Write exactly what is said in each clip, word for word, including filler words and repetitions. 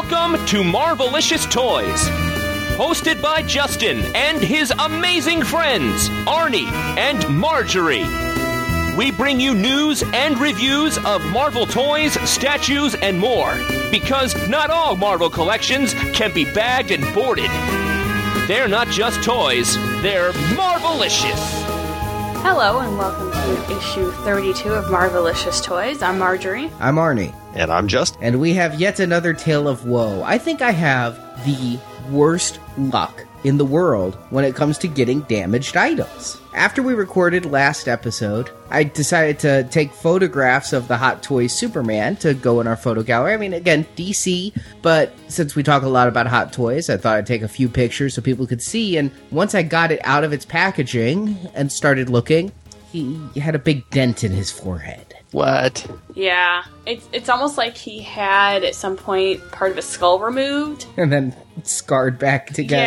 Welcome to Marvelicious Toys. Hosted by Justin and his amazing friends, Arnie and Marjorie. We bring you news and reviews of Marvel toys, statues, and more. Because not all Marvel collections can be bagged and boarded. They're not just toys, they're Marvelicious. Hello and welcome to issue thirty-two of Marvelicious Toys. I'm Marjorie. I'm Arnie. And I'm Justin. And we have yet another tale of woe. I think I have the worst luck in the world when it comes to getting damaged items. After we recorded last episode, I decided to take photographs of the Hot Toys Superman to go in our photo gallery. I mean, again, D C, but since we talk a lot about Hot Toys, I thought I'd take a few pictures so people could see, and once I got it out of its packaging and started looking, he had a big dent in his forehead. What? Yeah, it's it's almost like he had at some point part of his skull removed. And then scarred back together.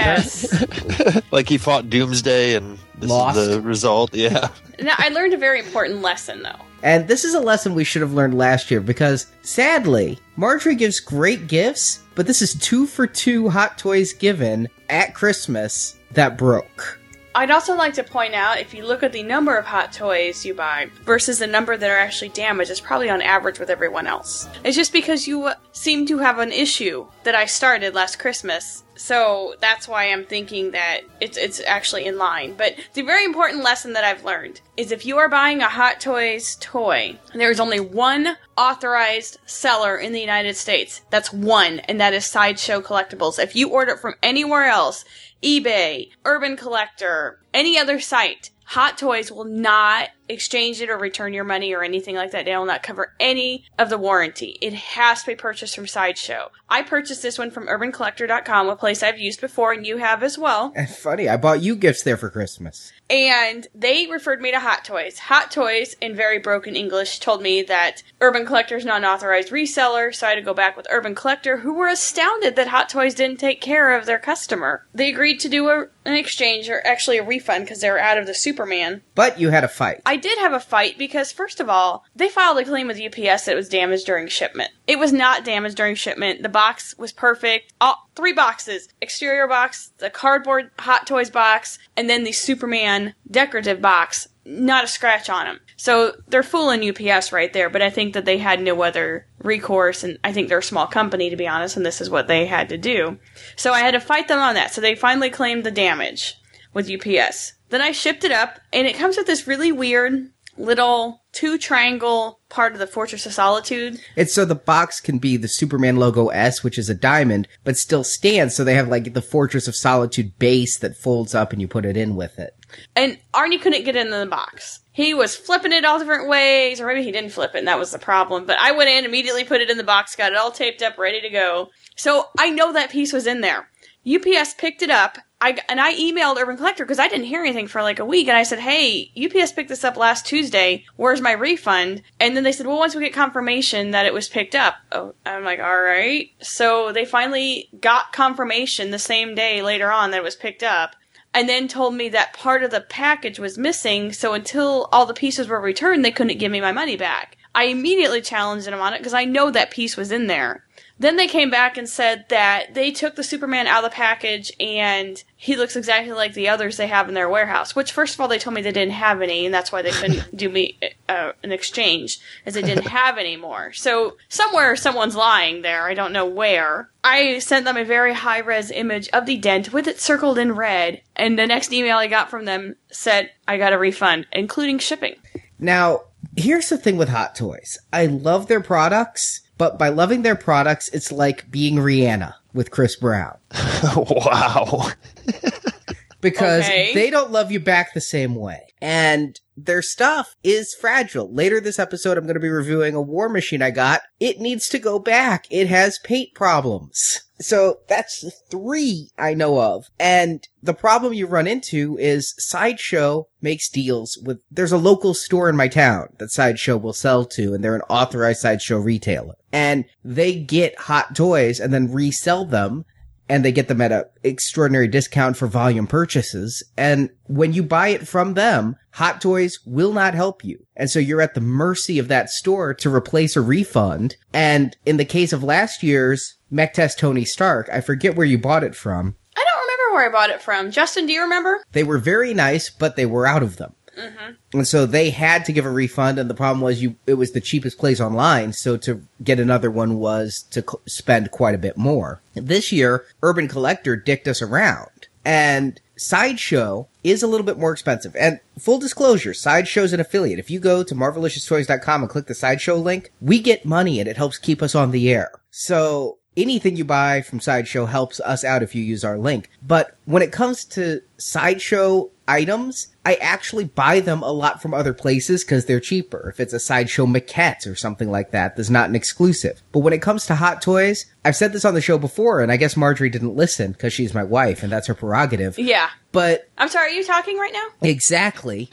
Yes. Like he fought Doomsday and this Lost. is the result, yeah. Now, I learned a very important lesson, though. And this is a lesson we should have learned last year because, sadly, Marjorie gives great gifts, but this is two for two Hot Toys given at Christmas that broke. I'd also like to point out, if you look at the number of Hot Toys you buy versus the number that are actually damaged, it's probably on average with everyone else. It's just because you uh, seem to have an issue that I started last Christmas, so that's why I'm thinking that it's it's actually in line. But the very important lesson that I've learned is if you are buying a Hot Toys toy, there's only one authorized seller in the United States. That's one, and that is Sideshow Collectibles. If you order it from anywhere else, eBay, Urban Collector, any other site, Hot Toys will not exchange it or return your money or anything like that. They will not cover any of the warranty. It has to be purchased from Sideshow. I purchased this one from urban collector dot com, a place I've used before, and you have as well. And funny, I bought you gifts there for Christmas. And they referred me to Hot Toys. Hot Toys, in very broken English, told me that Urban Collector is not an authorized reseller, so I had to go back with Urban Collector, who were astounded that Hot Toys didn't take care of their customer. They agreed to do a, an exchange, or actually a refund, because they were out of the Superman. But you had a fight. I did have a fight because, first of all, they filed a claim with U P S that it was damaged during shipment. It was not damaged during shipment. The box was perfect. All three boxes. Exterior box, the cardboard Hot Toys box, and then the Superman decorative box. Not a scratch on them. So they're fooling U P S right there, but I think that they had no other recourse, and I think they're a small company, to be honest, and this is what they had to do. So I had to fight them on that. So they finally claimed the damage with U P S. Then I shipped it up, and it comes with this really weird little two triangle part of the Fortress of Solitude. It's so the box can be the Superman logo S, which is a diamond, but still stands, so they have like the Fortress of Solitude base that folds up and you put it in with it. And Arnie couldn't get into the box. He was flipping it all different ways, or maybe he didn't flip it, and that was the problem. But I went in, immediately put it in the box, got it all taped up, ready to go. So I know that piece was in there. U P S picked it up, I, and I emailed Urban Collector because I didn't hear anything for like a week, and I said, hey, U P S picked this up last Tuesday, where's my refund? And then they said, well, once we get confirmation that it was picked up. Oh, I'm like, alright. So they finally got confirmation the same day later on that it was picked up, and then told me that part of the package was missing, so until all the pieces were returned, they couldn't give me my money back. I immediately challenged them on it because I know that piece was in there. Then they came back and said that they took the Superman out of the package and he looks exactly like the others they have in their warehouse. Which, first of all, they told me they didn't have any, and that's why they couldn't do me uh, an exchange, as they didn't have any more. So somewhere someone's lying there. I don't know where. I sent them a very high-res image of the dent with it circled in red, and the next email I got from them said I got a refund, including shipping. Now, here's the thing with Hot Toys. I love their products, but by loving their products, it's like being Rihanna with Chris Brown. Wow. Because okay. they don't love you back the same way. And their stuff is fragile. Later this episode, I'm going to be reviewing a War Machine I got. It needs to go back. It has paint problems. So that's three I know of. And the problem you run into is Sideshow makes deals with, there's a local store in my town that Sideshow will sell to, and they're an authorized Sideshow retailer. And they get Hot Toys and then resell them. and they get them at an extraordinary discount for volume purchases. And when you buy it from them, Hot Toys will not help you. And so you're at the mercy of that store to replace or refund. And in the case of last year's Mech Test Tony Stark, I forget where you bought it from. I don't remember where I bought it from. Justin, do you remember? They were very nice, but they were out of them. Mm-hmm. And so they had to give a refund, and the problem was you it was the cheapest place online, so to get another one was to cl- spend quite a bit more. This year, Urban Collector dicked us around, and Sideshow is a little bit more expensive. And full disclosure, Sideshow's an affiliate. If you go to marvelicious toys dot com and click the Sideshow link, we get money, and it helps keep us on the air. So anything you buy from Sideshow helps us out if you use our link. But when it comes to Sideshow items, I actually buy them a lot from other places because they're cheaper. If it's a Sideshow maquette or something like that, that's not an exclusive. But when it comes to Hot Toys, I've said this on the show before, and I guess Marjorie didn't listen because she's my wife, and that's her prerogative. Yeah. But I'm sorry, are you talking right now? Exactly.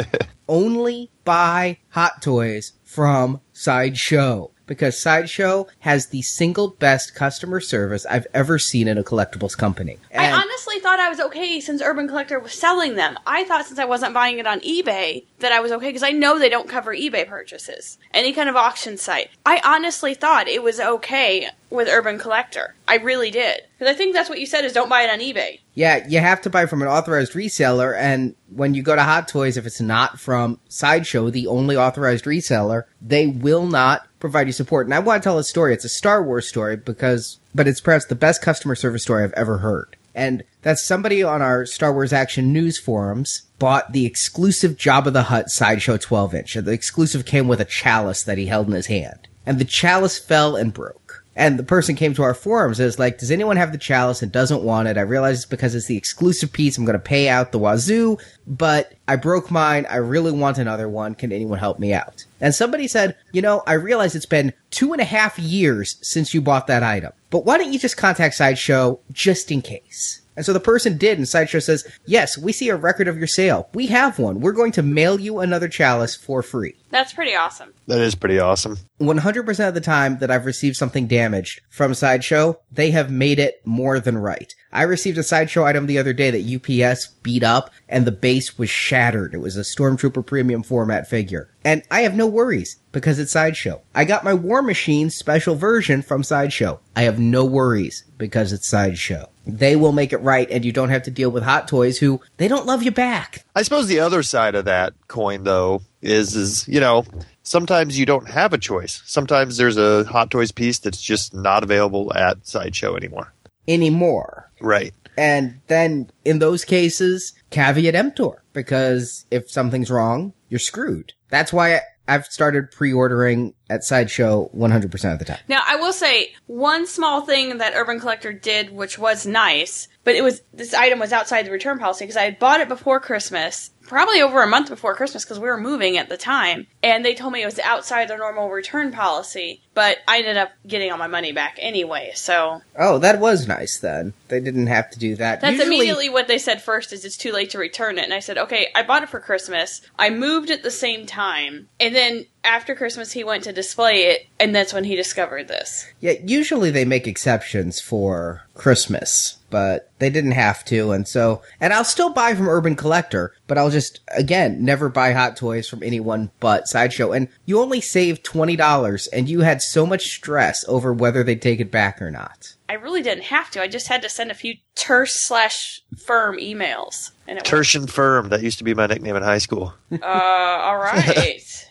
Only buy Hot Toys from Sideshow, because Sideshow has the single best customer service I've ever seen in a collectibles company. And I honestly thought I was okay since Urban Collector was selling them. I thought since I wasn't buying it on eBay that I was okay, because I know they don't cover eBay purchases. Any kind of auction site. I honestly thought it was okay with Urban Collector. I really did. Because I think that's what you said is don't buy it on eBay. Yeah, you have to buy from an authorized reseller, and when you go to Hot Toys, if it's not from Sideshow, the only authorized reseller, they will not provide you support. And I want to tell a story. It's a Star Wars story, because, but it's perhaps the best customer service story I've ever heard. And that's somebody on our Star Wars Action News forums bought the exclusive Jabba the Hutt Sideshow twelve inch. The exclusive came with a chalice that he held in his hand. And the chalice fell and broke. And the person came to our forums and was like, does anyone have the chalice and doesn't want it? I realize it's because it's the exclusive piece. I'm going to pay out the wazoo, but I broke mine. I really want another one. Can anyone help me out? And somebody said, you know, I realize it's been two and a half years since you bought that item, but why don't you just contact Sideshow just in case? And so the person did, and Sideshow says, yes, we see a record of your sale. We have one. We're going to mail you another chalice for free. That's pretty awesome. That is pretty awesome. one hundred percent of the time that I've received something damaged from Sideshow, they have made it more than right. I received a Sideshow item the other day that U P S beat up, and the base was shattered. It was a Stormtrooper premium format figure. And I have no worries, because it's Sideshow. I got my War Machine special version from Sideshow. I have no worries, because it's Sideshow. They will make it right, and you don't have to deal with Hot Toys, who, they don't love you back. I suppose the other side of that coin, though, is, is you know, sometimes you don't have a choice. Sometimes there's a Hot Toys piece that's just not available at Sideshow anymore. Anymore. Right. And then, in those cases, caveat emptor, because if something's wrong, you're screwed. That's why I've started pre-ordering at Sideshow one hundred percent of the time. Now, I will say, one small thing that Urban Collector did, which was nice, but it was this item was outside the return policy, because I had bought it before Christmas, probably over a month before Christmas, because we were moving at the time, and they told me it was outside their normal return policy, but I ended up getting all my money back anyway, so... Oh, that was nice, then. They didn't have to do that. That's Usually, immediately what they said first, is it's too late to return it, and I said, okay, I bought it for Christmas, I moved at the same time, and then after Christmas he went to display it, and that's when he discovered this. Yeah, usually they make exceptions for Christmas, but they didn't have to, and so... And I'll still buy from Urban Collector, but I'll just, again, never buy Hot Toys from anyone but Sideshow. And you only saved twenty dollars, and you had so much stress over whether they'd take it back or not. I really didn't have to. I just had to send a few terse slash firm emails. And it Terse and firm. That used to be my nickname in high school. Uh, all right.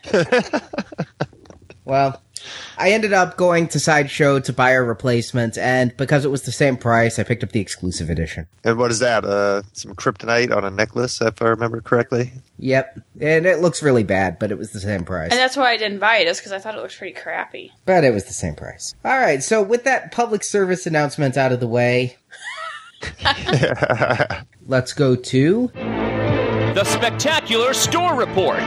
Well, I ended up going to Sideshow to buy a replacement, and because it was the same price, I picked up the exclusive edition. And what is that? Uh, some kryptonite on a necklace, if I remember correctly? Yep, and it looks really bad, but it was the same price. And that's why I didn't buy it, is because I thought it looked pretty crappy. But it was the same price. All right, so with that public service announcement out of the way, let's go to... The Spectacular Store Report.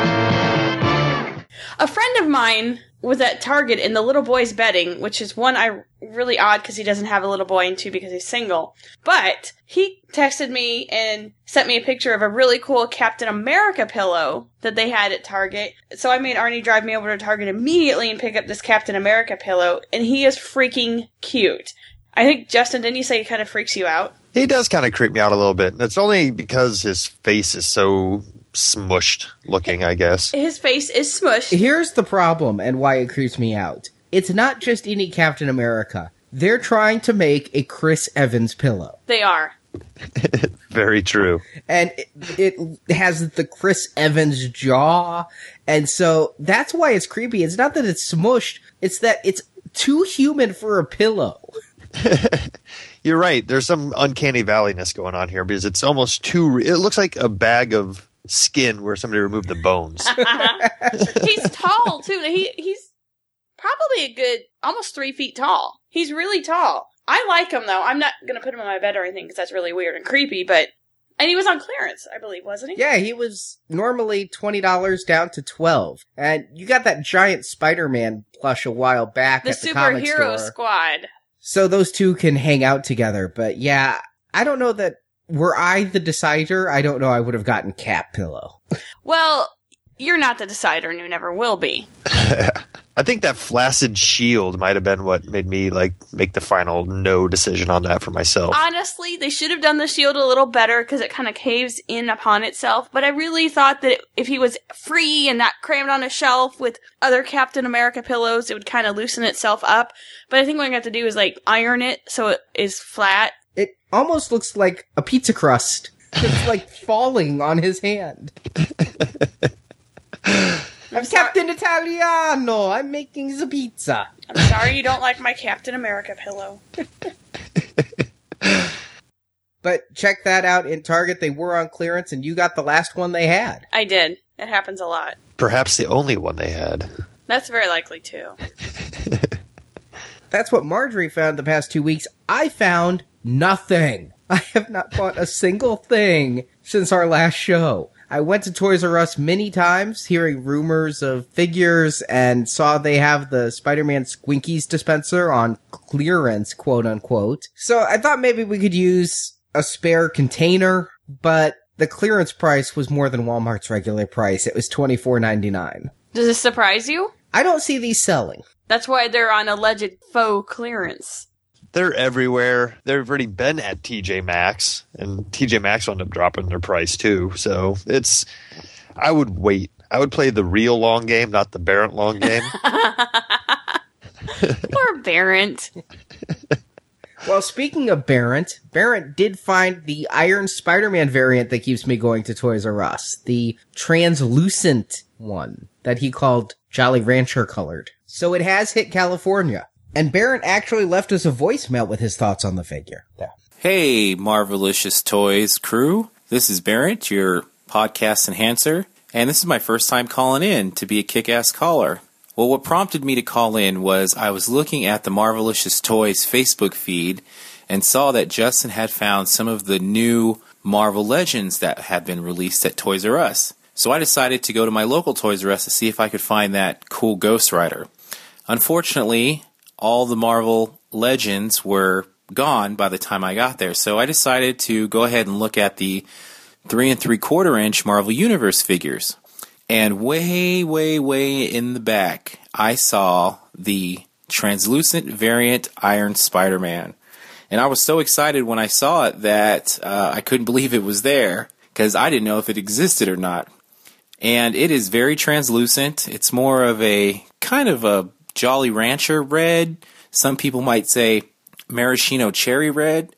A friend of mine was at Target in the little boy's bedding, which is one I really odd because he doesn't have a little boy, and two because he's single. But he texted me and sent me a picture of a really cool Captain America pillow that they had at Target. So I made Arnie drive me over to Target immediately and pick up this Captain America pillow, and he is freaking cute. I think, Justin, didn't you say he kind of freaks you out? He does kind of creep me out a little bit. It's only because his face is so smushed looking, I guess. His face is smushed. Here's the problem and why it creeps me out. It's not just any Captain America. They're trying to make a Chris Evans pillow. They are. Very true. And it, it has the Chris Evans jaw. And so that's why it's creepy. It's not that it's smushed. It's that it's too human for a pillow. You're right. There's some uncanny valleyness going on here because it's almost too. Re- it looks like a bag of skin where somebody removed the bones. He's tall too. He he's probably a good almost three feet tall. He's really tall. I like him though. I'm not gonna put him in my bed or anything because that's really weird and creepy. But and he was on clearance, I believe, wasn't he? Yeah, he was normally twenty dollars down to twelve. And you got that giant Spider-Man plush a while back the at the comic store. superhero squad. So those two can hang out together. But yeah, I don't know that, were I the decider, I don't know I would have gotten Cap Pillow. Well, you're not the decider and you never will be. I think that flaccid shield might have been what made me like make the final no decision on that for myself. Honestly, they should have done the shield a little better because it kind of caves in upon itself. But I really thought that if he was free and not crammed on a shelf with other Captain America pillows, it would kind of loosen itself up. But I think what I'm going to have to do is like iron it so it is flat. It almost looks like a pizza crust. It's like falling on his hand. I'm, I'm Captain Italiano. I'm making the pizza. I'm sorry you don't like my Captain America pillow. But check that out in Target. They were on clearance, and you got the last one they had. I did. It happens a lot. Perhaps the only one they had. That's very likely, too. That's what Marjorie found the past two weeks. I found nothing. I have not bought a single thing since our last show. I went to Toys R Us many times, hearing rumors of figures, and saw they have the Spider-Man Squinkies dispenser on clearance, quote-unquote. So I thought maybe we could use a spare container, but the clearance price was more than Walmart's regular price. It was twenty-four ninety-nine. Does this surprise you? I don't see these selling. That's why they're on alleged faux clearance. They're everywhere. They've already been at T J Maxx, and T J Maxx wound up dropping their price too. So it's, I would wait. I would play the real long game, not the Barrett long game. Poor Barrett. Well, speaking of Barrett, Barrett did find the Iron Spider-Man variant that keeps me going to Toys R Us. The translucent one that he called Jolly Rancher colored. So it has hit California. And Barrett actually left us a voicemail with his thoughts on the figure. There. Hey, Marvelicious Toys crew. This is Barrett, your podcast enhancer. And this is my first time calling in to be a kick-ass caller. Well, what prompted me to call in was I was looking at the Marvelicious Toys Facebook feed and saw that Justin had found some of the new Marvel Legends that had been released at Toys R Us. So I decided to go to my local Toys R Us to see if I could find that cool Ghost Rider. Unfortunately, all the Marvel Legends were gone by the time I got there, so I decided to go ahead and look at the three and three quarter inch Marvel Universe figures. And way, way, way in the back, I saw the translucent variant Iron Spider-Man. And I was so excited when I saw it that uh, I couldn't believe it was there, because I didn't know if it existed or not. And it is very translucent. It's more of a kind of a Jolly Rancher red. Some people might say maraschino cherry red.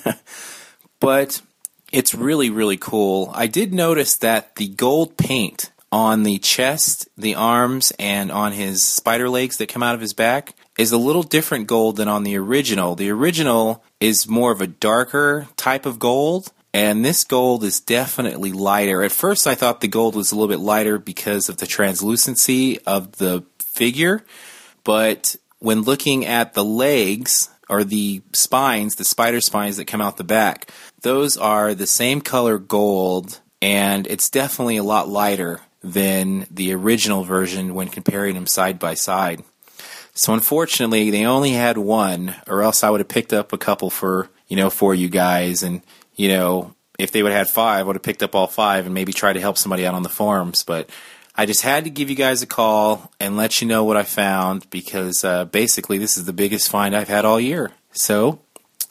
But it's really, really cool. I did notice that the gold paint on the chest, the arms, and on his spider legs that come out of his back is a little different gold than on the original. The original is more of a darker type of gold, and this gold is definitely lighter. At first I thought the gold was a little bit lighter because of the translucency of the figure, but when looking at the legs, or the spines, the spider spines that come out the back, those are the same color gold, and it's definitely a lot lighter than the original version when comparing them side by side. So unfortunately, they only had one, or else I would have picked up a couple for, you know, for you guys. And, you know, if they would have had five, I would have picked up all five and maybe tried to help somebody out on the forums. But I just had to give you guys a call and let you know what I found, because uh, basically this is the biggest find I've had all year. So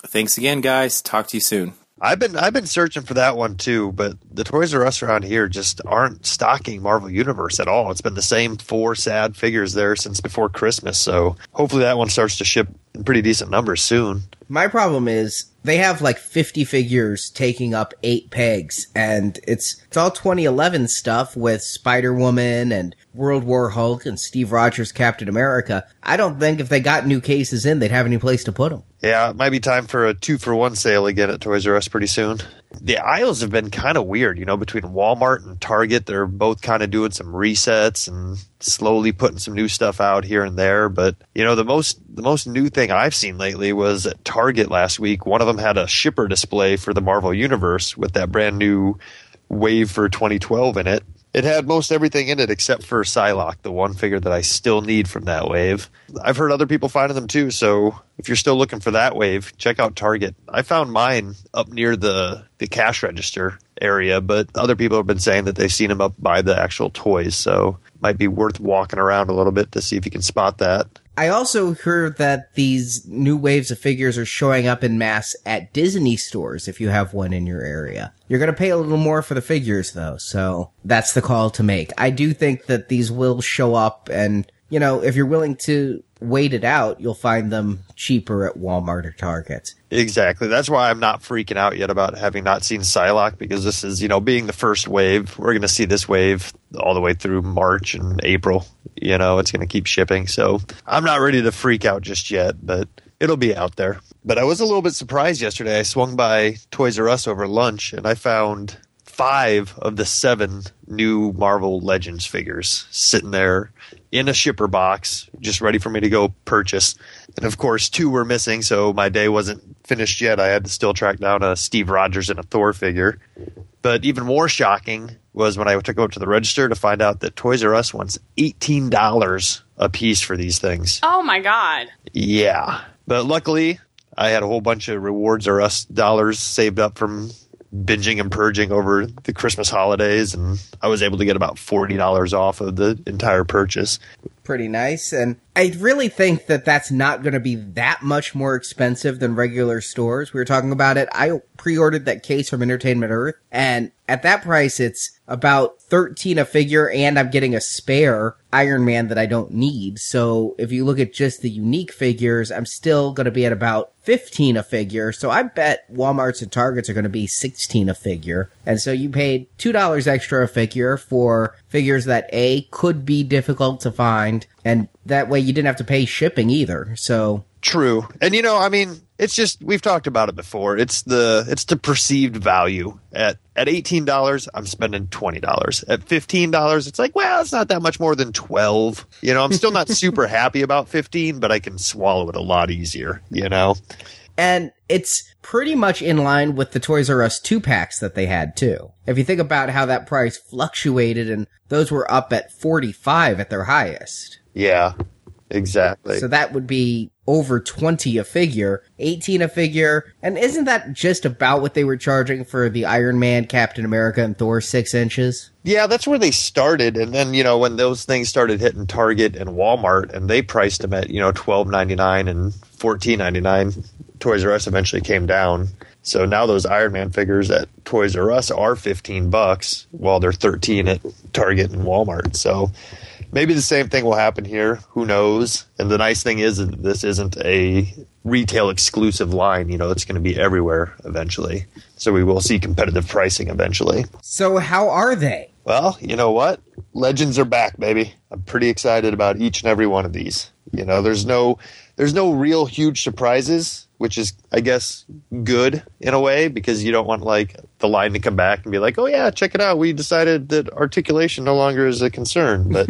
Thanks again, guys. Talk to you soon. I've been I've been searching for that one too, but the Toys R Us around here just aren't stocking Marvel Universe at all. It's been the same four sad figures there since before Christmas, so hopefully that one starts to ship in pretty decent numbers soon. My problem is they have like fifty figures taking up eight pegs, and it's it's all twenty eleven stuff with Spider-Woman and World War Hulk and Steve Rogers Captain America. I don't think if they got new cases in, they'd have any place to put them. Yeah, it might be time for a two-for-one sale again at Toys R Us pretty soon. The aisles have been kind of weird, you know, between Walmart and Target. They're both kind of doing some resets and slowly putting some new stuff out here and there. But, you know, the most the most new thing I've seen lately was at Target last week. One of them had a shipper display for the Marvel Universe with that brand new Wave for twenty twelve in it. It had most everything in it except for Psylocke, the one figure that I still need from that wave. I've heard other people finding them too, so if you're still looking for that wave, check out Target. I found mine up near the, the cash register area, but other people have been saying that they've seen them up by the actual toys, so it might be worth walking around a little bit to see if you can spot that. I also heard that these new waves of figures are showing up in mass at Disney stores if you have one in your area. You're going to pay a little more for the figures, though, so that's the call to make. I do think that these will show up, and, you know, if you're willing to wait it out, you'll find them cheaper at Walmart or Target. Exactly. That's why I'm not freaking out yet about having not seen Psylocke, because this is, you know, being the first wave. We're going to see this wave all the way through March and April. You know, it's going to keep shipping. So I'm not ready to freak out just yet, but it'll be out there. But I was a little bit surprised yesterday. I swung by Toys R Us over lunch, and I found five of the seven new Marvel Legends figures sitting there in a shipper box, just ready for me to go purchase. And of course, two were missing, so my day wasn't finished yet. I had to still track down a Steve Rogers and a Thor figure. But even more shocking was when I took go up to the register to find out that Toys R Us wants eighteen dollars a piece for these things. Oh my god. Yeah. But luckily, I had a whole bunch of Rewards R Us dollars saved up from binging and purging over the Christmas holidays, and I was able to get about forty dollars off of the entire purchase. Pretty nice, and I really think that that's not going to be that much more expensive than regular stores. We were talking about it. I pre-ordered that case from Entertainment Earth, and at that price, it's about thirteen a figure, and I'm getting a spare Iron Man that I don't need. So if you look at just the unique figures, I'm still going to be at about fifteen a figure. So I bet Walmarts and Targets are going to be sixteen a figure. And so you paid two dollars extra a figure for figures that A, could be difficult to find, and that way you didn't have to pay shipping either. So true. And you know, I mean, it's just, we've talked about it before. It's the it's the perceived value. At at eighteen dollars, I'm spending twenty dollars. At fifteen dollars, it's like, well, it's not that much more than twelve. You know, I'm still not super happy about fifteen, but I can swallow it a lot easier, you know? And it's pretty much in line with the Toys R Us two-packs that they had, too. If you think about how that price fluctuated, and those were up at forty-five at their highest. Yeah, exactly. So that would be over twenty a figure, eighteen a figure, and isn't that just about what they were charging for the Iron Man, Captain America, and Thor six inches? Yeah, that's where they started, and then, you know, when those things started hitting Target and Walmart, and they priced them at, you know, twelve ninety-nine and fourteen ninety-nine, Toys R Us eventually came down. So now those Iron Man figures at Toys R Us are fifteen bucks, while they're thirteen at Target and Walmart. So maybe the same thing will happen here. Who knows? And the nice thing is that this isn't a retail exclusive line. You know, it's going to be everywhere eventually. So we will see competitive pricing eventually. So how are they? Well, you know what? Legends are back, baby. I'm pretty excited about each and every one of these. You know, there's no there's no real huge surprises, which is, I guess, good in a way, because you don't want, like, the line to come back and be like, oh, yeah, check it out. We decided that articulation no longer is a concern. But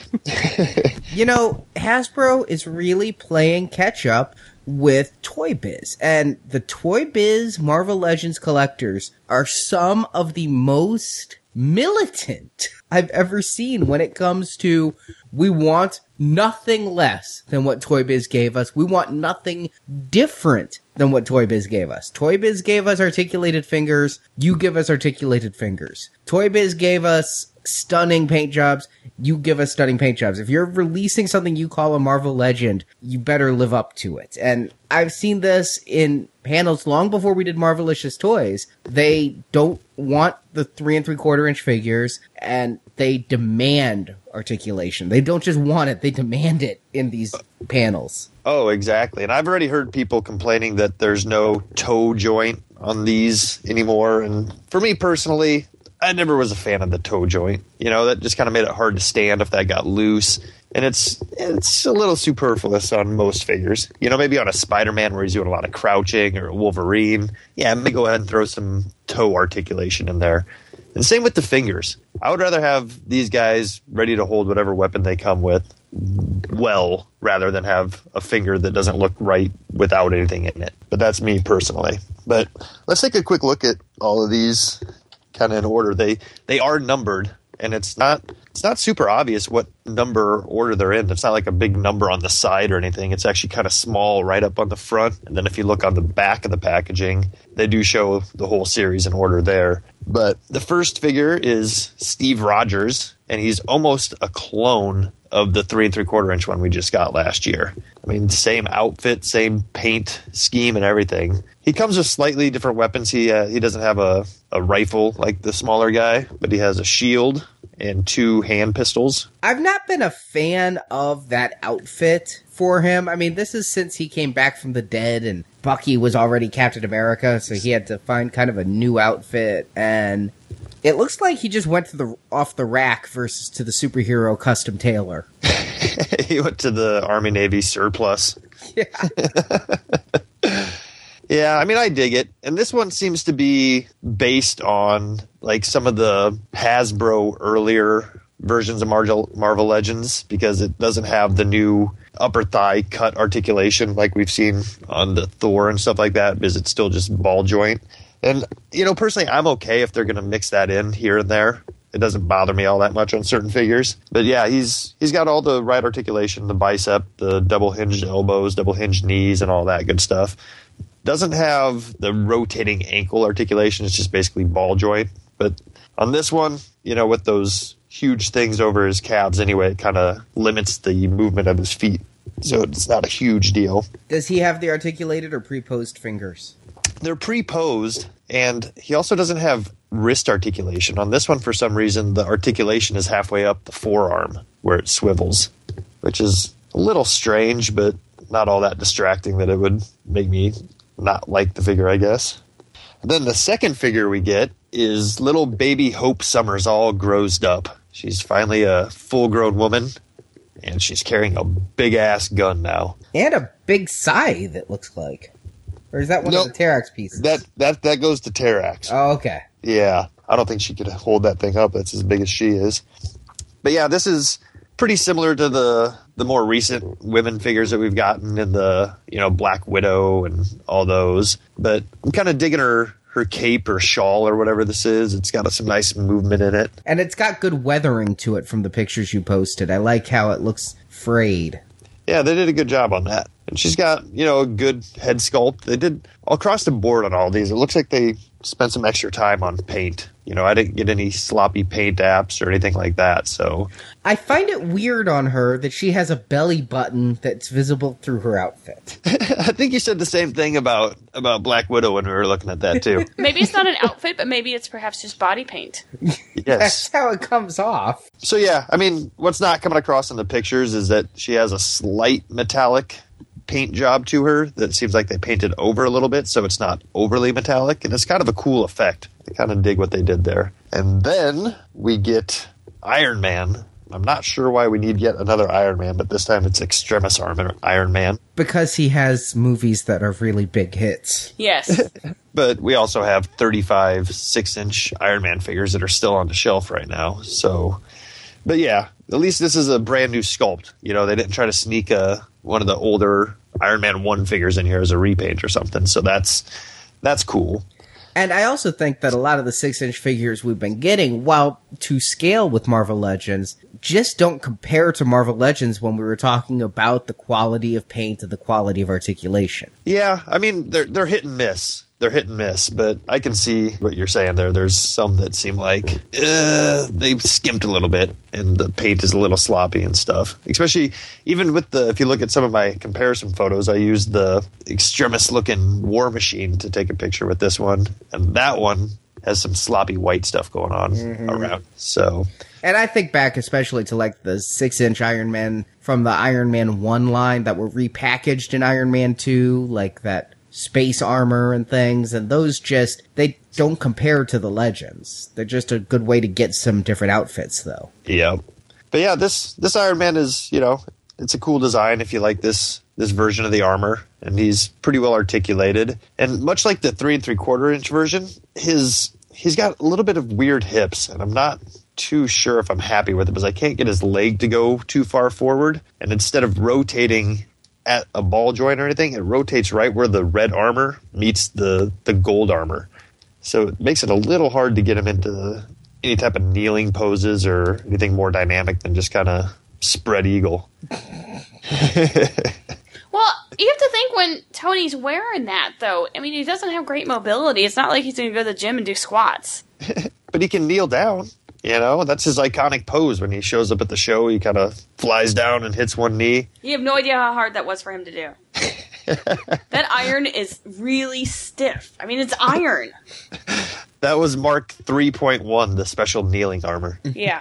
you know, Hasbro is really playing catch-up with Toy Biz. And the Toy Biz Marvel Legends collectors are some of the most militant I've ever seen when it comes to, we want nothing less than what Toy Biz gave us. We want nothing different than what Toy Biz gave us. Toy Biz gave us articulated fingers. You give us articulated fingers. Toy Biz gave us stunning paint jobs, you give us stunning paint jobs. If you're releasing something you call a Marvel Legend, you better live up to it. And I've seen this in panels long before we did Marvelicious Toys. They don't want the three and three quarter inch figures, and they demand articulation. They don't just want it, they demand it in these panels. Oh, exactly. And I've already heard people complaining that there's no toe joint on these anymore. And for me personally, I never was a fan of the toe joint. You know, that just kind of made it hard to stand if that got loose. And it's it's a little superfluous on most figures. You know, maybe on a Spider-Man where he's doing a lot of crouching, or a Wolverine. Yeah, maybe go ahead and throw some toe articulation in there. And same with the fingers. I would rather have these guys ready to hold whatever weapon they come with well, rather than have a finger that doesn't look right without anything in it. But that's me personally. But let's take a quick look at all of these kind of in order. They they are numbered, and it's not it's not super obvious what number order they're in. It's not like a big number on the side or anything. It's actually kind of small right up on the front. And then if you look on the back of the packaging, they do show the whole series in order there. But the first figure is Steve Rogers, and he's almost a clone of the three and three quarter inch one we just got last year. I mean, same outfit, same paint scheme and everything. He comes with slightly different weapons. He uh, he doesn't have a, a rifle like the smaller guy, but he has a shield and two hand pistols. I've not been a fan of that outfit for him. I mean, this is since he came back from the dead and Bucky was already Captain America, so he had to find kind of a new outfit, and it looks like he just went to the off the rack versus to the superhero custom tailor. He went to the Army Navy surplus. Yeah. Yeah, I mean, I dig it. And this one seems to be based on like some of the Hasbro earlier versions of Marvel, Marvel Legends, because it doesn't have the new upper thigh cut articulation like we've seen on the Thor and stuff like that, because it's still just ball joint. And, you know, personally, I'm okay if they're going to mix that in here and there. It doesn't bother me all that much on certain figures. But yeah, he's he's got all the right articulation, the bicep, the double hinged elbows, double hinged knees, and all that good stuff. Doesn't have the rotating ankle articulation. It's just basically ball joint. But on this one, you know, with those huge things over his calves anyway, it kind of limits the movement of his feet. So it's not a huge deal. Does he have the articulated or pre-posed fingers? They're pre-posed, and he also doesn't have wrist articulation. On this one, for some reason, the articulation is halfway up the forearm where it swivels, which is a little strange, but not all that distracting that it would make me not like the figure, I guess. And then the second figure we get is little baby Hope Summers, all grossed up. She's finally a full-grown woman, and she's carrying a big-ass gun now. And a big scythe, it looks like. Or is that one nope. of the Terax pieces? That that that goes to Terax. Oh, okay. Yeah. I don't think she could hold that thing up. That's as big as she is. But yeah, this is pretty similar to the the more recent women figures that we've gotten in the, you know, Black Widow and all those. But I'm kind of digging her, her cape or shawl or whatever this is. It's got some nice movement in it. And it's got good weathering to it from the pictures you posted. I like how it looks frayed. Yeah, they did a good job on that. And she's got, you know, a good head sculpt. They did across the board on all these. It looks like they spent some extra time on paint. You know, I didn't get any sloppy paint apps or anything like that, so. I find it weird on her that she has a belly button that's visible through her outfit. I think you said the same thing about, about Black Widow when we were looking at that, too. Maybe it's not an outfit, but maybe it's perhaps just body paint. Yes. That's how it comes off. So, yeah, I mean, what's not coming across in the pictures is that she has a slight metallic paint job to her that seems like they painted over a little bit, so it's not overly metallic, and it's kind of a cool effect. I kind of dig what they did there. And then we get Iron Man. I'm not sure why we need yet another Iron Man, but this time it's Extremis Iron Man. Because he has movies that are really big hits. Yes. But we also have thirty-five six-inch Iron Man figures that are still on the shelf right now. So, but yeah, at least this is a brand new sculpt. You know, they didn't try to sneak a one of the older Iron Man one figures in here as a repaint or something. So that's that's cool. And I also think that a lot of the six-inch figures we've been getting, while to scale with Marvel Legends, just don't compare to Marvel Legends when we were talking about the quality of paint and the quality of articulation. Yeah, I mean, they're they're hit and miss. they're hit and miss, but I can see what you're saying there. There's some that seem like uh, they've skimped a little bit, and the paint is a little sloppy and stuff. Especially even with the, if you look at some of my comparison photos, I used the extremis-looking War Machine to take a picture with this one, and that one has some sloppy white stuff going on mm-hmm. around. So, and I think back especially to like the six-inch Iron Man from the Iron Man one line that were repackaged in Iron Man two, like that space armor and things, and those just, they don't compare to the Legends. They're just a good way to get some different outfits, though. Yeah. But yeah, this this Iron Man is, you know, it's a cool design if you like this this version of the armor, and he's pretty well articulated. And much like the three and three quarter inch version, his he's got a little bit of weird hips, and I'm not too sure if I'm happy with it because I can't get his leg to go too far forward. And instead of rotating at a ball joint or anything, it rotates right where the red armor meets the, the gold armor. So it makes it a little hard to get him into any type of kneeling poses or anything more dynamic than just kind of spread eagle. Well, you have to think when Tony's wearing that, though. I mean, he doesn't have great mobility. It's not like he's going to go to the gym and do squats. But he can kneel down. You know, that's his iconic pose when he shows up at the show. He kind of flies down and hits one knee. You have no idea how hard that was for him to do. That iron is really stiff. I mean, it's iron. That was Mark three point one, the special kneeling armor. Yeah.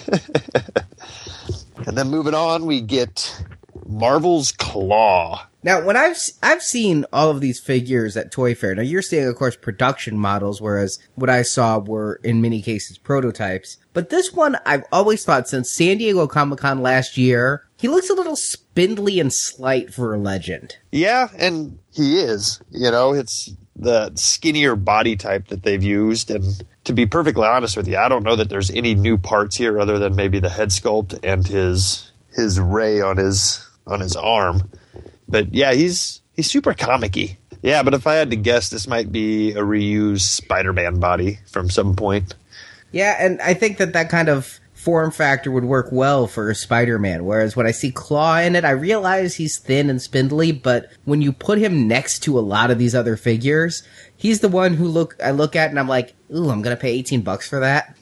And then moving on, we get Marvel's Claw. Now, when I've I've seen all of these figures at Toy Fair, now you're seeing, of course, production models, whereas what I saw were, in many cases, prototypes. But this one, I've always thought, since San Diego Comic-Con last year, he looks a little spindly and slight for a Legend. Yeah, and he is. You know, it's the skinnier body type that they've used, and to be perfectly honest with you, I don't know that there's any new parts here other than maybe the head sculpt and his his ray on his on his arm. But yeah, he's he's super comic-y. Yeah, but if I had to guess, this might be a reused Spider-Man body from some point. Yeah, and I think that that kind of form factor would work well for Spider-Man, whereas when I see Claw in it, I realize he's thin and spindly, but when you put him next to a lot of these other figures, he's the one who look I look at and I'm like, ooh, I'm going to pay eighteen bucks for that.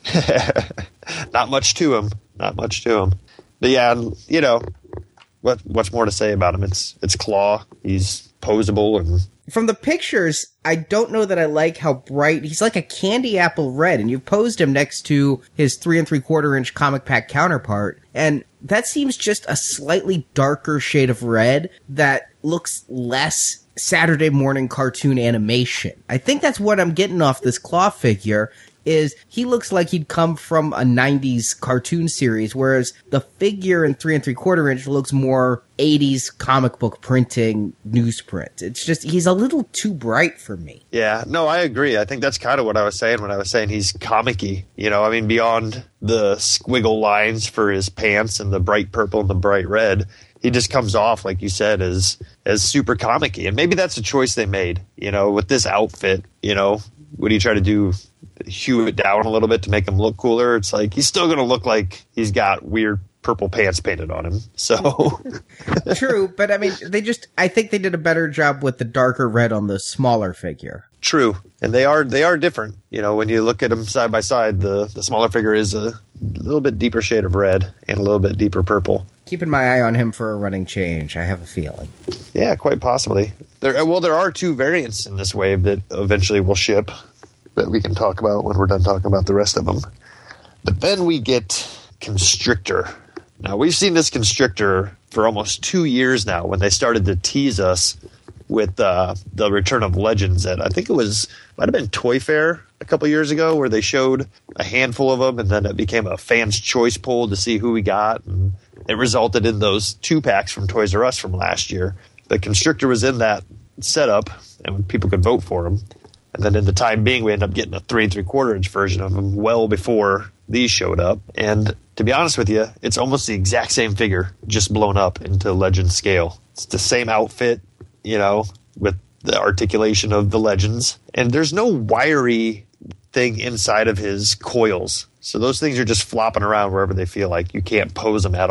Not much to him. Not much to him. But yeah, you know, what what's more to say about him? It's it's Claw. He's posable, and from the pictures, I don't know that I like how bright he's like a candy apple red, and you've posed him next to his three and three quarter inch comic pack counterpart, and that seems just a slightly darker shade of red that looks less Saturday morning cartoon animation. I think that's what I'm getting off this Claw figure. Is he looks like he'd come from a nineties cartoon series, whereas the figure in three and three quarter inch looks more eighties comic book printing newsprint. It's just, he's a little too bright for me. Yeah, no, I agree. I think that's kind of what I was saying when I was saying he's comic-y. You know, I mean, beyond the squiggle lines for his pants and the bright purple and the bright red, he just comes off, like you said, as as super comic-y. And maybe that's a choice they made, you know, with this outfit. You know, what do you try to do? Hew it down a little bit to make him look cooler. It's like he's still going to look like he's got weird purple pants painted on him. So true, but I mean, they just I think they did a better job with the darker red on the smaller figure. True, and they are they are different. You know, when you look at them side by side, the the smaller figure is a little bit deeper shade of red and a little bit deeper purple. Keeping my eye on him for a running change, I have a feeling. Yeah, quite possibly. There, well, there are two variants in this wave that eventually will ship that we can talk about when we're done talking about the rest of them. But then we get Constrictor. Now, we've seen this Constrictor for almost two years now when they started to tease us with uh, the return of Legends at, I think it was, might have been Toy Fair a couple years ago, where they showed a handful of them, and then it became a fan's choice poll to see who we got, and it resulted in those two packs from Toys R Us from last year. The Constrictor was in that setup, and people could vote for him. And then in the time being, we ended up getting a three and three quarter inch version of them well before these showed up. And to be honest with you, it's almost the exact same figure, just blown up into Legend scale. It's the same outfit, you know, with the articulation of the Legends. And there's no wiry thing inside of his coils. So those things are just flopping around wherever they feel like. You can't pose them at all.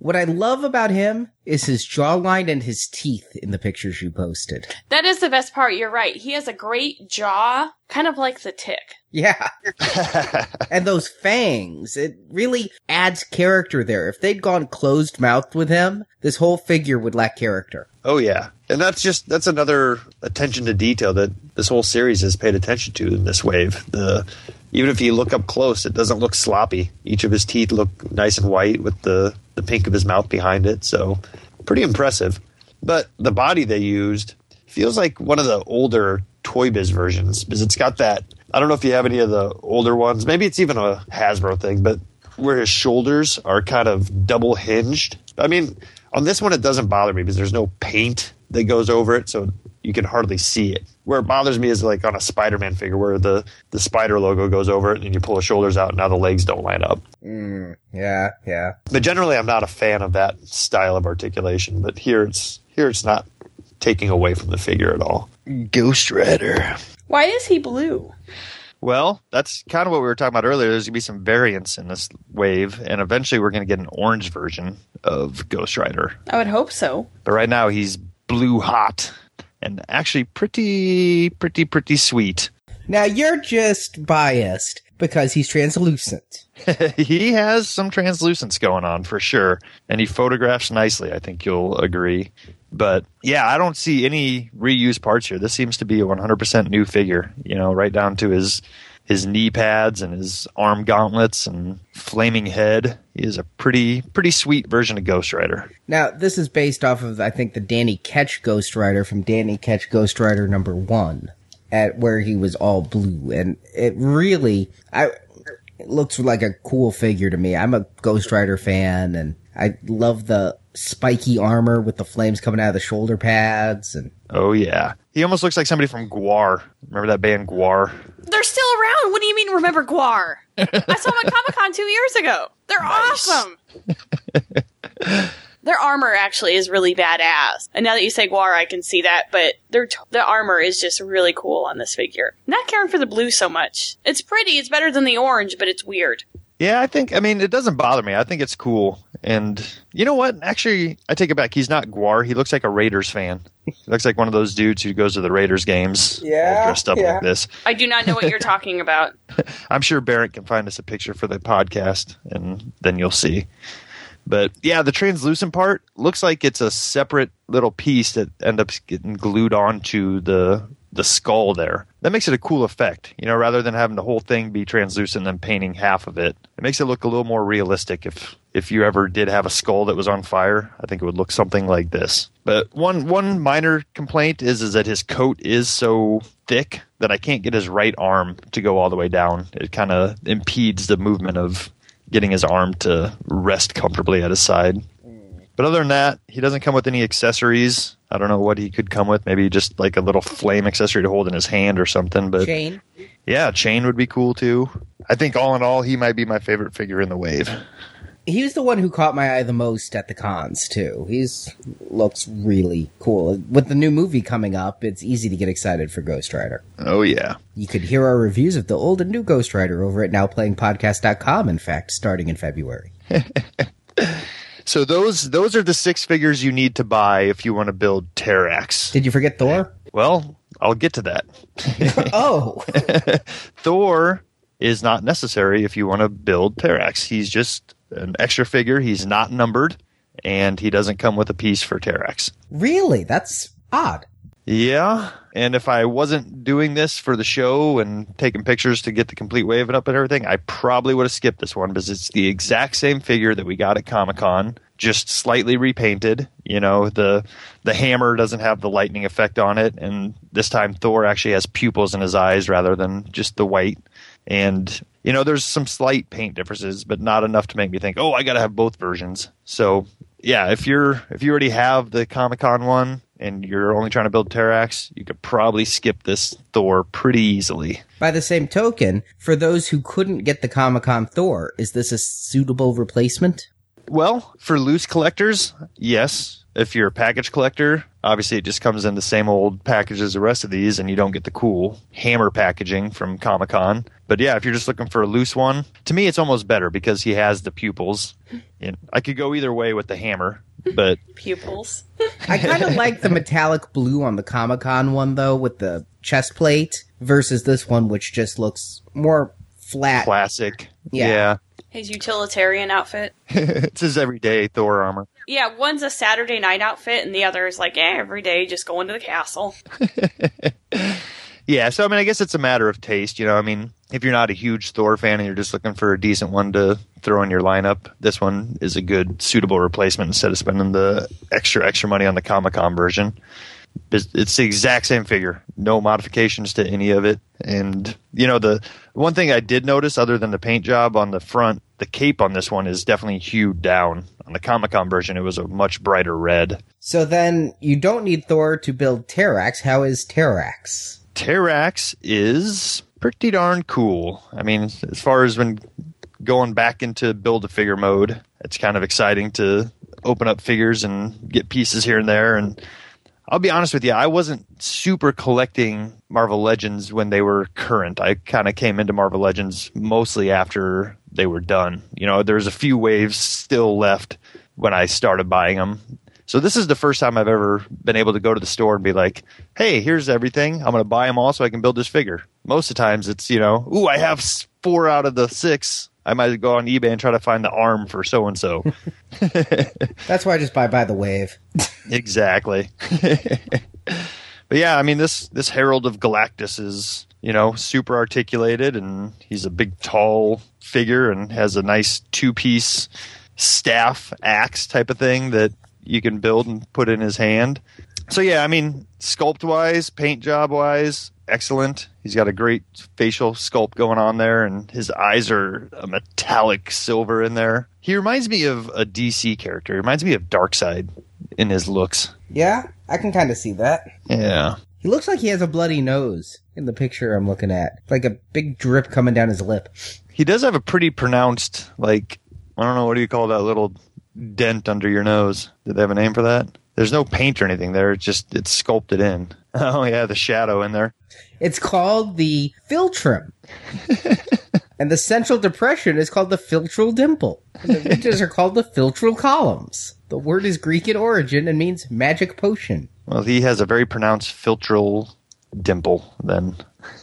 What I love about him is his jawline and his teeth in the pictures you posted. That is the best part. You're right. He has a great jaw, kind of like the Tick. Yeah. And those fangs, it really adds character there. If they'd gone closed-mouthed with him, this whole figure would lack character. Oh, yeah. And that's just, that's another attention to detail that this whole series has paid attention to in this wave. The Even if you look up close, it doesn't look sloppy. Each of his teeth look nice and white with the, the pink of his mouth behind it. So pretty impressive. But the body they used feels like one of the older Toy Biz versions because it's got that, I don't know if you have any of the older ones. Maybe it's even a Hasbro thing, but where his shoulders are kind of double hinged. I mean, on this one, it doesn't bother me because there's no paint that goes over it, so you can hardly see it. Where it bothers me is like on a Spider-Man figure where the, the spider logo goes over it and you pull the shoulders out and now the legs don't line up. Mm, yeah, yeah. But generally, I'm not a fan of that style of articulation, but here it's here it's not taking away from the figure at all. Ghost Rider. Why is he blue? Well, that's kind of what we were talking about earlier. There's going to be some variants in this wave, and eventually we're going to get an orange version of Ghost Rider. I would hope so. But right now he's blue hot and actually pretty, pretty, pretty sweet. Now, you're just biased because he's translucent. He has some translucence going on for sure, and he photographs nicely. I think you'll agree. But yeah, I don't see any reused parts here. This seems to be a one hundred percent new figure, you know, right down to his his knee pads and his arm gauntlets and flaming head. He is a pretty pretty sweet version of Ghost Rider. Now, this is based off of, I think, the Danny Ketch Ghost Rider from Danny Ketch Ghost Rider number one, at where he was all blue. And it really, I, it looks like a cool figure to me. I'm a Ghost Rider fan, and I love the spiky armor with the flames coming out of the shoulder pads. And oh, yeah. He almost looks like somebody from Gwar. Remember that band Gwar? They're still around. What do you mean, remember Gwar? I saw them at Comic-Con two years ago. They're nice. Awesome. Their armor actually is really badass. And now that you say Gwar, I can see that. But their t- the armor is just really cool on this figure. Not caring for the blue so much. It's pretty. It's better than the orange, but it's weird. Yeah, I think, I mean, it doesn't bother me. I think it's cool. And you know what? Actually, I take it back. He's not Gwar. He looks like a Raiders fan. He looks like one of those dudes who goes to the Raiders games yeah, all dressed up yeah. like this. I do not know what you're talking about. I'm sure Barrett can find us a picture for the podcast, and then you'll see. But yeah, the translucent part looks like it's a separate little piece that ends up getting glued onto the the skull there. That makes it a cool effect, you know, rather than having the whole thing be translucent and then painting half of it. It makes it look a little more realistic. If if you ever did have a skull that was on fire, I think it would look something like this. But one one minor complaint is is that his coat is so thick that I can't get his right arm to go all the way down. It kind of impedes the movement of getting his arm to rest comfortably at his side. But other than that, he doesn't come with any accessories. I don't know what he could come with. Maybe just like a little flame accessory to hold in his hand or something. But chain. Yeah, chain would be cool too. I think all in all, he might be my favorite figure in the wave. He was the one who caught my eye the most at the cons too. He's looks really cool. With the new movie coming up, it's easy to get excited for Ghost Rider. Oh yeah. You could hear our reviews of the old and new Ghost Rider over at now playing podcast dot com, in fact, starting in February. So those those are the six figures you need to buy if you want to build Terrax. Did you forget Thor? Well, I'll get to that. Oh. Thor is not necessary if you want to build Terrax. He's just an extra figure. He's not numbered, and he doesn't come with a piece for Terrax. Really? That's odd. Yeah, and if I wasn't doing this for the show and taking pictures to get the complete wave up and everything, I probably would have skipped this one because it's the exact same figure that we got at Comic-Con, just slightly repainted. You know, the the hammer doesn't have the lightning effect on it, and this time Thor actually has pupils in his eyes rather than just the white. And, you know, there's some slight paint differences, but not enough to make me think, oh, I got to have both versions. So, yeah, if you're if you already have the Comic-Con one, and you're only trying to build Terrax, you could probably skip this Thor pretty easily. By the same token, for those who couldn't get the Comic-Con Thor, is this a suitable replacement? Well, for loose collectors, yes. If you're a package collector, obviously it just comes in the same old package as the rest of these, and you don't get the cool hammer packaging from Comic-Con. But yeah, if you're just looking for a loose one, to me it's almost better because he has the pupils. And I could go either way with the hammer, but... Pupils. I kind of like the metallic blue on the Comic-Con one, though, with the chest plate, versus this one, which just looks more flat. Classic. Yeah. yeah. His utilitarian outfit. It's his everyday Thor armor. Yeah, one's a Saturday night outfit, and the other is like, eh, every day, just going to the castle. Yeah, so I mean, I guess it's a matter of taste. You know, I mean, if you're not a huge Thor fan and you're just looking for a decent one to throw in your lineup, this one is a good, suitable replacement instead of spending the extra, extra money on the Comic-Con version. It's the exact same figure. No modifications to any of it. And, you know, the one thing I did notice, other than the paint job on the front, the cape on this one is definitely hued down. On the Comic-Con version, it was a much brighter red. So then, you don't need Thor to build Terrax. How is Terrax? Terrax is pretty darn cool. I mean, as far as when going back into Build-A-Figure mode, it's kind of exciting to open up figures and get pieces here and there. And I'll be honest with you, I wasn't super collecting Marvel Legends when they were current. I kind of came into Marvel Legends mostly after they were done. You know, there's a few waves still left when I started buying them. So this is the first time I've ever been able to go to the store and be like, hey, here's everything. I'm going to buy them all so I can build this figure. Most of the times it's, you know, ooh, I have four out of the six. I might go on eBay and try to find the arm for so-and-so. That's why I just buy by the wave. Exactly. But yeah, I mean, this, this Herald of Galactus is, you know, super articulated, and he's a big, tall figure and has a nice two-piece staff axe type of thing that you can build and put in his hand. So yeah, I mean, sculpt-wise, paint job-wise, excellent. He's got a great facial sculpt going on there, and his eyes are a metallic silver in there. He reminds me of a D C character. He reminds me of Darkseid in his looks. Yeah, I can kind of see that. Yeah. He looks like he has a bloody nose in the picture I'm looking at. Like a big drip coming down his lip. He does have a pretty pronounced, like, I don't know, what do you call that little dent under your nose? Did they have a name for that? There's no paint or anything there. It's just, it's sculpted in. Oh, yeah, the shadow in there. It's called the philtrum. And the central depression is called the philtral dimple. And the ridges are called the philtral columns. The word is Greek in origin and means magic potion. Well, he has a very pronounced philtral dimple, then.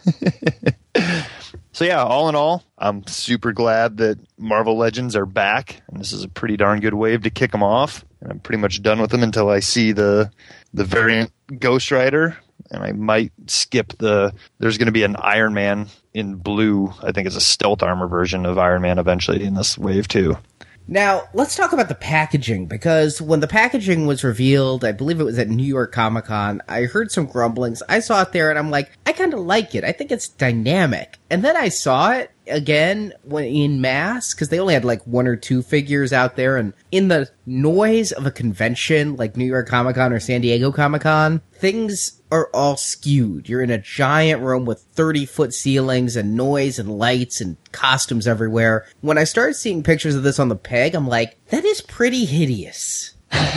So yeah, all in all, I'm super glad that Marvel Legends are back, and this is a pretty darn good wave to kick them off. And I'm pretty much done with them until I see the the variant Ghost Rider, and I might skip the. There's going to be an Iron Man in blue. I think it's a stealth armor version of Iron Man eventually in this wave too. Now, let's talk about the packaging, because when the packaging was revealed, I believe it was at New York Comic Con, I heard some grumblings. I saw it there, and I'm like, I kind of like it. I think it's dynamic. And then I saw it again when in mass, because they only had like one or two figures out there, and in the noise of a convention like New York Comic Con or San Diego Comic Con, things are all skewed. You're in a giant room with thirty-foot ceilings and noise and lights and costumes everywhere. When I started seeing pictures of this on the peg, I'm like, that is pretty hideous.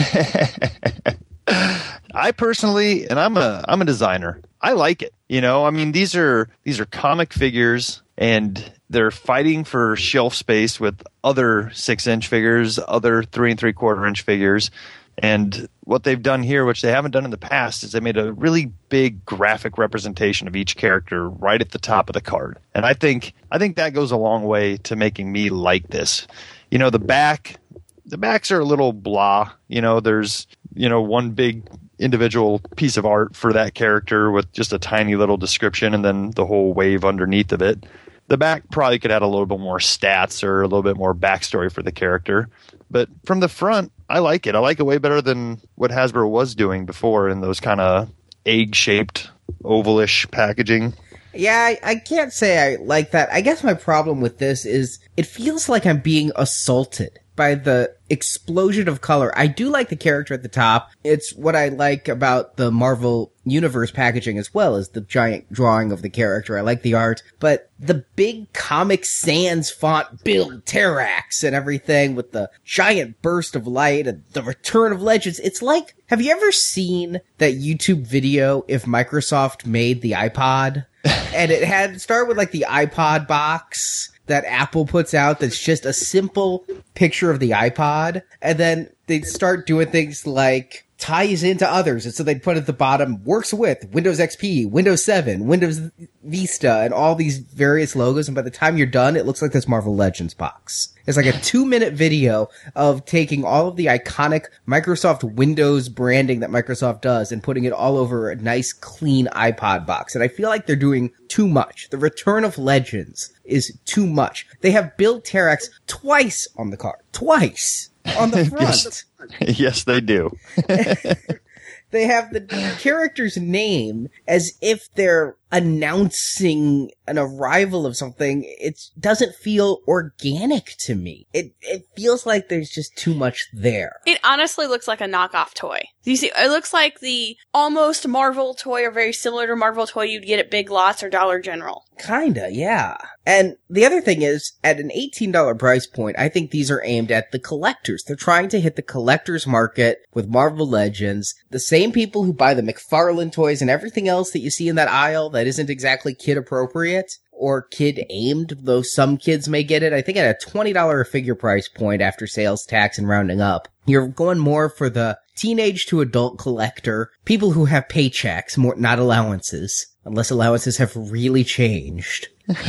I personally, and I'm a I'm a designer, I like it. You know, I mean, these are these are comic figures, and they're fighting for shelf space with other six-inch figures, other three and three-quarter inch figures. And what they've done here, which they haven't done in the past, is they made a really big graphic representation of each character right at the top of the card. And I think I think that goes a long way to making me like this. You know, the back, the backs are a little blah. You know, there's, you know, one big individual piece of art for that character with just a tiny little description and then the whole wave underneath of it. The back probably could add a little bit more stats or a little bit more backstory for the character. But from the front, I like it. I like it way better than what Hasbro was doing before in those kind of egg-shaped, ovalish packaging. Yeah, I, I can't say I like that. I guess my problem with this is it feels like I'm being assaulted. by the explosion of color. I do like the character at the top. It's what I like about the Marvel Universe packaging as well, as the giant drawing of the character. I like the art, but the big Comic Sans font Build Terrax and everything with the giant burst of light and the return of legends. It's like, have you ever seen that YouTube video if Microsoft made the iPod? And it had started with like the iPod box that Apple puts out that's just a simple picture of the iPod, and then they'd start doing things like ties into others, and so they'd put at the bottom, works with Windows X P, Windows seven, Windows Vista, and all these various logos, and by the time you're done, it looks like this Marvel Legends box. It's like a two-minute video of taking all of the iconic Microsoft Windows branding that Microsoft does and putting it all over a nice, clean iPod box, and I feel like they're doing too much. The Return of Legends is too much. They have Build Terrax twice on the card. Twice! On the front. Yes. Yes, they do. They have the character's name as if they're announcing an arrival of something. It doesn't feel organic to me. It it feels like there's just too much there. It honestly looks like a knockoff toy. You see, it looks like the almost Marvel toy or very similar to Marvel toy you'd get at Big Lots or Dollar General. Kinda, yeah. And the other thing is, at an eighteen dollars price point, I think these are aimed at the collectors. They're trying to hit the collector's market with Marvel Legends. The same people who buy the McFarlane toys and everything else that you see in that aisle that isn't exactly kid appropriate or kid aimed, though some kids may get it. I think at a twenty dollars figure price point after sales tax and rounding up, you're going more for the teenage to adult collector, people who have paychecks, more not allowances, unless allowances have really changed.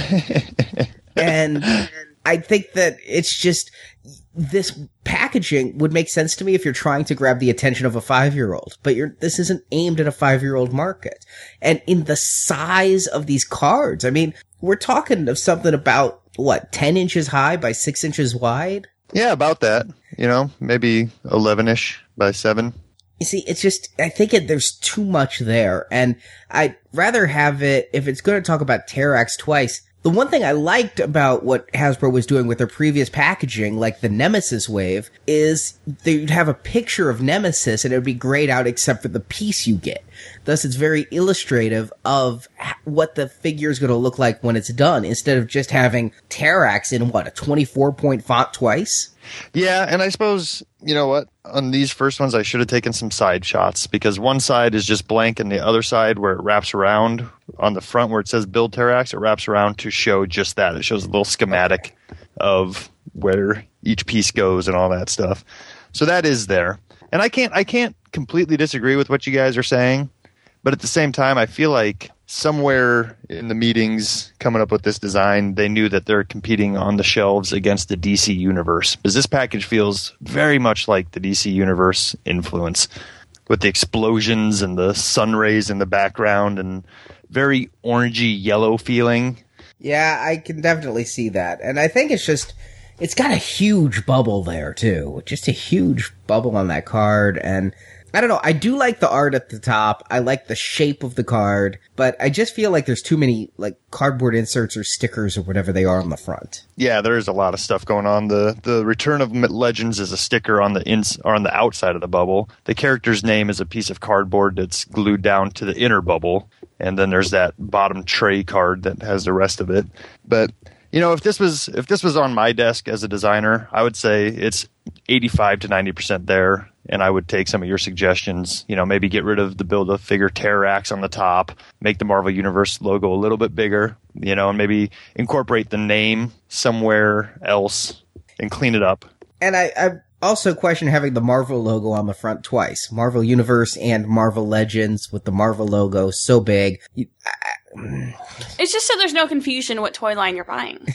And I think that it's just, this packaging would make sense to me if you're trying to grab the attention of a five-year-old, but you're, this isn't aimed at a five-year-old market. And in the size of these cards, I mean, we're talking of something about, what, ten inches high by six inches wide? Yeah, about that. You know, maybe eleven-ish by seven. You see, it's just, I think it, there's too much there, and I'd rather have it, if it's going to talk about Terrax twice. The one thing I liked about what Hasbro was doing with their previous packaging, like the Nemesis wave, is they'd have a picture of Nemesis and it would be grayed out except for the piece you get. Thus, it's very illustrative of what the figure is going to look like when it's done, instead of just having Terrax in, what, a twenty-four point font twice? Yeah, and I suppose, you know what, on these first ones I should have taken some side shots, because one side is just blank and the other side where it wraps around on the front where it says Build Terrax, it wraps around to show just that. It shows a little schematic of where each piece goes and all that stuff. So that is there. And I can't I can't completely disagree with what you guys are saying, but at the same time I feel like somewhere in the meetings coming up with this design, they knew that they're competing on the shelves against the D C Universe, because this package feels very much like the D C Universe influence, with the explosions and the sun rays in the background and very orangey yellow feeling. Yeah, I can definitely see that. And I think it's just, it's got a huge bubble there too. Just a huge bubble on that card, and I don't know, I do like the art at the top, I like the shape of the card, but I just feel like there's too many, like, cardboard inserts or stickers or whatever they are on the front. Yeah, there's a lot of stuff going on. The the Return of Legends is a sticker on the ins or on the outside of the bubble. The character's name is a piece of cardboard that's glued down to the inner bubble, and then there's that bottom tray card that has the rest of it. But you know, if this was if this was on my desk as a designer, I would say it's eighty-five to ninety percent there. And I would take some of your suggestions, you know, maybe get rid of the Build-A-Figure Terrax on the top, make the Marvel Universe logo a little bit bigger, you know, and maybe incorporate the name somewhere else and clean it up. And I, I also question having the Marvel logo on the front twice. Marvel Universe and Marvel Legends with the Marvel logo so big. You, I, It's just so there's no confusion what toy line you're buying.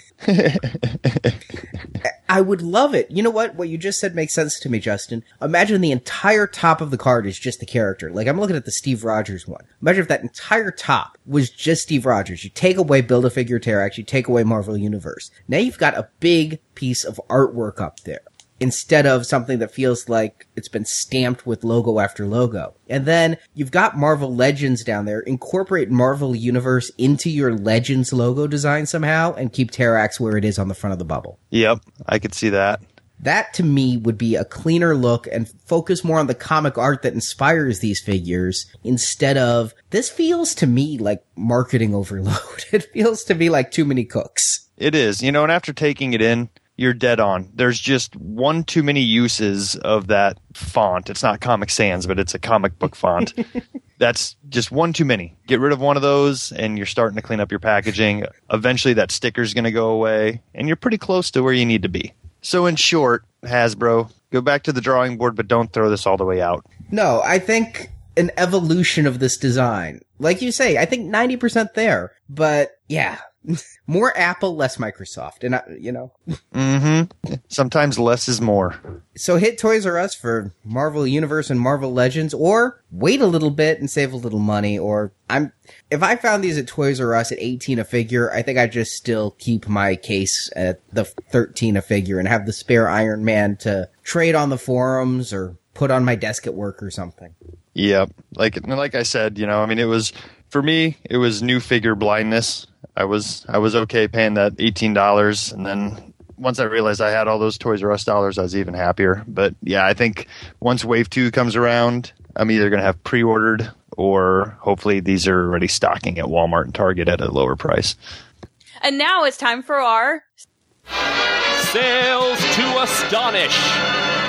I would love it. You know what? What you just said makes sense to me, Justin. Imagine the entire top of the card is just the character. Like, I'm looking at the Steve Rogers one. Imagine if that entire top was just Steve Rogers. You take away Build-A-Figure Terrax, you take away Marvel Universe. Now you've got a big piece of artwork up there, instead of something that feels like it's been stamped with logo after logo. And then you've got Marvel Legends down there. Incorporate Marvel Universe into your Legends logo design somehow and keep Terrax where it is on the front of the bubble. Yep, I could see that. That, to me, would be a cleaner look and focus more on the comic art that inspires these figures instead of, this feels to me like marketing overload. It feels to me like too many cooks. It is. You know, and after taking it in, you're dead on. There's just one too many uses of that font. It's not Comic Sans, but it's a comic book font. That's just one too many. Get rid of one of those, and you're starting to clean up your packaging. Eventually, that sticker's going to go away, and you're pretty close to where you need to be. So in short, Hasbro, go back to the drawing board, but don't throw this all the way out. No, I think an evolution of this design. Like you say, I think ninety percent there. But, yeah, more Apple, less Microsoft. And, I, you know. Mm-hmm. Sometimes less is more. So hit Toys R Us for Marvel Universe and Marvel Legends, or wait a little bit and save a little money, or I'm if I found these at Toys R Us at eighteen a figure, I think I'd just still keep my case at the thirteen a figure and have the spare Iron Man to trade on the forums or put on my desk at work or something. Yeah, like like I said, you know, I mean, it was, for me, it was new figure blindness. I was I was okay paying that eighteen dollars, and then once I realized I had all those Toys R Us dollars, I was even happier. But yeah, I think once Wave two comes around, I'm either going to have pre-ordered, or hopefully these are already stocking at Walmart and Target at a lower price. And now it's time for our Sales to Astonish.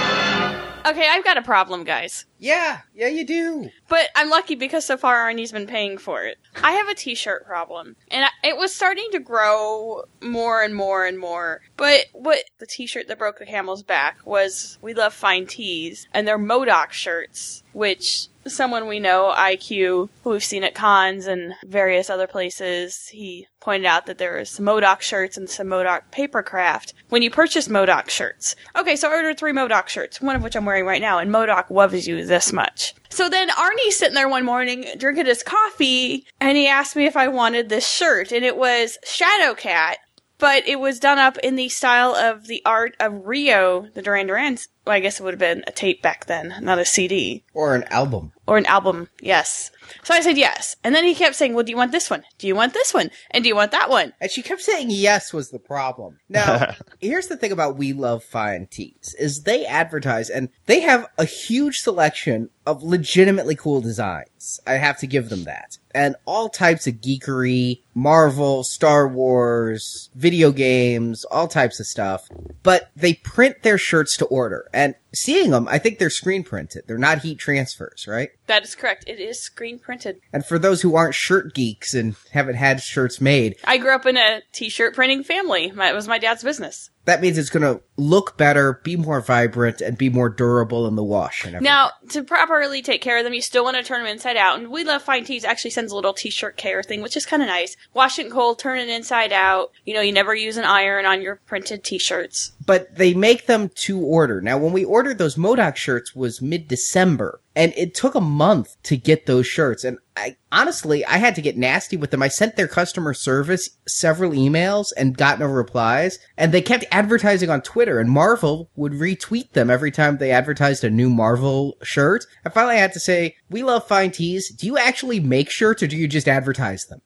Okay, I've got a problem, guys. Yeah, yeah, you do. But I'm lucky because so far Arnie's been paying for it. I have a t-shirt problem. And I, it was starting to grow more and more and more. But what the t-shirt that broke the camel's back was We Love Fine Tees and their MODOK shirts, which someone we know, I Q, who we've seen at cons and various other places, he pointed out that there was some MODOK shirts and some MODOK papercraft when you purchase MODOK shirts. Okay, so I ordered three MODOK shirts, one of which I'm wearing right now, and MODOK loves you this much. So then Arnie's sitting there one morning drinking his coffee, and he asked me if I wanted this shirt, and it was Shadowcat, but it was done up in the style of the art of Rio, the Duran Duran. Well, I guess it would have been a tape back then, not a C D. Or an album. Or an album, yes. So I said yes. And then he kept saying, well, do you want this one? Do you want this one? And do you want that one? And she kept saying yes was the problem. Now, here's the thing about We Love Fine Tees, is they advertise, and they have a huge selection of legitimately cool designs. I have to give them that. And all types of geekery, Marvel, Star Wars, video games, all types of stuff. But they print their shirts to order. And seeing them, I think they're screen printed. They're not heat transfers, right? That is correct. It is screen printed. And for those who aren't shirt geeks and haven't had shirts made, I grew up in a t-shirt printing family. My, it was my dad's business. That means it's going to look better, be more vibrant, and be more durable in the wash. And everything. Now, to properly take care of them, you still want to turn them inside out. And We Love Fine Tees actually sends a little t-shirt care thing, which is kind of nice. Wash it cold, turn it inside out. You know, you never use an iron on your printed t-shirts. But they make them to order. Now, when we ordered those MODOK shirts was mid-December. And it took a month to get those shirts. And I honestly, I had to get nasty with them. I sent their customer service several emails and got no replies. And they kept advertising on Twitter. And Marvel would retweet them every time they advertised a new Marvel shirt. I finally had to say, We Love Fine Tees. Do you actually make shirts or do you just advertise them?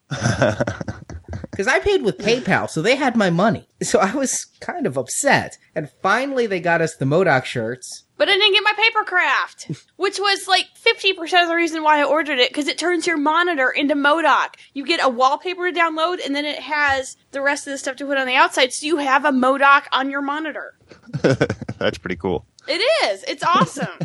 Because I paid with PayPal, so they had my money. So I was kind of upset. And finally they got us the MODOK shirts. But I didn't get my papercraft, which was like fifty percent of the reason why I ordered it, because it turns your monitor into MODOK. You get a wallpaper to download, and then it has the rest of the stuff to put on the outside, so you have a MODOK on your monitor. That's pretty cool. It is. It's awesome.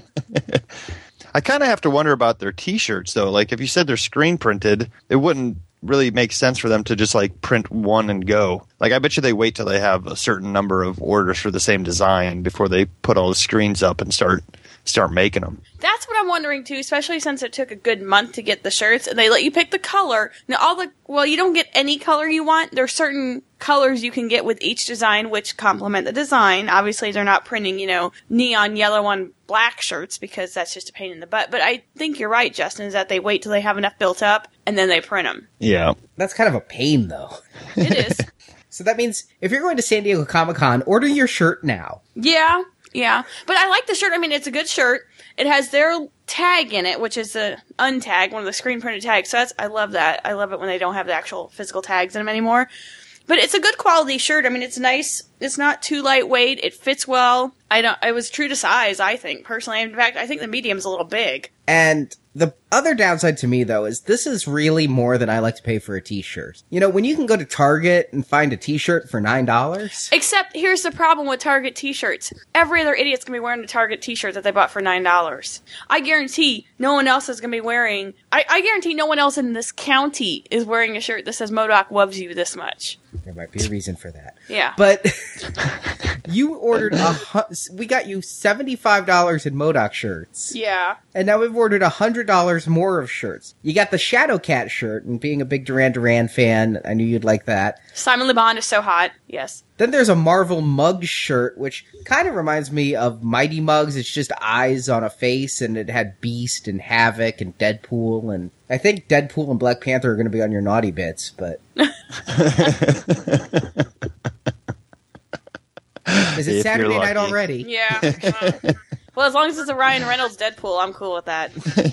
I kind of have to wonder about their t-shirts, though. Like, if you said they're screen printed, it wouldn't really make sense for them to just, like, print one and go. Like, I bet you they wait till they have a certain number of orders for the same design before they put all the screens up and start start making them. That's what I'm wondering, too, especially since it took a good month to get the shirts, and they let you pick the color. Now, all the, well, you don't get any color you want. There's certain colors you can get with each design, which complement the design. Obviously, they're not printing, you know, neon yellow on black shirts, because that's just a pain in the butt. But I think you're right, Justin, is that they wait till they have enough built up, and then they print them. Yeah. That's kind of a pain, though. It is. So that means if you're going to San Diego Comic-Con, order your shirt now. Yeah, yeah. But I like the shirt. I mean, it's a good shirt. It has their tag in it, which is the untag, one of the screen printed tags. So that's, I love that. I love it when they don't have the actual physical tags in them anymore. But it's a good quality shirt. I mean, it's nice It's not too lightweight. It fits well. I don't. It was true to size, I think, personally. In fact, I think the medium's a little big. And the other downside to me, though, is this is really more than I like to pay for a t-shirt. You know, when you can go to Target and find a t-shirt for nine dollars. Except, here's the problem with Target t-shirts. Every other idiot's going to be wearing a Target t-shirt that they bought for nine dollars. I guarantee no one else is going to be wearing... I, I guarantee no one else in this county is wearing a shirt that says MODOK loves you this much. There might be a reason for that. Yeah. But you ordered a... Hu- we got you seventy-five dollars in MODOK shirts. Yeah. And now we've ordered one hundred dollars more of shirts. You got the Shadowcat shirt, and being a big Duran Duran fan, I knew you'd like that. Simon Le Bon is so hot. Yes. Then there's a Marvel Mug shirt, which kind of reminds me of Mighty Mugs. It's just eyes on a face, and it had Beast and Havoc and Deadpool, and I think Deadpool and Black Panther are going to be on your naughty bits, but... Is it If Saturday you're night lucky. already? Yeah. Uh, well, as long as it's a Ryan Reynolds Deadpool, I'm cool with that.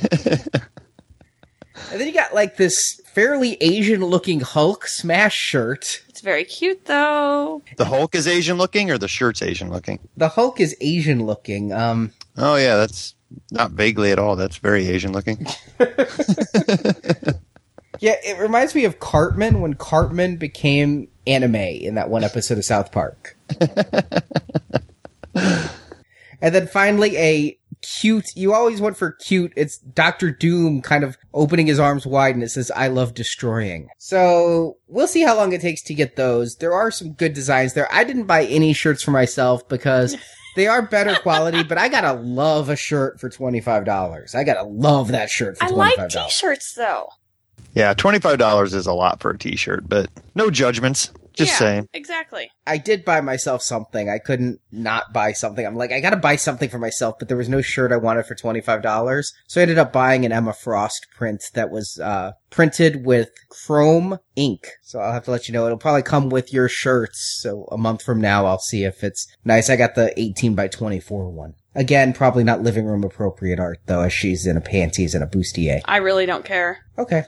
And then you got, like, this fairly Asian-looking Hulk Smash shirt. It's very cute, though. The Hulk is Asian looking, or the shirt's Asian looking? The Hulk is Asian-looking. Um, Oh yeah, that's not vaguely at all. That's very Asian looking. yeah, it reminds me of Cartman when Cartman became anime in that one episode of South Park. And then finally a cute, you always went for cute, it's Doctor Doom kind of opening his arms wide and it says, I love destroying. So, we'll see how long it takes to get those. There are some good designs there. I didn't buy any shirts for myself because they are better quality, but I gotta love a shirt for twenty-five dollars. I gotta love that shirt for I twenty-five like dollars. t-shirts, though. Yeah, twenty-five dollars is a lot for a t-shirt, but no judgments. Just yeah, saying. Exactly. I did buy myself something. I couldn't not buy something. I'm like, I gotta buy something for myself, but there was no shirt I wanted for twenty-five dollars. So I ended up buying an Emma Frost print that was, uh, printed with chrome ink. So I'll have to let you know. It'll probably come with your shirts. So a month from now, I'll see if it's nice. I got the eighteen by twenty-four one. Again, probably not living room appropriate art, though, as she's in a panties and a bustier. I really don't care. Okay.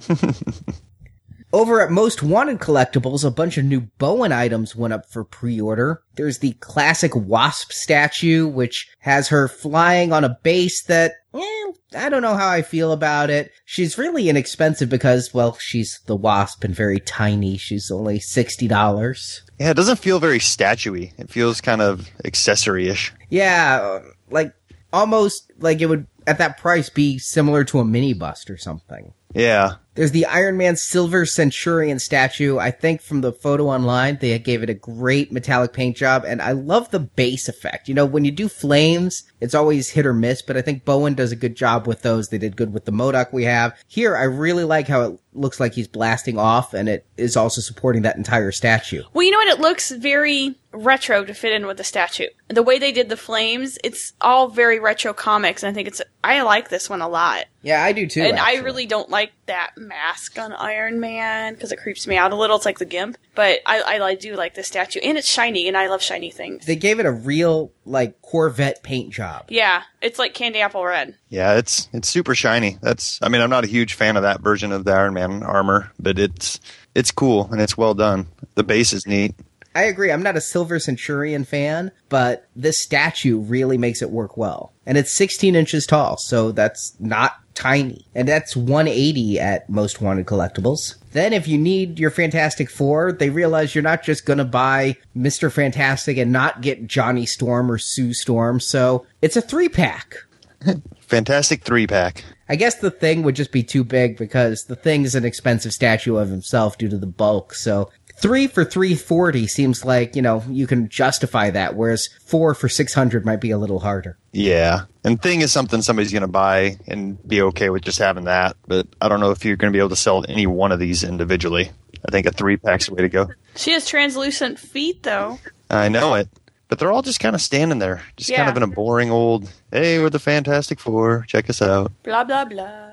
Over at Most Wanted Collectibles, a bunch of new Bowen items went up for pre-order. There's the classic Wasp statue, which has her flying on a base that, eh, I don't know how I feel about it. She's really inexpensive because, well, she's the Wasp and very tiny. She's only sixty dollars. Yeah, it doesn't feel very statuey. It feels kind of accessory-ish. Yeah, uh, like, almost like it would, at that price, be similar to a mini bust or something. Yeah. There's the Iron Man Silver Centurion statue. I think from the photo online, they gave it a great metallic paint job, and I love the base effect. You know, when you do flames, it's always hit or miss, but I think Bowen does a good job with those. They did good with the MODOK we have. Here, I really like how it looks like he's blasting off, and it is also supporting that entire statue. Well, you know what? It looks very retro to fit in with the statue. The way they did the flames, it's all very retro comics, and I think it's, I like this one a lot. Yeah, I do too, And actually. I really don't like that mask on Iron Man, because it creeps me out a little. It's like the Gimp. But I, I, I do like this statue, and it's shiny, and I love shiny things. They gave it a real, like, Corvette paint job. Yeah, it's like candy apple red. Yeah, it's it's super shiny. That's I mean, I'm not a huge fan of that version of the Iron Man armor, but it's it's cool and it's well done. The base is neat. I agree. I'm not a Silver Centurion fan, but this statue really makes it work well. And it's sixteen inches tall, so that's not tiny. And that's one eighty at Most Wanted Collectibles. Then if you need your Fantastic Four, they realize you're not just gonna buy Mister Fantastic and not get Johnny Storm or Sue Storm, so it's a three-pack. Fantastic three-pack. I guess the Thing would just be too big because the Thing is an expensive statue of himself due to the bulk, so three for three forty seems like, you know, you can justify that, whereas four for six hundred might be a little harder. Yeah. And Thing is something somebody's going to buy and be okay with just having that, but I don't know if you're going to be able to sell any one of these individually. I think a three-pack's the way to go. She has translucent feet, though. I know it. But they're all just kind of standing there, just Yeah. kind of in a boring old, hey, we're the Fantastic Four, check us out. Blah, blah, blah.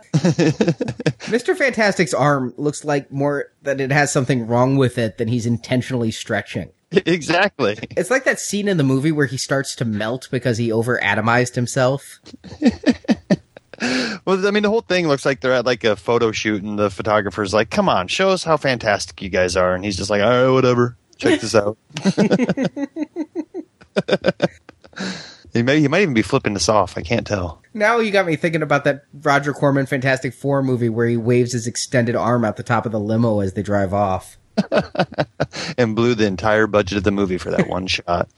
Mister Fantastic's arm looks like more that it has something wrong with it than he's intentionally stretching. Exactly. It's like that scene in the movie where he starts to melt because he over-atomized himself. Well, I mean, the whole thing looks like they're at like a photo shoot, and the photographer's like, come on, show us how fantastic you guys are. And he's just like, all right, whatever. Check this out. he may he might even be flipping this off. I can't tell. Now you got me thinking about that Roger Corman Fantastic Four movie where he waves his extended arm out the top of the limo as they drive off. And blew the entire budget of the movie for that one shot.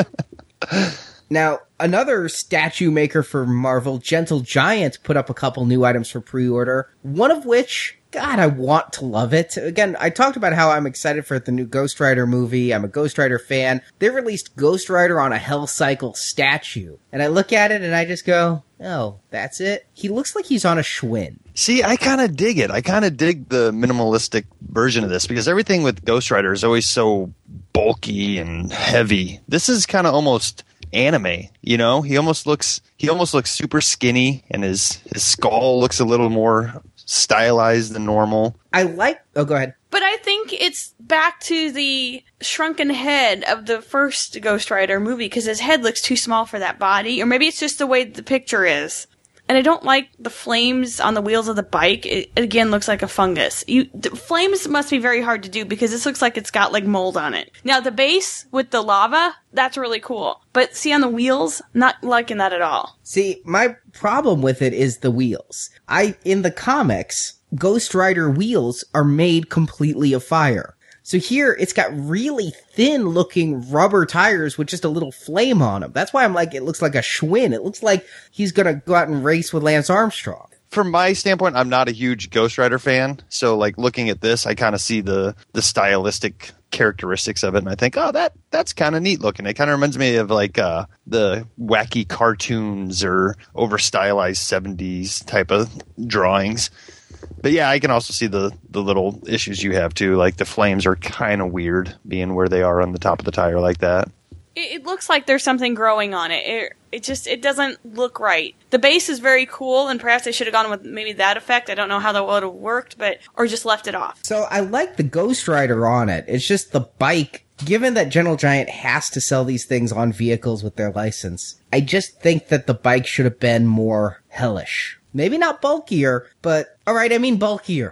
Now, another statue maker for Marvel, Gentle Giant, put up a couple new items for pre-order, one of which, God, I want to love it. Again, I talked about how I'm excited for the new Ghost Rider movie. I'm a Ghost Rider fan. They released Ghost Rider on a Hell Cycle statue. And I look at it and I just go, oh, that's it? He looks like he's on a Schwinn. See, I kind of dig it. I kind of dig the minimalistic version of this because everything with Ghost Rider is always so bulky and heavy. This is kind of almost anime, you know? He almost looks he almost looks super skinny, and his his skull looks a little more stylized than normal. I like... Oh, go ahead. But I think it's back to the shrunken head of the first Ghost Rider movie, because his head looks too small for that body. Or maybe it's just the way the picture is. And I don't like the flames on the wheels of the bike. It, it again looks like a fungus. You, the flames must be very hard to do because this looks like it's got like mold on it. Now the base with the lava, that's really cool. But see on the wheels, not liking that at all. See, my problem with it is the wheels. I, in the comics, Ghost Rider wheels are made completely of fire. So here, it's got really thin-looking rubber tires with just a little flame on them. That's why I'm like, it looks like a Schwinn. It looks like he's gonna go out and race with Lance Armstrong. From my standpoint, I'm not a huge Ghost Rider fan. So, like, looking at this, I kind of see the the stylistic characteristics of it, and I think, oh, that that's kind of neat looking. It kind of reminds me of, like, uh, the wacky cartoons or over-stylized seventies type of drawings. But yeah, I can also see the, the little issues you have too. Like the flames are kind of weird being where they are on the top of the tire like that. It, it looks like there's something growing on it. it. It just, it doesn't look right. The base is very cool, and perhaps they should have gone with maybe that effect. I don't know how that would have worked, but, or just left it off. So I like the Ghost Rider on it. It's just the bike. Given that Gentle Giant has to sell these things on vehicles with their license, I just think that the bike should have been more hellish. Maybe not bulkier, but, alright, I mean bulkier.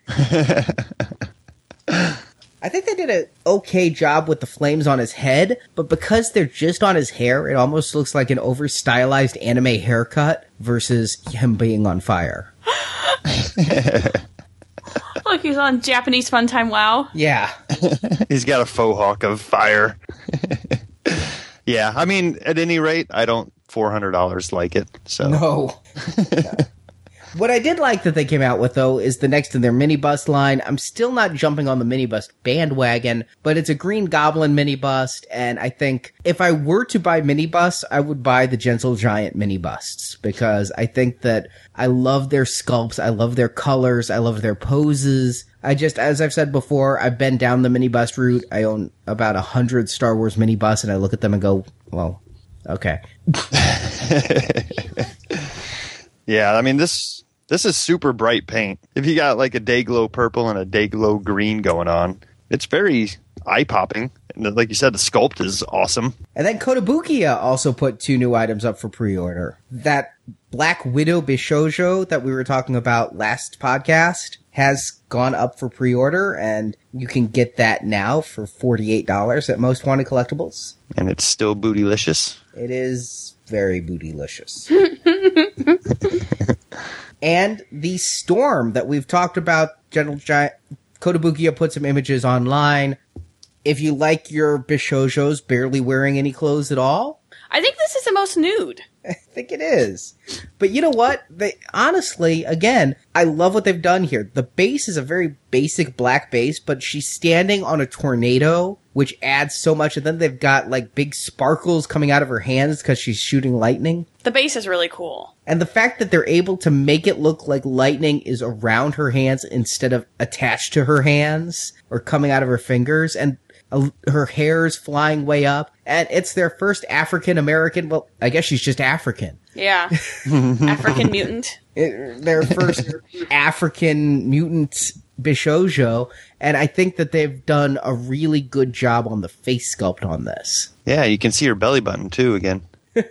I think they did an okay job with the flames on his head, but because they're just on his hair, it almost looks like an over-stylized anime haircut versus him being on fire. Look, he's on Japanese Fun Time WoW. Yeah. He's got a faux hawk of fire. Yeah, I mean, at any rate, I don't four hundred dollars like it. So No. No. What I did like that they came out with, though, is the next in their minibus line. I'm still not jumping on the minibus bandwagon, but it's a Green Goblin minibus, and I think if I were to buy minibus, I would buy the Gentle Giant minibusts, because I think that I love their sculpts, I love their colors, I love their poses. I just, as I've said before, I've been down the minibus route. I own about a hundred Star Wars minibus, and I look at them and go, well, okay. Yeah, I mean, this this is super bright paint. If you got like a Dayglow purple and a Dayglow green going on, it's very eye-popping. And like you said, the sculpt is awesome. And then Kotobukiya also put two new items up for pre-order. That Black Widow Bishoujo that we were talking about last podcast has gone up for pre-order, and you can get that now for forty-eight dollars at Most Wanted Collectibles. And it's still bootylicious. It is very bootylicious. And the Storm that we've talked about, Gentle Giant, Kotobukiya put some images online. If you like your Bishoujos barely wearing any clothes at all, I think this is the most nude. I think it is. But you know what? They honestly, again, I love what they've done here. The base is a very basic black base, but she's standing on a tornado, which adds so much. And then they've got like big sparkles coming out of her hands because she's shooting lightning. The base is really cool. And the fact that they're able to make it look like lightning is around her hands instead of attached to her hands or coming out of her fingers. And uh, her hair is flying way up. And it's their first African American. Well, I guess she's just African. Yeah. African mutant. It, their first African mutant Bishoujo. And I think that they've done a really good job on the face sculpt on this. Yeah, you can see her belly button too again.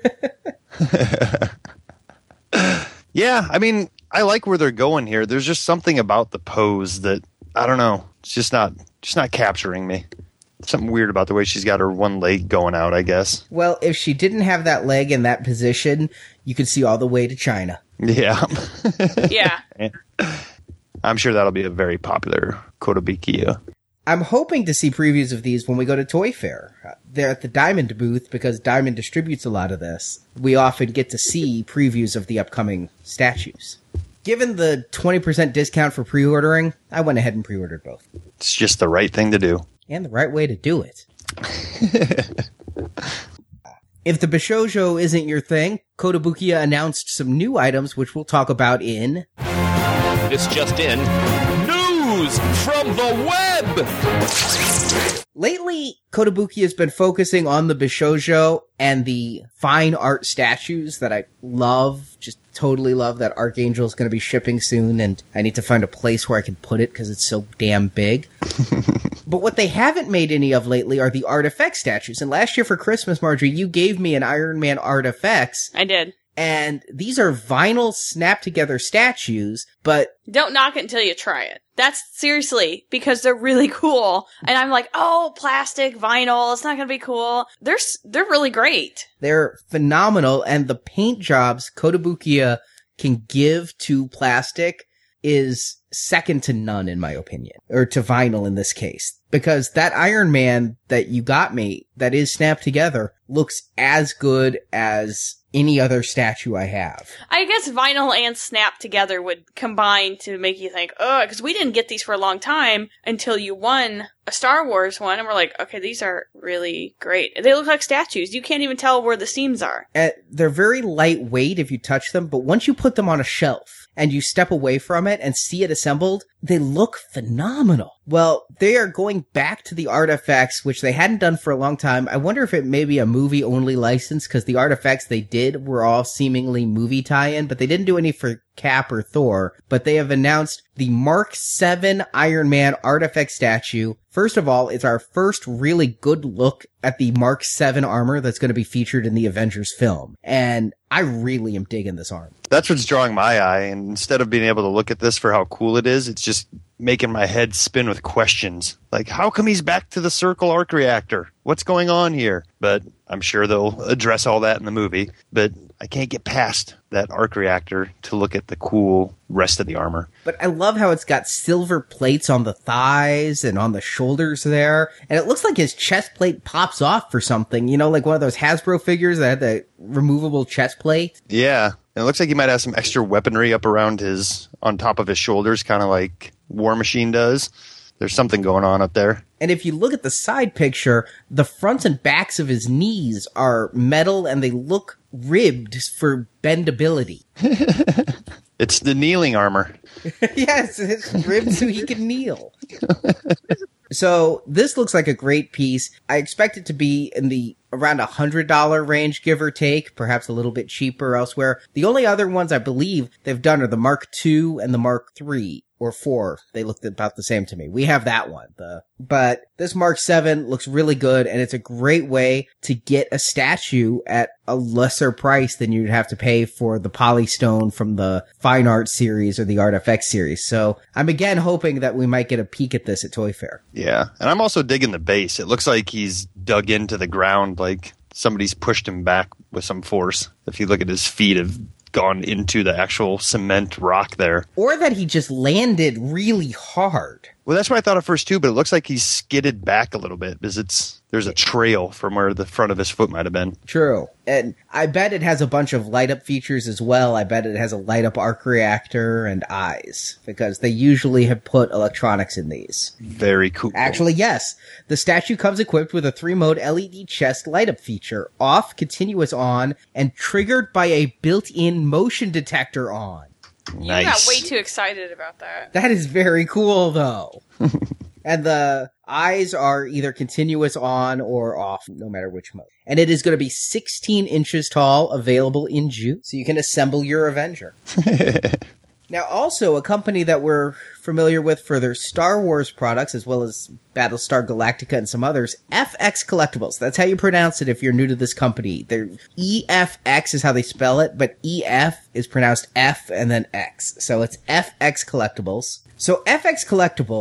Yeah, I mean, I like where they're going here. There's just something about the pose that, I don't know, it's just not just not capturing me. Something weird about the way she's got her one leg going out, I guess. Well, if she didn't have that leg in that position, you could see all the way to China. Yeah. Yeah. I'm sure that'll be a very popular Kotobukiya. I'm hoping to see previews of these when we go to Toy Fair. Uh, They're at the Diamond booth because Diamond distributes a lot of this. We often get to see previews of the upcoming statues. Given the twenty percent discount for pre-ordering, I went ahead and pre-ordered both. It's just the right thing to do. And the right way to do it. If the Bishoujo isn't your thing, Kotobukiya announced some new items which we'll talk about in... This just in. News from the web! Lately, Kotobukiya has been focusing on the Bishoujo and the fine art statues that I love. Just totally love that Archangel is going to be shipping soon, and I need to find a place where I can put it because it's so damn big. But what they haven't made any of lately are the Artifex statues. And last year for Christmas, Marjorie, you gave me an Iron Man Artifex. I did. And these are vinyl snap-together statues, but... Don't knock it until you try it. That's seriously, because they're really cool. And I'm like, oh, plastic, vinyl, it's not going to be cool. They're, they're really great. They're phenomenal, and the paint jobs Kotobukiya can give to plastic is second to none, in my opinion. Or to vinyl in this case. Because that Iron Man that you got me, that is snapped together, looks as good as any other statue I have. I guess vinyl and snap together would combine to make you think, oh, because we didn't get these for a long time until you won a Star Wars one, and we're like, okay, these are really great. They look like statues. You can't even tell where the seams are. Uh, they're very lightweight if you touch them, but once you put them on a shelf and you step away from it and see it assembled, they look phenomenal. Well, they are going back to the artifacts, which they hadn't done for a long time. I wonder if it may be a movie-only license, because the artifacts they did were all seemingly movie tie-in, but they didn't do any for Cap or Thor. But they have announced the Mark seven Iron Man artifact statue. First of all, it's our first really good look at the Mark seven armor that's going to be featured in the Avengers film. And I really am digging this arm. That's what's drawing my eye, and instead of being able to look at this for how cool it is, it's just making my head spin with questions. Like, how come he's back to the circle arc reactor? What's going on here? But I'm sure they'll address all that in the movie. But I can't get past that arc reactor to look at the cool rest of the armor. But I love how it's got silver plates on the thighs and on the shoulders there. And it looks like his chest plate pops off for something. You know, like one of those Hasbro figures that had the removable chest plate. Yeah. And it looks like he might have some extra weaponry up around his, on top of his shoulders, kind of like War Machine does. There's something going on up there. And if you look at the side picture, the fronts and backs of his knees are metal and they look ribbed for bendability. It's the kneeling armor. Yes, it's ribbed so he can kneel. So this looks like a great piece. I expect it to be in the around a one hundred dollars range, give or take, perhaps a little bit cheaper elsewhere. The only other ones I believe they've done are the Mark two and the Mark three. Or four. They looked about the same to me. We have that one. The, but this Mark seven looks really good, and it's a great way to get a statue at a lesser price than you'd have to pay for the Polystone from the Fine Art series or the Artifacts series. So I'm again hoping that we might get a peek at this at Toy Fair. Yeah, and I'm also digging the base. It looks like he's dug into the ground, like somebody's pushed him back with some force. If you look at his feet have gone into the actual cement rock there. Or that he just landed really hard. Well, that's what I thought at first too, but it looks like he's skidded back a little bit because it's there's a trail from where the front of his foot might have been. True. And I bet it has a bunch of light-up features as well. I bet it has a light-up arc reactor and eyes, because they usually have put electronics in these. Very cool. Actually, yes. The statue comes equipped with a three-mode L E D chest light-up feature, off, continuous on, and triggered by a built-in motion detector on. Nice. You got way too excited about that. That is very cool, though. And the eyes are either continuous on or off, no matter which mode. And it is going to be sixteen inches tall, available in June, so you can assemble your Avenger. Now, also, a company that we're familiar with for their Star Wars products, as well as Battlestar Galactica and some others, F X Collectibles. That's how you pronounce it if you're new to this company. They're E F X is how they spell it, but E F is pronounced F and then X. So it's F X Collectibles. So F X Collectibles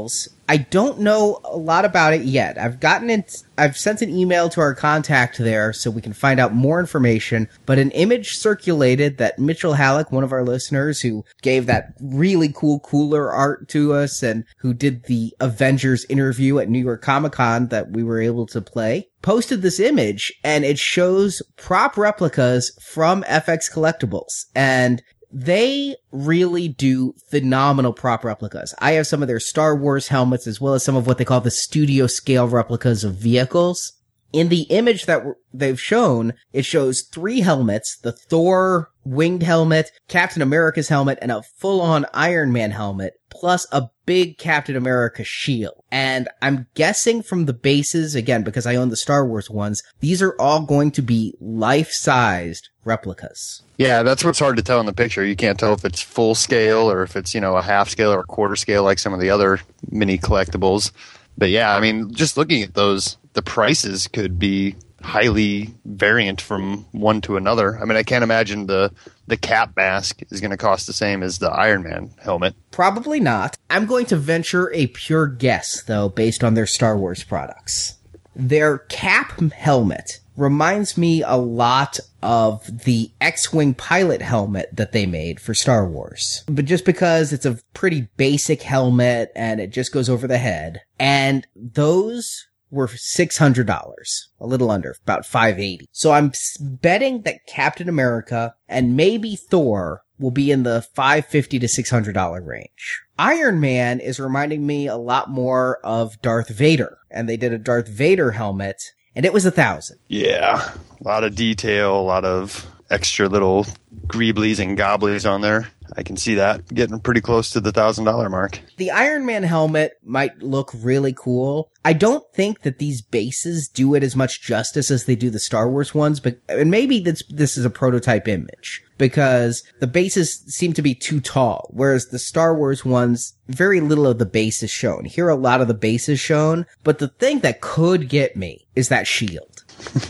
I don't know a lot about it yet. I've gotten it, I've sent an email to our contact there so we can find out more information, but an image circulated that Mitchell Halleck, one of our listeners who gave that really cool cooler art to us and who did the Avengers interview at New York Comic Con that we were able to play, posted this image, and it shows prop replicas from F X Collectibles. And they really do phenomenal prop replicas. I have some of their Star Wars helmets as well as some of what they call the studio scale replicas of vehicles. In the image that they've shown, it shows three helmets, the Thor winged helmet, Captain America's helmet, and a full-on Iron Man helmet, plus a big Captain America shield. And I'm guessing from the bases, again, because I own the Star Wars ones, these are all going to be life-sized replicas. Yeah, that's what's hard to tell in the picture. You can't tell if it's full scale or if it's, you know, a half scale or a quarter scale like some of the other mini collectibles. But yeah, I mean, just looking at those, the prices could be highly variant from one to another. I mean, I can't imagine the the cap mask is going to cost the same as the Iron Man helmet. Probably not. I'm going to venture a pure guess, though, based on their Star Wars products. Their cap helmet reminds me a lot of the X-Wing pilot helmet that they made for Star Wars. But just because it's a pretty basic helmet and it just goes over the head. And those were six hundred dollars, a little under, about five hundred eighty dollars. So I'm betting that Captain America and maybe Thor will be in the five hundred fifty dollars to six hundred dollars range. Iron Man is reminding me a lot more of Darth Vader, and they did a Darth Vader helmet, and it was a thousand. Yeah, a lot of detail, a lot of extra little greeblies and gobblies on there. I can see that getting pretty close to the one thousand dollars mark. The Iron Man helmet might look really cool. I don't think that these bases do it as much justice as they do the Star Wars ones, but and maybe this, this is a prototype image, because the bases seem to be too tall, whereas the Star Wars ones, very little of the base is shown. Here, a lot of the base is shown, but the thing that could get me is that shield.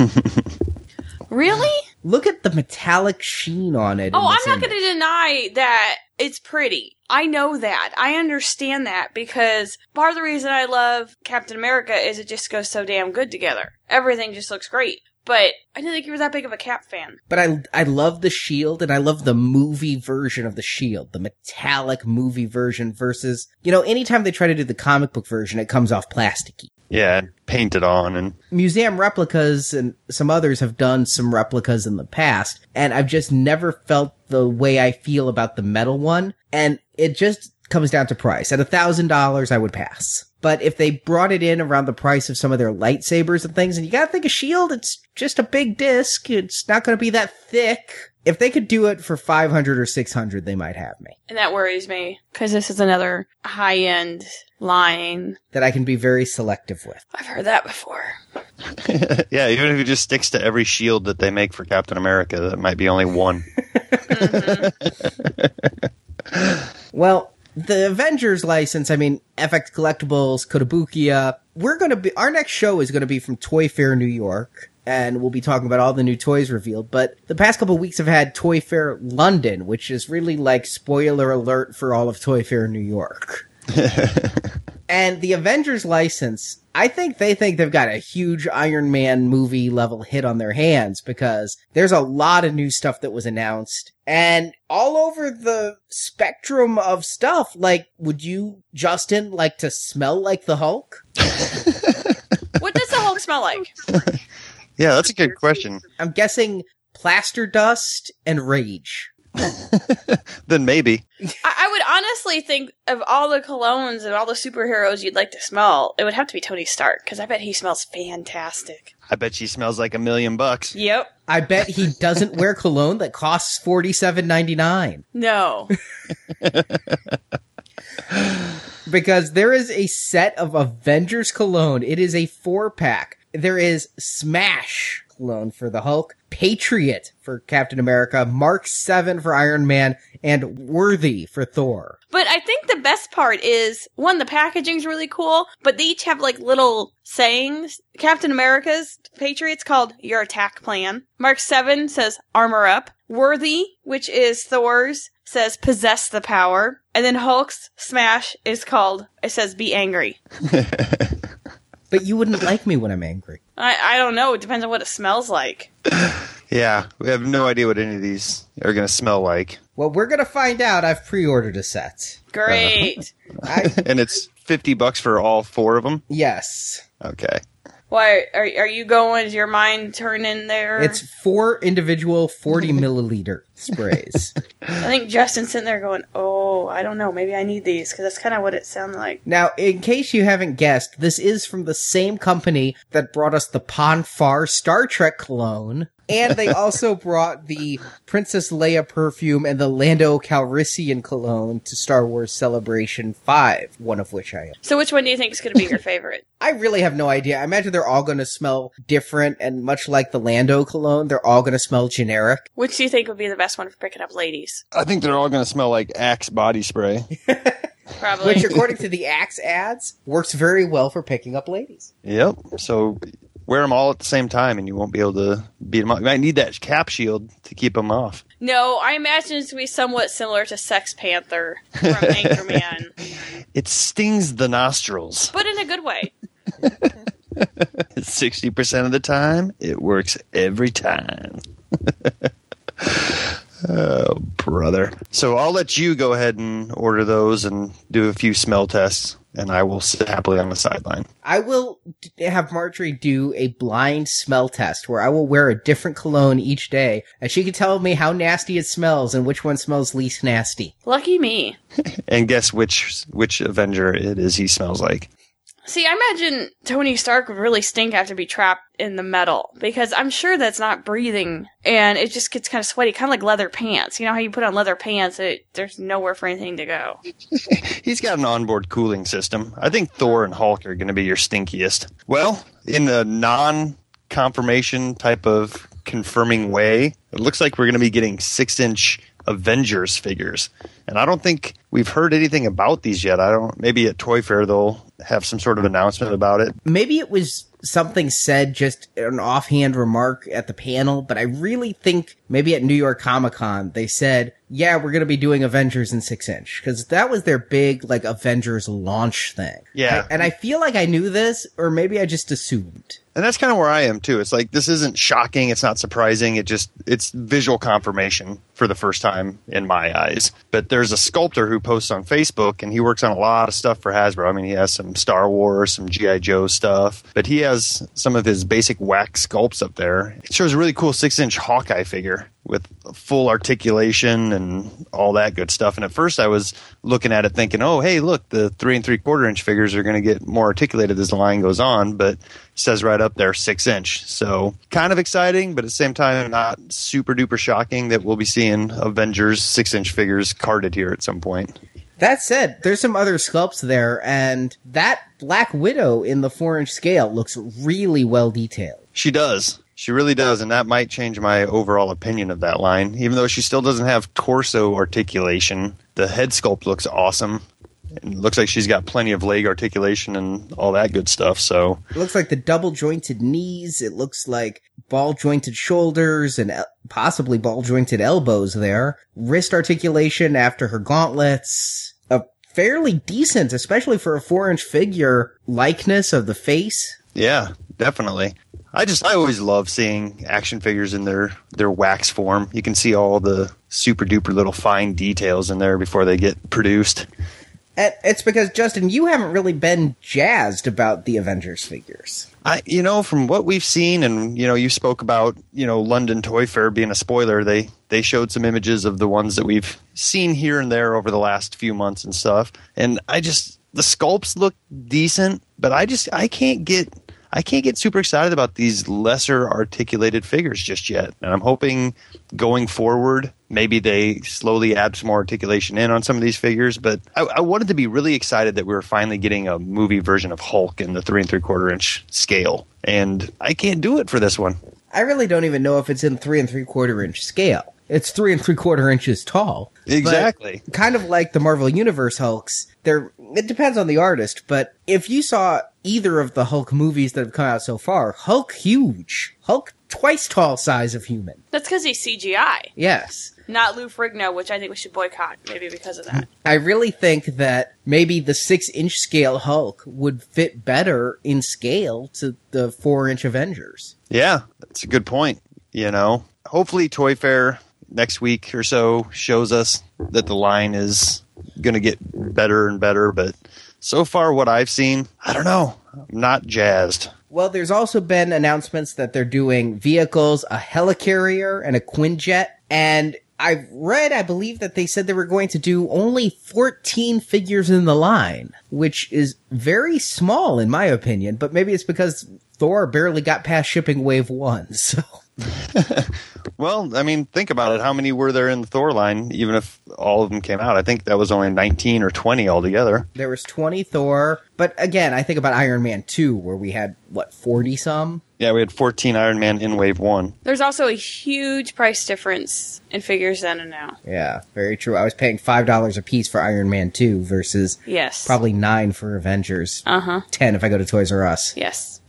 Really? Look at the metallic sheen on it. Oh, I'm not going to deny that it's pretty. I know that. I understand that because part of the reason I love Captain America is it just goes so damn good together. Everything just looks great. But I didn't think you were that big of a Cap fan. But I I love the shield, and I love the movie version of the shield, the metallic movie version versus, you know, anytime they try to do the comic book version, it comes off plasticky. Yeah, and painted on. And Museum Replicas and some others have done some replicas in the past, and I've just never felt the way I feel about the metal one, and it just comes down to price. At a thousand dollars, I would pass. But if they brought it in around the price of some of their lightsabers and things, and you gotta think a shield, it's just a big disc. It's not gonna be that thick. If they could do it for five hundred or six hundred, they might have me. And that worries me, because this is another high-end line that I can be very selective with. I've heard that before. Yeah, even if it just sticks to every shield that they make for Captain America, that might be only one. Mm-hmm. Well, the Avengers license, I mean, F X Collectibles, Kotobukiya, we're going to be, our next show is going to be from Toy Fair New York, and we'll be talking about all the new toys revealed, but the past couple of weeks have had Toy Fair London, which is really like spoiler alert for all of Toy Fair New York. And the Avengers license, I think they think they've got a huge Iron Man movie level hit on their hands, because there's a lot of new stuff that was announced, and all over the spectrum of stuff. Like, would you, Justin, like to smell like the Hulk? What does the Hulk smell like? Yeah, that's a good question. I'm guessing plaster dust and rage. Then maybe. I-, I would honestly think of all the colognes and all the superheroes you'd like to smell, it would have to be Tony Stark, because I bet he smells fantastic. I bet she smells like a million bucks. Yep. I bet he doesn't wear cologne that costs forty-seven ninety-nine. No. Because there is a set of Avengers cologne. It is a four-pack. There is Smash cologne for the Hulk, Patriot for Captain America, Mark seven for Iron Man, and Worthy for Thor. But I think the best part is, one, the packaging's really cool, but they each have like little sayings. Captain America's Patriot's called Your Attack Plan. Mark seven says Armor Up. Worthy, which is Thor's, says possess the power. And then Hulk's smash is called, it says be angry. But you wouldn't like me when I'm angry. I, I don't know. It depends on what it smells like. Yeah, we have no idea what any of these are going to smell like. Well, we're going to find out. I've pre-ordered a set. Great. I, And it's fifty bucks for all four of them? yes. Okay. Why, are, are you going, is your mind turning there? It's four individual forty milliliter sprays. I think Justin's sitting there going, oh, I don't know, maybe I need these, because that's kind of what it sounded like. Now, in case you haven't guessed, this is from the same company that brought us the Pon Farr Star Trek cologne. And they also brought the Princess Leia perfume and the Lando Calrissian cologne to Star Wars Celebration five, one of which I am. So which one do you think is going to be your favorite? I really have no idea. I imagine they're all going to smell different, and much like the Lando cologne, they're all going to smell generic. Which do you think would be the best one for picking up ladies? I think they're all going to smell like Axe body spray. Probably. Which, according to the Axe ads, works very well for picking up ladies. Yep. So wear them all at the same time, and you won't be able to beat them up. You might need that cap shield to keep them off. No, I imagine it to be somewhat similar to Sex Panther from Anchorman. It stings the nostrils. But in a good way. sixty percent of the time, it works every time. Oh, brother. So I'll let you go ahead and order those and do a few smell tests, and I will sit happily on the sideline. I will d- have Marjorie do a blind smell test where I will wear a different cologne each day, and she can tell me how nasty it smells and which one smells least nasty. Lucky me. And guess which which Avenger it is he smells like. See, I imagine Tony Stark would really stink after be trapped in the metal, because I'm sure that's not breathing, and it just gets kind of sweaty, kind of like leather pants. You know how you put on leather pants, it, there's nowhere for anything to go. He's got an onboard cooling system. I think Thor and Hulk are going to be your stinkiest. Well, in the non-confirmation type of confirming way, it looks like we're going to be getting six-inch Avengers figures. And I don't think we've heard anything about these yet. I don't. Maybe at Toy Fair they'll have some sort of announcement about it. Maybe it was something said, just an offhand remark at the panel, but I really think maybe at New York Comic Con they said, yeah, we're going to be doing Avengers in six inch, because that was their big, like, Avengers launch thing. Yeah. I, and I feel like I knew this, or maybe I just assumed. And that's kind of where I am too. It's like, this isn't shocking. It's not surprising. It just, it's visual confirmation for the first time in my eyes. But there's a sculptor who posts on Facebook, and he works on a lot of stuff for Hasbro. I mean, he has some Star Wars, some G I Joe stuff, but he has some of his basic wax sculpts up there. It shows a really cool six inch Hawkeye figure with full articulation and all that good stuff. And at first I was looking at it thinking, oh, hey, look, the three and three quarter inch figures are going to get more articulated as the line goes on, but it says right up there six inch. So kind of exciting, but at the same time, not super duper shocking that we'll be seeing Avengers six inch figures carded here at some point. That said, there's some other sculpts there, and that Black Widow in the four inch scale looks really well detailed. She does. She really does, and that might change my overall opinion of that line. Even though she still doesn't have torso articulation, the head sculpt looks awesome. It looks like she's got plenty of leg articulation and all that good stuff. So it looks like the double jointed knees. It looks like ball jointed shoulders and el- possibly ball jointed elbows there. Wrist articulation after her gauntlets. A fairly decent, especially for a four inch figure, likeness of the face. Yeah, definitely. I just, I always love seeing action figures in their, their wax form. You can see all the super duper little fine details in there before they get produced. And it's because, Justin, you haven't really been jazzed about the Avengers figures. I, you know, from what we've seen, and, you know, you spoke about, you know, London Toy Fair being a spoiler, they, they showed some images of the ones that we've seen here and there over the last few months and stuff. And I just, the sculpts look decent, but I just, I can't get... I can't get super excited about these lesser articulated figures just yet. And I'm hoping going forward, maybe they slowly add some more articulation in on some of these figures. But I, I wanted to be really excited that we were finally getting a movie version of Hulk in the three and three quarter inch scale. And I can't do it for this one. I really don't even know if it's in three and three quarter inch scale. It's three and three quarter inches tall. Exactly. But kind of like the Marvel Universe Hulks, they're, it depends on the artist, but if you saw either of the Hulk movies that have come out so far, Hulk huge. Hulk twice tall size of human. That's because he's C G I. Yes. not Lou Ferrigno, which I think we should boycott, maybe because of that. I really think that maybe the six-inch scale Hulk would fit better in scale to the four-inch Avengers. Yeah, that's a good point. You know, hopefully Toy Fair next week or so shows us that the line is going to get better and better, but so far what I've seen, I don't know. I'm not jazzed. Well, there's also been announcements that they're doing vehicles, a helicarrier, and a Quinjet. And I've read, I believe that they said they were going to do only fourteen figures in the line, which is very small in my opinion. But maybe it's because Thor barely got past shipping wave one, so... Well, I mean, think about it. How many were there in the Thor line, even if all of them came out? I think that was only nineteen or twenty altogether. There was twenty Thor. But again, I think about Iron Man two, where we had, what, forty-some? Yeah, we had fourteen Iron Man in wave one. There's also a huge price difference in figures then and now. Yeah, very true. I was paying five dollars a piece for Iron Man two versus yes. probably nine for Avengers. Uh-huh. ten if I go to Toys R Us. Yes.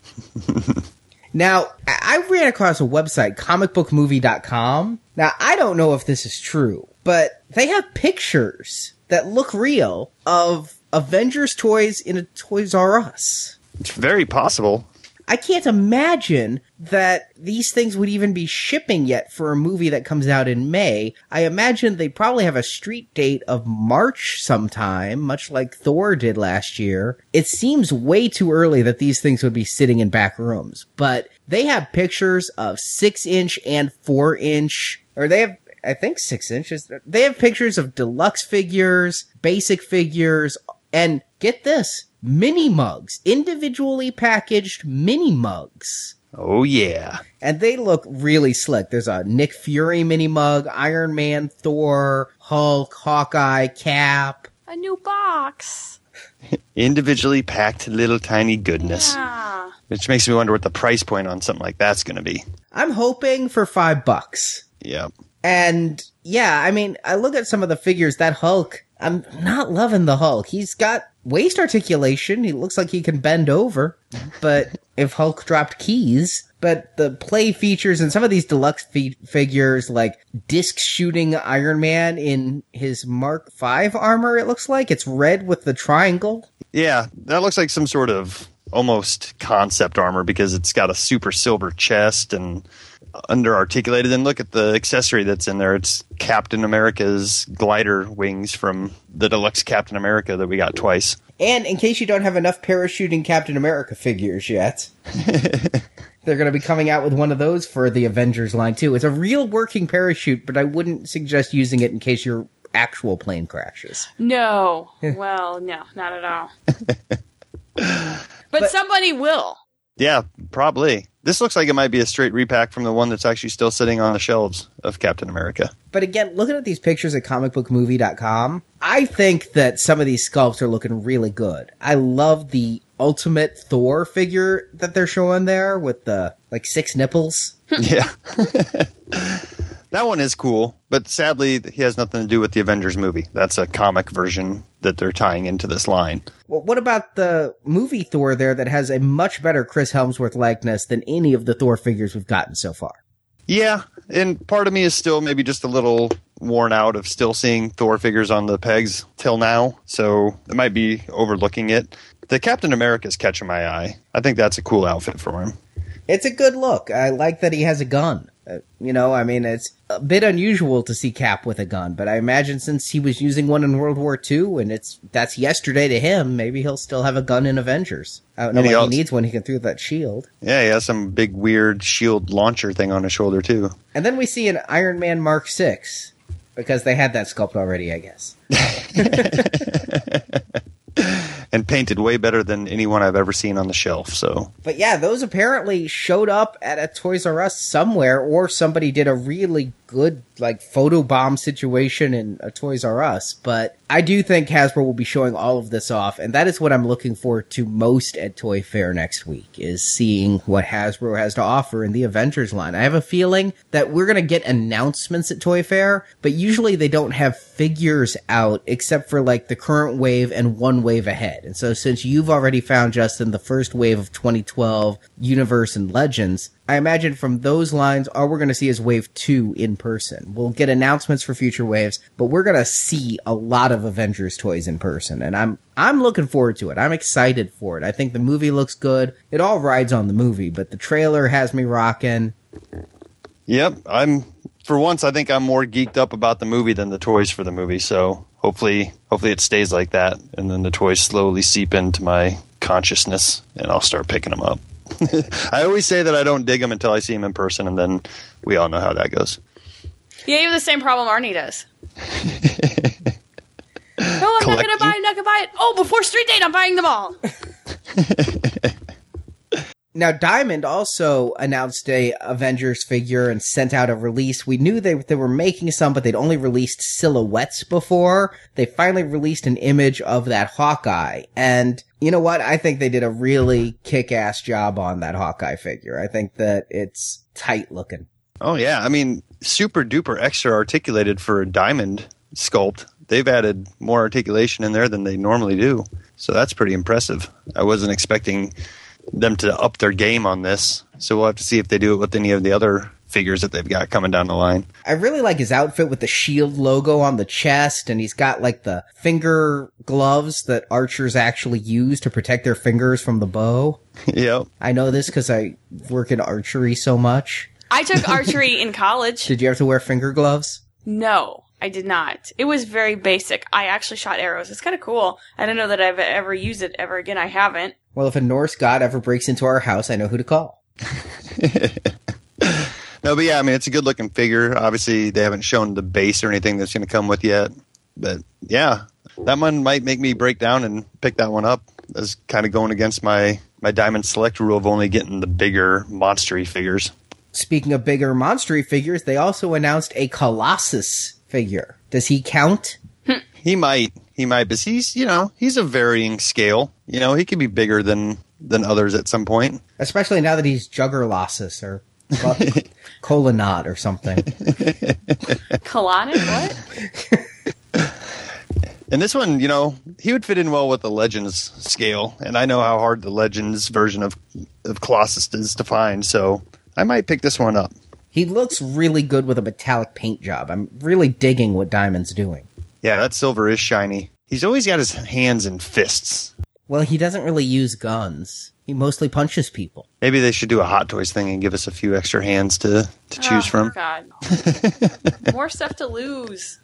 Now, I ran across a website, comic book movie dot com. Now, I don't know if this is true, but they have pictures that look real of Avengers toys in a Toys R Us. It's very possible. I can't imagine that these things would even be shipping yet for a movie that comes out in May. I imagine they probably have a street date of March sometime, much like Thor did last year. It seems way too early that these things would be sitting in back rooms, but they have pictures of six inch and four inch, or they have, I think six inches. They have pictures of deluxe figures, basic figures, and get this, mini mugs, individually packaged mini mugs. Oh, yeah. And they look really slick. There's a Nick Fury mini mug, Iron Man, Thor, Hulk, Hawkeye, Cap. A new box. Individually packed little tiny goodness. Yeah. Which makes me wonder what the price point on something like that's going to be. I'm hoping for five bucks. Yep. And yeah, I mean, I look at some of the figures, that Hulk, I'm not loving the Hulk. He's got waist articulation. He looks like he can bend over. But if Hulk dropped keys, but the play features and some of these deluxe fi- figures, like disc shooting Iron Man in his Mark five armor, it looks like. It's red with the triangle. Yeah, that looks like some sort of almost concept armor because it's got a super silver chest and under articulated. And look at the accessory that's in there. It's Captain America's glider wings from the deluxe Captain America that we got twice. And in case you don't have enough parachuting Captain America figures yet, they're going to be coming out with one of those for the Avengers line too. It's a real working parachute, but I wouldn't suggest using it in case your actual plane crashes. No. Well, no, not at all. but, But- somebody will. Yeah, probably. This looks like it might be a straight repack from the one that's actually still sitting on the shelves of Captain America. But again, looking at these pictures at comic book movie dot com, I think that some of these sculpts are looking really good. I love the Ultimate Thor figure that they're showing there with the, like, six nipples. Yeah. That one is cool, but sadly, he has nothing to do with the Avengers movie. That's a comic version that they're tying into this line. Well, what about the movie Thor there that has a much better Chris Hemsworth likeness than any of the Thor figures we've gotten so far? Yeah, and part of me is still maybe just a little worn out of still seeing Thor figures on the pegs till now, so it might be overlooking it. The Captain America's catching my eye. I think that's a cool outfit for him. It's a good look. I like that he has a gun. Uh, you know, I mean, it's a bit unusual to see Cap with a gun, but I imagine since he was using one in World War Two, and it's that's yesterday to him, maybe he'll still have a gun in Avengers. I don't know And he why he also- needs one. He can throw that shield. Yeah, he has some big weird shield launcher thing on his shoulder, too. And then we see an Iron Man Mark six, because they had that sculpt already, I guess. And painted way better than anyone I've ever seen on the shelf, so... But yeah, those apparently showed up at a Toys R Us somewhere, or somebody did a really good, like, photobomb situation in a Toys R Us. But I do think Hasbro will be showing all of this off, and that is what I'm looking forward to most at Toy Fair next week, is seeing what Hasbro has to offer in the Avengers line. I have a feeling that we're going to get announcements at Toy Fair, but usually they don't have figures out except for, like, the current wave and one wave ahead. And so since you've already found, Justin, the first wave of twenty twelve Universe and Legends, I imagine from those lines, all we're going to see is Wave two in person. We'll get announcements for future waves, but we're going to see a lot of Avengers toys in person, and I'm I'm looking forward to it. I'm excited for it. I think the movie looks good. It all rides on the movie, but the trailer has me rocking. Yep, I'm for once I think I'm more geeked up about the movie than the toys for the movie, so hopefully hopefully it stays like that, and then the toys slowly seep into my consciousness, and I'll start picking them up. I always say that I don't dig them until I see them in person, and then we all know how that goes. Yeah, you have the same problem Arnie does. No, I'm Collect- not going to buy it, I'm not going to buy it. Oh, before Street Date, I'm buying them all. Now, Diamond also announced a Avengers figure and sent out a release. We knew they, they were making some, but they'd only released silhouettes before. They finally released an image of that Hawkeye. And you know what? I think they did a really kick-ass job on that Hawkeye figure. I think that it's tight looking. Oh, yeah. I mean, super duper extra articulated for a Diamond sculpt. They've added more articulation in there than they normally do. So that's pretty impressive. I wasn't expecting them to up their game on this. So we'll have to see if they do it with any of the other figures that they've got coming down the line. I really like his outfit with the SHIELD logo on the chest, and he's got like the finger gloves that archers actually use to protect their fingers from the bow. Yep. I know this because I work in archery so much. I took archery in college. Did you have to wear finger gloves? No, I did not. It was very basic. I actually shot arrows. It's kind of cool. I don't know that I've ever used it ever again. I haven't. Well, if a Norse god ever breaks into our house, I know who to call. No, but yeah, I mean, it's a good looking figure. Obviously, they haven't shown the base or anything that's going to come with yet. But yeah, that one might make me break down and pick that one up. That's kind of going against my, my Diamond Select rule of only getting the bigger monstery figures. Speaking of bigger monstery figures, they also announced a Colossus figure. Does he count? He might. He might, but he's, you know, he's a varying scale. You know, he could be bigger than, than others at some point. Especially now that he's Juggerlossus or Colonot or something. Colonic? What? And this one, you know, he would fit in well with the Legends scale. And I know how hard the Legends version of, of Colossus is to find, so I might pick this one up. He looks really good with a metallic paint job. I'm really digging what Diamond's doing. Yeah, that silver is shiny. He's always got his hands in fists. Well, he doesn't really use guns. He mostly punches people. Maybe they should do a Hot Toys thing and give us a few extra hands to, to choose oh, from. God. More stuff to lose.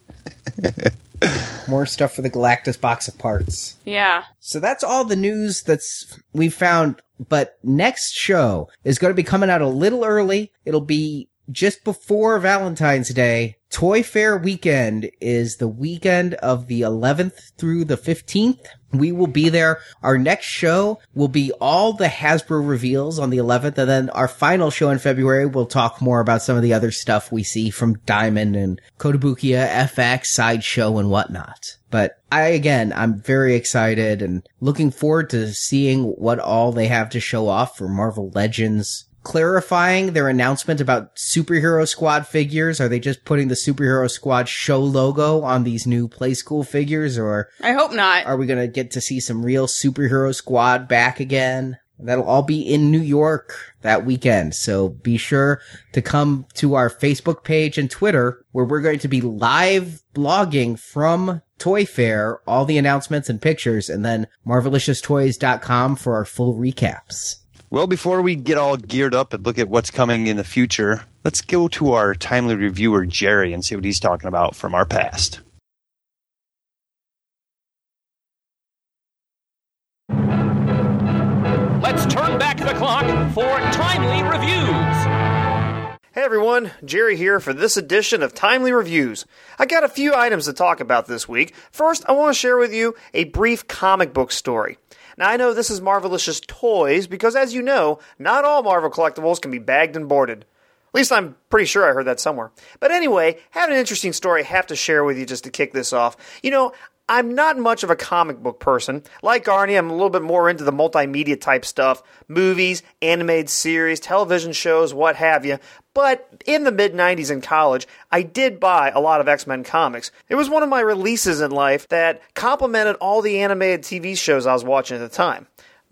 More stuff for the Galactus box of parts. Yeah. So that's all the news that's we found. But next show is going to be coming out a little early. It'll be just before Valentine's Day. Toy Fair weekend is the weekend of the eleventh through the fifteenth. We will be there. Our next show will be all the Hasbro reveals on the eleventh, and then our final show in February, we'll talk more about some of the other stuff we see from Diamond and Kotobukiya, F X, Sideshow, and whatnot. But I, again, I'm very excited and looking forward to seeing what all they have to show off for Marvel Legends. Clarifying their announcement about Superhero Squad figures. Are they just putting the Superhero Squad show logo on these new Play School figures, or I hope not. are we going to get to see some real Superhero Squad back again? That'll all be in New York that weekend, so be sure to come to our Facebook page and Twitter, where we're going to be live blogging from Toy Fair, all the announcements and pictures, and then marvelicious toys dot com for our full recaps. Well, before we get all geared up and look at what's coming in the future, let's go to our timely reviewer, Jerry, and see what he's talking about from our past. Let's turn back the clock for timely reviews. Hey everyone, Jerry here for this edition of Timely Reviews. I got a few items to talk about this week. First, I want to share with you a brief comic book story. Now, I know this is Marvelicious Toys because, as you know, not all Marvel collectibles can be bagged and boarded. At least I'm pretty sure I heard that somewhere. But anyway, I have an interesting story I have to share with you just to kick this off. You know, I'm not much of a comic book person. Like Arnie, I'm a little bit more into the multimedia type stuff. Movies, animated series, television shows, what have you. But in the mid nineties in college, I did buy a lot of X-Men comics. It was one of my releases in life that complemented all the animated T V shows I was watching at the time.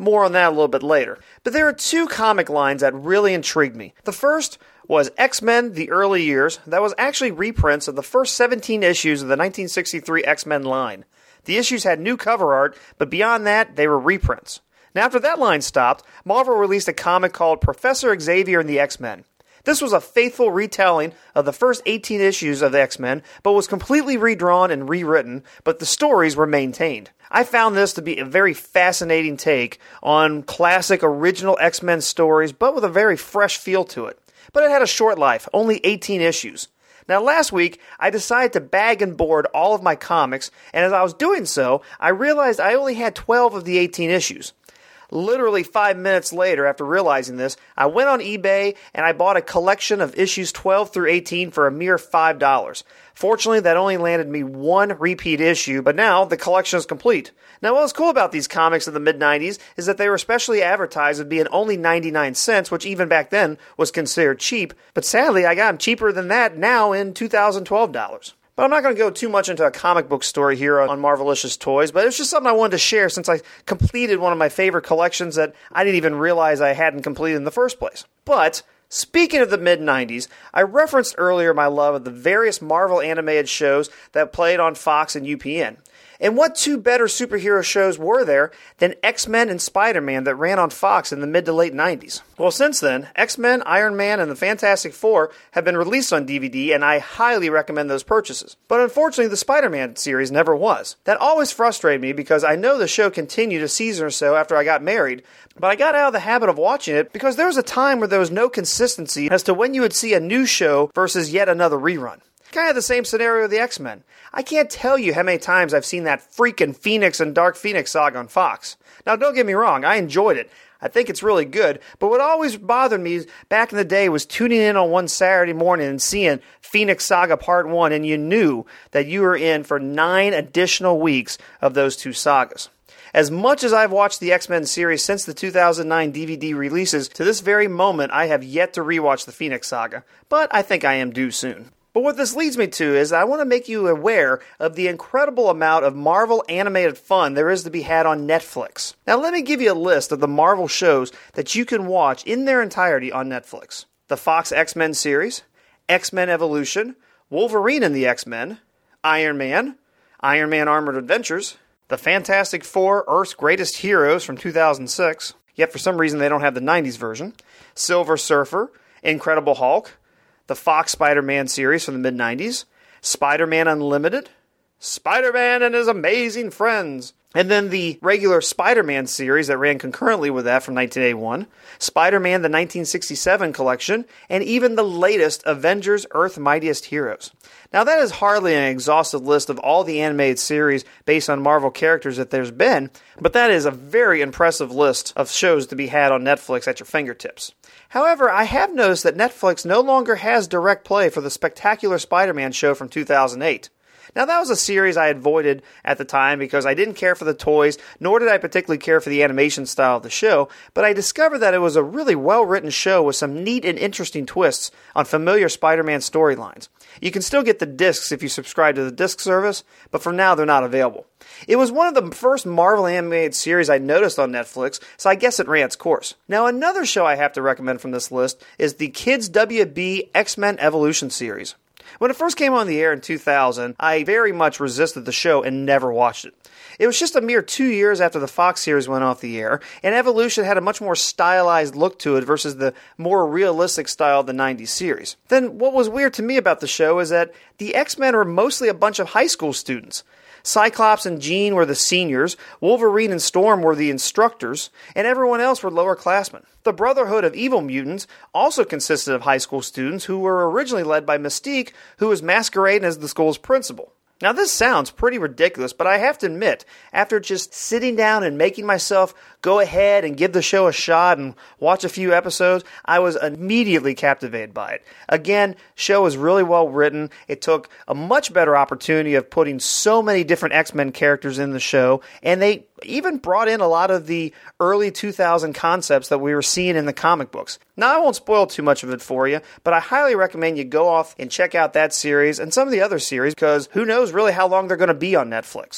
More on that a little bit later. But there are two comic lines that really intrigued me. The first was X-Men The Early Years. That was actually reprints of the first seventeen issues of the nineteen sixty-three X-Men line. The issues had new cover art, but beyond that, they were reprints. Now, after that line stopped, Marvel released a comic called Professor Xavier and the X-Men. This was a faithful retelling of the first eighteen issues of the X-Men, but was completely redrawn and rewritten, but the stories were maintained. I found this to be a very fascinating take on classic original X-Men stories, but with a very fresh feel to it. But it had a short life, only eighteen issues. Now, last week, I decided to bag and board all of my comics, and as I was doing so, I realized I only had twelve of the eighteen issues. Literally five minutes later, after realizing this, I went on eBay and I bought a collection of issues twelve through eighteen for a mere five dollars. Fortunately, that only landed me one repeat issue, but now the collection is complete. Now, what was cool about these comics in the mid nineties is that they were specially advertised as being only ninety-nine cents, which even back then was considered cheap, but sadly, I got them cheaper than that now in two thousand twelve dollars. But I'm not going to go too much into a comic book story here on Marvelicious Toys, but it's just something I wanted to share since I completed one of my favorite collections that I didn't even realize I hadn't completed in the first place. But speaking of the mid nineties, I referenced earlier my love of the various Marvel animated shows that played on Fox and U P N. And what two better superhero shows were there than X-Men and Spider-Man that ran on Fox in the mid to late nineties? Well, since then, X-Men, Iron Man, and the Fantastic Four have been released on D V D, and I highly recommend those purchases. But unfortunately, the Spider-Man series never was. That always frustrated me because I know the show continued a season or so after I got married, but I got out of the habit of watching it because there was a time where there was no consistency as to when you would see a new show versus yet another rerun. Kind of the same scenario with the X-Men. I can't tell you how many times I've seen that freaking Phoenix and Dark Phoenix saga on Fox. Now, don't get me wrong, I enjoyed it. I think it's really good, but what always bothered me back in the day was tuning in on one Saturday morning and seeing Phoenix Saga Part one, and you knew that you were in for nine additional weeks of those two sagas. As much as I've watched the X-Men series since the two thousand nine D V D releases, to this very moment I have yet to rewatch the Phoenix Saga, but I think I am due soon. But what this leads me to is I want to make you aware of the incredible amount of Marvel animated fun there is to be had on Netflix. Now let me give you a list of the Marvel shows that you can watch in their entirety on Netflix. The Fox X-Men series, X-Men Evolution, Wolverine and the X-Men, Iron Man, Iron Man Armored Adventures, The Fantastic Four, Earth's Greatest Heroes from two thousand six, yet for some reason they don't have the nineties version, Silver Surfer, Incredible Hulk, the Fox Spider-Man series from the mid nineties, Spider-Man Unlimited, Spider-Man and His Amazing Friends, and then the regular Spider-Man series that ran concurrently with that from nineteen eighty-one, Spider-Man the nineteen sixty-seven collection, and even the latest Avengers Earth's Mightiest Heroes. Now that is hardly an exhaustive list of all the animated series based on Marvel characters that there's been, but that is a very impressive list of shows to be had on Netflix at your fingertips. However, I have noticed that Netflix no longer has direct play for the Spectacular Spider-Man show from two thousand eight. Now, that was a series I avoided at the time because I didn't care for the toys, nor did I particularly care for the animation style of the show, but I discovered that it was a really well-written show with some neat and interesting twists on familiar Spider-Man storylines. You can still get the discs if you subscribe to the disc service, but for now they're not available. It was one of the first Marvel animated series I noticed on Netflix, so I guess it ran its course. Now, another show I have to recommend from this list is the Kids W B X-Men Evolution series. When it first came on the air in two thousand, I very much resisted the show and never watched it. It was just a mere two years after the Fox series went off the air, and Evolution had a much more stylized look to it versus the more realistic style of the nineties series. Then what was weird to me about the show is that the X-Men were mostly a bunch of high school students. Cyclops and Jean were the seniors, Wolverine and Storm were the instructors, and everyone else were lowerclassmen. The Brotherhood of Evil Mutants also consisted of high school students who were originally led by Mystique, who was masquerading as the school's principal. Now this sounds pretty ridiculous, but I have to admit, after just sitting down and making myself go ahead and give the show a shot and watch a few episodes, I was immediately captivated by it. Again, show was really well written. It took a much better opportunity of putting so many different X-Men characters in the show, and they even brought in a lot of the early two thousand concepts that we were seeing in the comic books. Now, I won't spoil too much of it for you, but I highly recommend you go off and check out that series and some of the other series, because who knows really how long they're going to be on Netflix.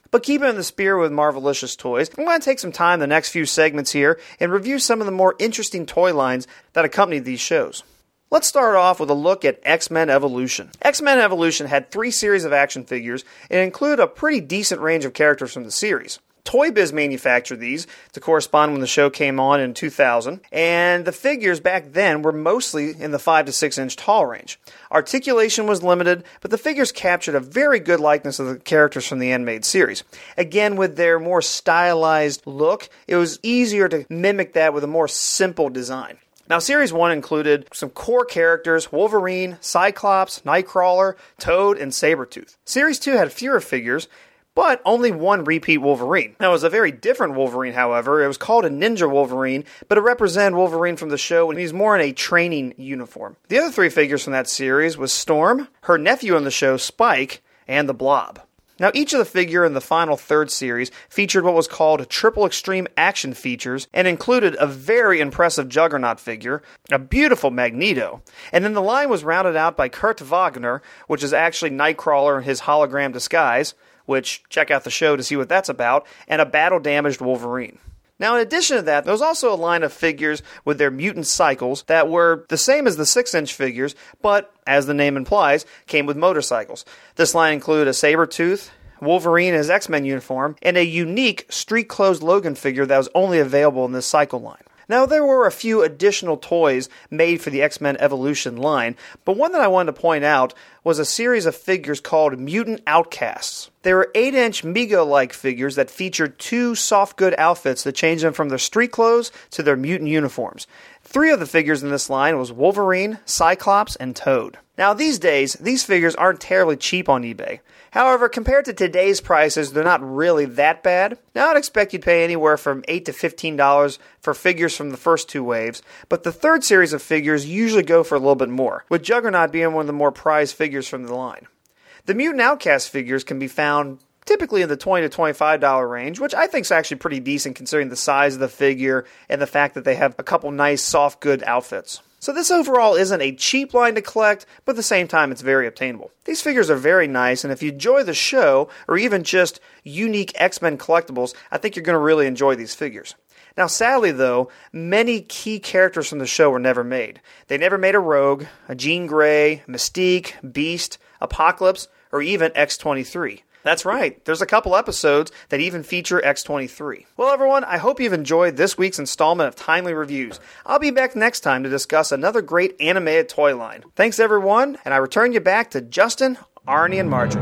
But keeping in the spirit with Marvelicious Toys, I'm going to take some time the next few segments here and review some of the more interesting toy lines that accompany these shows. Let's start off with a look at X-Men Evolution. X-Men Evolution had three series of action figures and included a pretty decent range of characters from the series. Toy Biz manufactured these to correspond when the show came on in two thousand, and the figures back then were mostly in the five to six inch tall range. Articulation was limited, but the figures captured a very good likeness of the characters from the animated series. Again, with their more stylized look, it was easier to mimic that with a more simple design. Now, Series one included some core characters: Wolverine, Cyclops, Nightcrawler, Toad, and Sabretooth. Series two had fewer figures, but only one repeat Wolverine. Now, it was a very different Wolverine, however. It was called a Ninja Wolverine, but it represented Wolverine from the show, and he's more in a training uniform. The other three figures from that series was Storm, her nephew on the show, Spike, and the Blob. Now, each of the figure in the final third series featured what was called Triple Extreme Action features and included a very impressive Juggernaut figure, a beautiful Magneto, and then the line was rounded out by Kurt Wagner, which is actually Nightcrawler in his hologram disguise, which, check out the show to see what that's about, and a battle-damaged Wolverine. Now, in addition to that, there was also a line of figures with their mutant cycles that were the same as the six inch figures, but, as the name implies, came with motorcycles. This line included a Sabretooth, Wolverine in his X-Men uniform, and a unique street-closed Logan figure that was only available in this cycle line. Now, there were a few additional toys made for the X-Men Evolution line, but one that I wanted to point out was a series of figures called Mutant Outcasts. They were eight inch Mego-like figures that featured two soft good outfits that changed them from their street clothes to their mutant uniforms. Three of the figures in this line was Wolverine, Cyclops, and Toad. Now, these days, these figures aren't terribly cheap on eBay. However, compared to today's prices, they're not really that bad. Now, I'd expect you'd pay anywhere from eight to fifteen dollars for figures from the first two waves, but the third series of figures usually go for a little bit more, with Juggernaut being one of the more prized figures from the line. The Mutant Outcast figures can be found typically in the twenty to twenty-five dollars range, which I think is actually pretty decent considering the size of the figure and the fact that they have a couple nice soft good outfits. So this overall isn't a cheap line to collect, but at the same time it's very obtainable. These figures are very nice, and if you enjoy the show, or even just unique X-Men collectibles, I think you're going to really enjoy these figures. Now, sadly though, many key characters from the show were never made. They never made a Rogue, a Jean Grey, Mystique, Beast, Apocalypse, or even X twenty-three. That's right, there's a couple episodes that even feature X twenty-three. Well, everyone, I hope you've enjoyed this week's installment of Timely Reviews. I'll be back next time to discuss another great animated toy line. Thanks, everyone, and I return you back to Justin, Arnie, and Marjorie.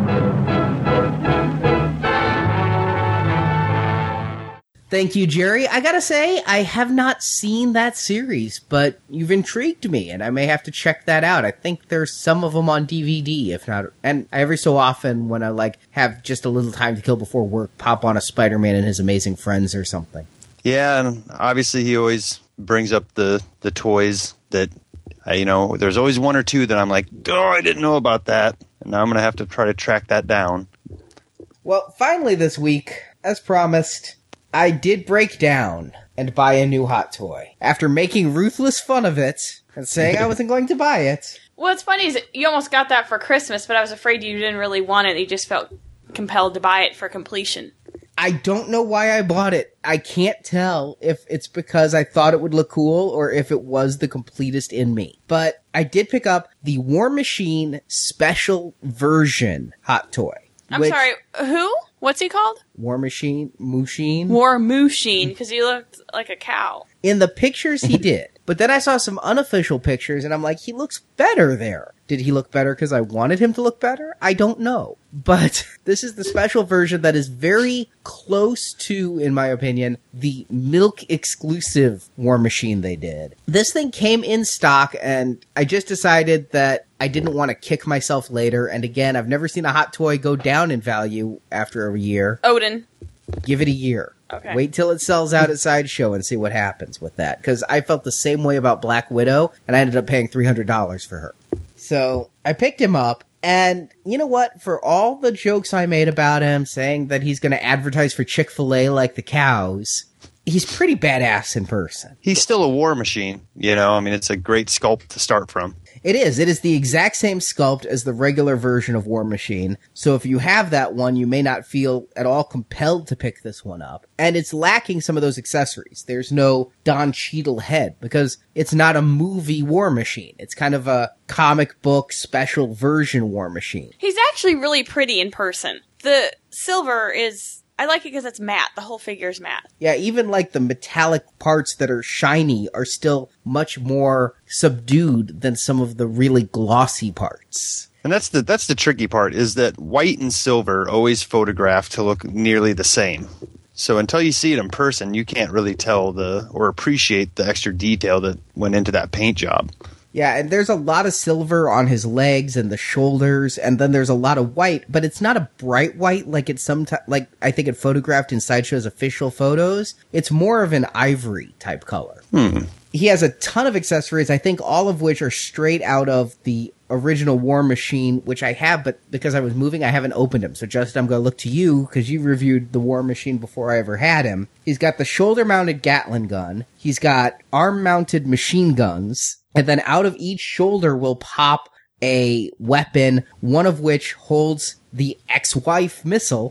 Thank you, Jerry. I gotta say, I have not seen that series, but you've intrigued me, and I may have to check that out. I think there's some of them on D V D, if not, and every so often when I, like, have just a little time to kill before work, pop on a Spider-Man and His Amazing Friends or something. Yeah, and obviously he always brings up the, the toys that, uh, you know, there's always one or two that I'm like, oh, I didn't know about that, and now I'm going to have to try to track that down. Well, finally this week, as promised, I did break down and buy a new hot toy. After making ruthless fun of it and saying I wasn't going to buy it. What's funny is you almost got that for Christmas, but I was afraid you didn't really want it. You just felt compelled to buy it for completion. I don't know why I bought it. I can't tell if it's because I thought it would look cool or if it was the completest in me. But I did pick up the War Machine Special Version hot toy. I'm sorry, who? What's he called? War Machine, Mushin. War Mushin, because he looked like a cow. In the pictures, he did. But then I saw some unofficial pictures, and I'm like, he looks better there. Did he look better because I wanted him to look better? I don't know. But this is the special version that is very close to, in my opinion, the Milk exclusive War Machine they did. This thing came in stock, and I just decided that I didn't want to kick myself later. And again, I've never seen a hot toy go down in value after a year. Odin. Give it a year. Okay. Wait till it sells out at Sideshow and see what happens with that. Because I felt the same way about Black Widow, and I ended up paying three hundred dollars for her. So I picked him up, and you know what? For all the jokes I made about him, saying that he's going to advertise for Chick-fil-A like the cows, he's pretty badass in person. He's still a war machine, you know? I mean, it's a great sculpt to start from. It is. It is the exact same sculpt as the regular version of War Machine. So if you have that one, you may not feel at all compelled to pick this one up. And it's lacking some of those accessories. There's no Don Cheadle head because it's not a movie War Machine. It's kind of a comic book special version War Machine. He's actually really pretty in person. The silver is... I like it because it's matte. The whole figure's matte. Yeah, even like the metallic parts that are shiny are still much more subdued than some of the really glossy parts. And that's the that's the tricky part, is that white and silver always photograph to look nearly the same. So until you see it in person, you can't really tell the or appreciate the extra detail that went into that paint job. Yeah, and there's a lot of silver on his legs and the shoulders, and then there's a lot of white, but it's not a bright white like it's sometimes, like I think it photographed in Sideshow's official photos. It's more of an ivory type color. Hmm. He has a ton of accessories, I think all of which are straight out of the original War Machine, which I have, but because I was moving, I haven't opened him. So Justin, I'm going to look to you because you reviewed the War Machine before I ever had him. He's got the shoulder-mounted Gatling gun. He's got arm-mounted machine guns. And then out of each shoulder will pop a weapon, one of which holds the ex-wife missile.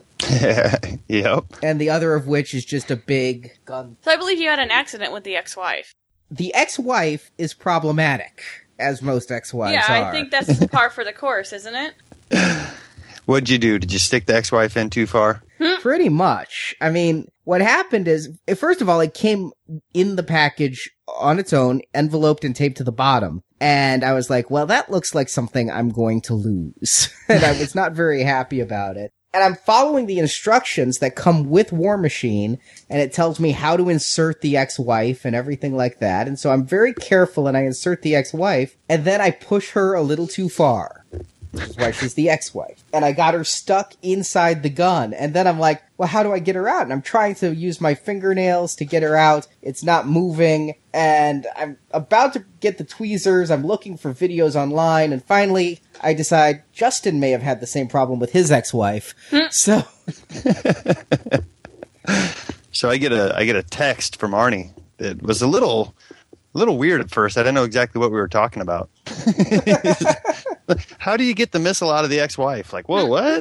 Yep. And the other of which is just a big gun. So I believe you had an accident with the ex-wife. The ex-wife is problematic, as most ex-wives yeah, are. I think that's par for the course, isn't it? What'd you do? Did you stick the ex-wife in too far? Pretty much. I mean, what happened is, first of all, it came in the package on its own, enveloped and taped to the bottom. And I was like, well, that looks like something I'm going to lose. And I was not very happy about it. And I'm following the instructions that come with War Machine, and it tells me how to insert the ex-wife and everything like that. And so I'm very careful, and I insert the ex-wife, and then I push her a little too far. Which is why she's the ex-wife. And I got her stuck inside the gun. And then I'm like, well, how do I get her out? And I'm trying to use my fingernails to get her out. It's not moving. And I'm about to get the tweezers. I'm looking for videos online. And finally, I decide Justin may have had the same problem with his ex-wife. So... So I get a I get a text from Arnie that was a little... A little weird at first. I didn't know exactly what we were talking about. How do you get the missile out of the ex-wife? Like, whoa, what?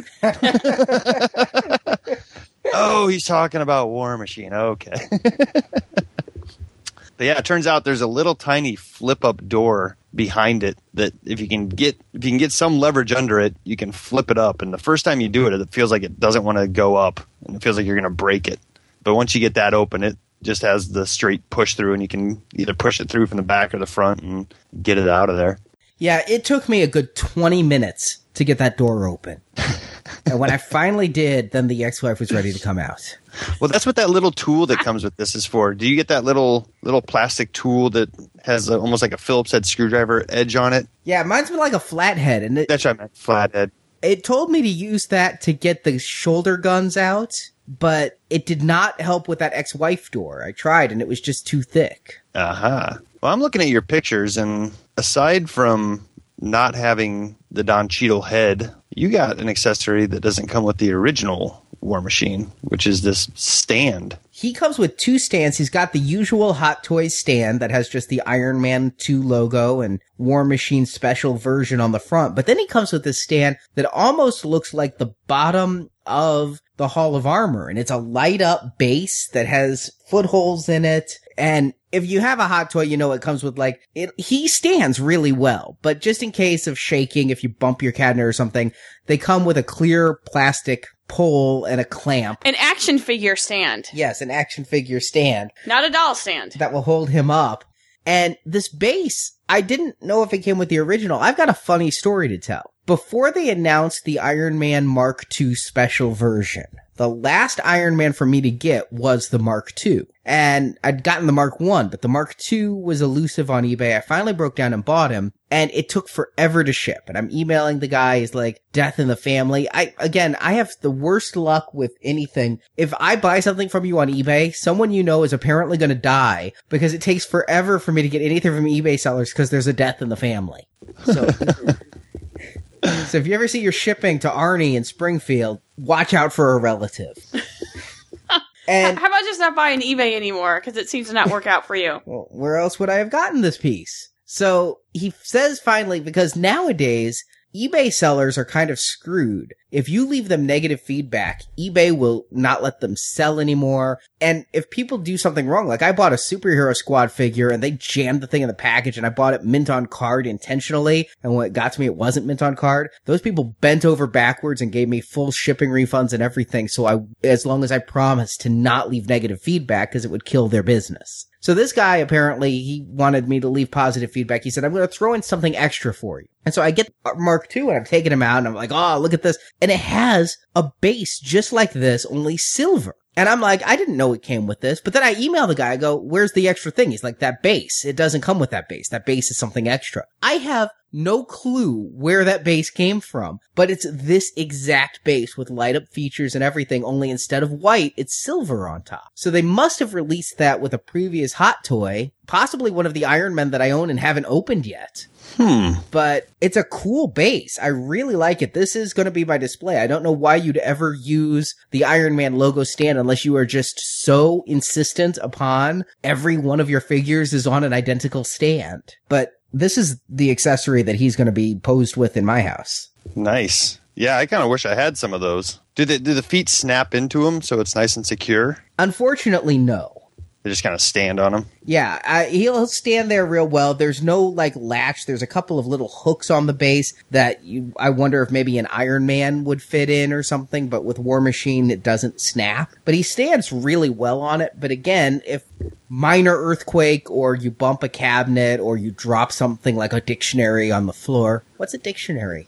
Oh, he's talking about War Machine. Okay. But yeah, it turns out there's a little tiny flip-up door behind it that if you can get if you can get some leverage under it, you can flip it up. And the first time you do it, it feels like it doesn't want to go up, and it feels like you're going to break it. But once you get that open, it just has the straight push through, and you can either push it through from the back or the front and get it out of there. Yeah, it took me a good twenty minutes to get that door open. And when I finally did, then the ex-wife was ready to come out. Well, that's what that little tool that comes with this is for. Do you get that little little plastic tool that has a, almost like a Phillips head screwdriver edge on it? Yeah, mine's been like a flathead. And it, That's what I meant, flathead. It told me to use that to get the shoulder guns out, but it did not help with that ex-wife door. I tried, and it was just too thick. Uh-huh. Well, I'm looking at your pictures, and aside from not having the Don Cheadle head, you got an accessory that doesn't come with the original War Machine, which is this stand. He comes with two stands. He's got the usual Hot Toys stand that has just the Iron Man two logo and War Machine special version on the front. But then he comes with this stand that almost looks like the bottom of the Hall of Armor. And it's a light up base that has footholes in it. And if you have a Hot Toy, you know it comes with like, it, he stands really well. But just in case of shaking, if you bump your cabinet or something, they come with a clear plastic pole and a clamp. An action figure stand. Yes, an action figure stand. Not a doll stand. That will hold him up. And this base, I didn't know if it came with the original. I've got a funny story to tell. Before they announced the Iron Man Mark two special version, the last Iron Man for me to get was the Mark two. And I'd gotten the Mark one, but the Mark two was elusive on eBay. I finally broke down and bought him, and it took forever to ship. And I'm emailing the guy, he's like, death in the family. I, again, I have the worst luck with anything. If I buy something from you on eBay, someone you know is apparently going to die because it takes forever for me to get anything from eBay sellers because there's a death in the family. So... So if you ever see your shipping to Arnie in Springfield, watch out for a relative. And how about just not buying eBay anymore? Because it seems to not work out for you. Well, where else would I have gotten this piece? So he says finally, because nowadays eBay sellers are kind of screwed. If you leave them negative feedback, eBay will not let them sell anymore. And if people do something wrong, like I bought a Superhero Squad figure and they jammed the thing in the package and I bought it mint on card intentionally. And when it got to me, it wasn't mint on card. Those people bent over backwards and gave me full shipping refunds and everything. So I, as long as I promised to not leave negative feedback because it would kill their business. So this guy, apparently, he wanted me to leave positive feedback. He said, I'm going to throw in something extra for you. And so I get Mark two and I'm taking him out and I'm like, oh, look at this. And it has a base just like this, only silver. And I'm like, I didn't know it came with this. But then I email the guy, I go, where's the extra thing? He's like, that base. It doesn't come with that base. That base is something extra. I have no clue where that base came from, but it's this exact base with light up features and everything, only instead of white, it's silver on top. So they must have released that with a previous Hot Toy, possibly one of the Iron Men that I own and haven't opened yet. Hmm. But it's a cool base. I really like it. This is going to be my display. I don't know why you'd ever use the Iron Man logo stand unless you are just so insistent upon every one of your figures is on an identical stand. But this is the accessory that he's going to be posed with in my house. Nice. Yeah, I kind of wish I had some of those. Do the, do the feet snap into them so it's nice and secure? Unfortunately, no. They just kind of stand on them? Yeah, I, he'll stand there real well. There's no, like, latch. There's a couple of little hooks on the base that you, I wonder if maybe an Iron Man would fit in or something, but with War Machine, it doesn't snap. But he stands really well on it. But again, if minor earthquake or you bump a cabinet or you drop something like a dictionary on the floor. What's a dictionary?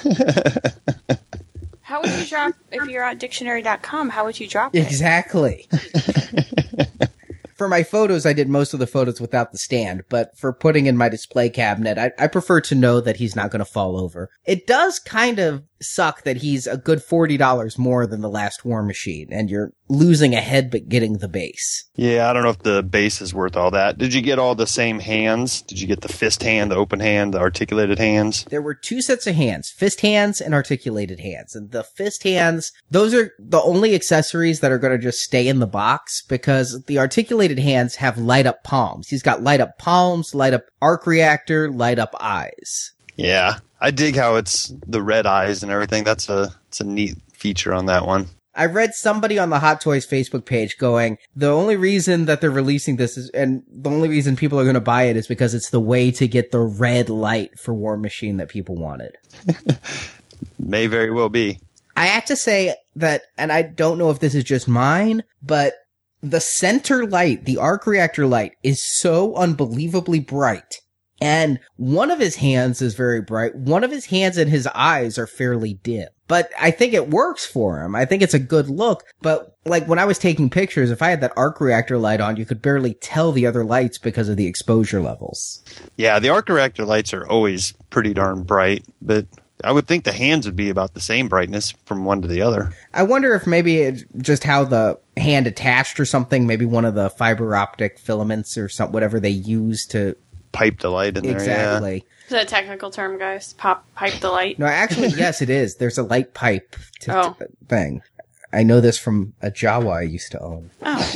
How would you drop, if you're on dictionary dot com, how would you drop it? Exactly. For my photos, I did most of the photos without the stand, but for putting in my display cabinet, I, I prefer to know that he's not going to fall over. It does kind of suck that he's a good forty dollars more than the last War Machine, and you're losing a head but getting the base. Yeah, I don't know if the base is worth all that. Did you get all the same hands? Did you get the fist hand, the open hand, the articulated hands? There were two sets of hands, fist hands and articulated hands. And the fist hands, those are the only accessories that are going to just stay in the box because the articulated hands have light up palms. He's got light up palms, light up arc reactor, light up eyes. Yeah, I dig how it's the red eyes and everything. That's a, it's a neat feature on that one. I read somebody on the Hot Toys Facebook page going, the only reason that they're releasing this is, and the only reason people are going to buy it is because it's the way to get the red light for War Machine that people wanted. May very well be. I have to say that, and I don't know if this is just mine, but the center light, the arc reactor light, is so unbelievably bright. And one of his hands is very bright. One of his hands and his eyes are fairly dim. But I think it works for him. I think it's a good look. But like when I was taking pictures, if I had that arc reactor light on, you could barely tell the other lights because of the exposure levels. Yeah, the arc reactor lights are always pretty darn bright, but I would think the hands would be about the same brightness from one to the other. I wonder if maybe it's just how the hand attached or something, maybe one of the fiber optic filaments or some, whatever they use to pipe the light in there. Exactly. Yeah. Is that a technical term, guys? Pop, pipe the light? No, actually, yes, it is. There's a light pipe to, oh. to thing. I know this from a Jawa I used to own. Oh.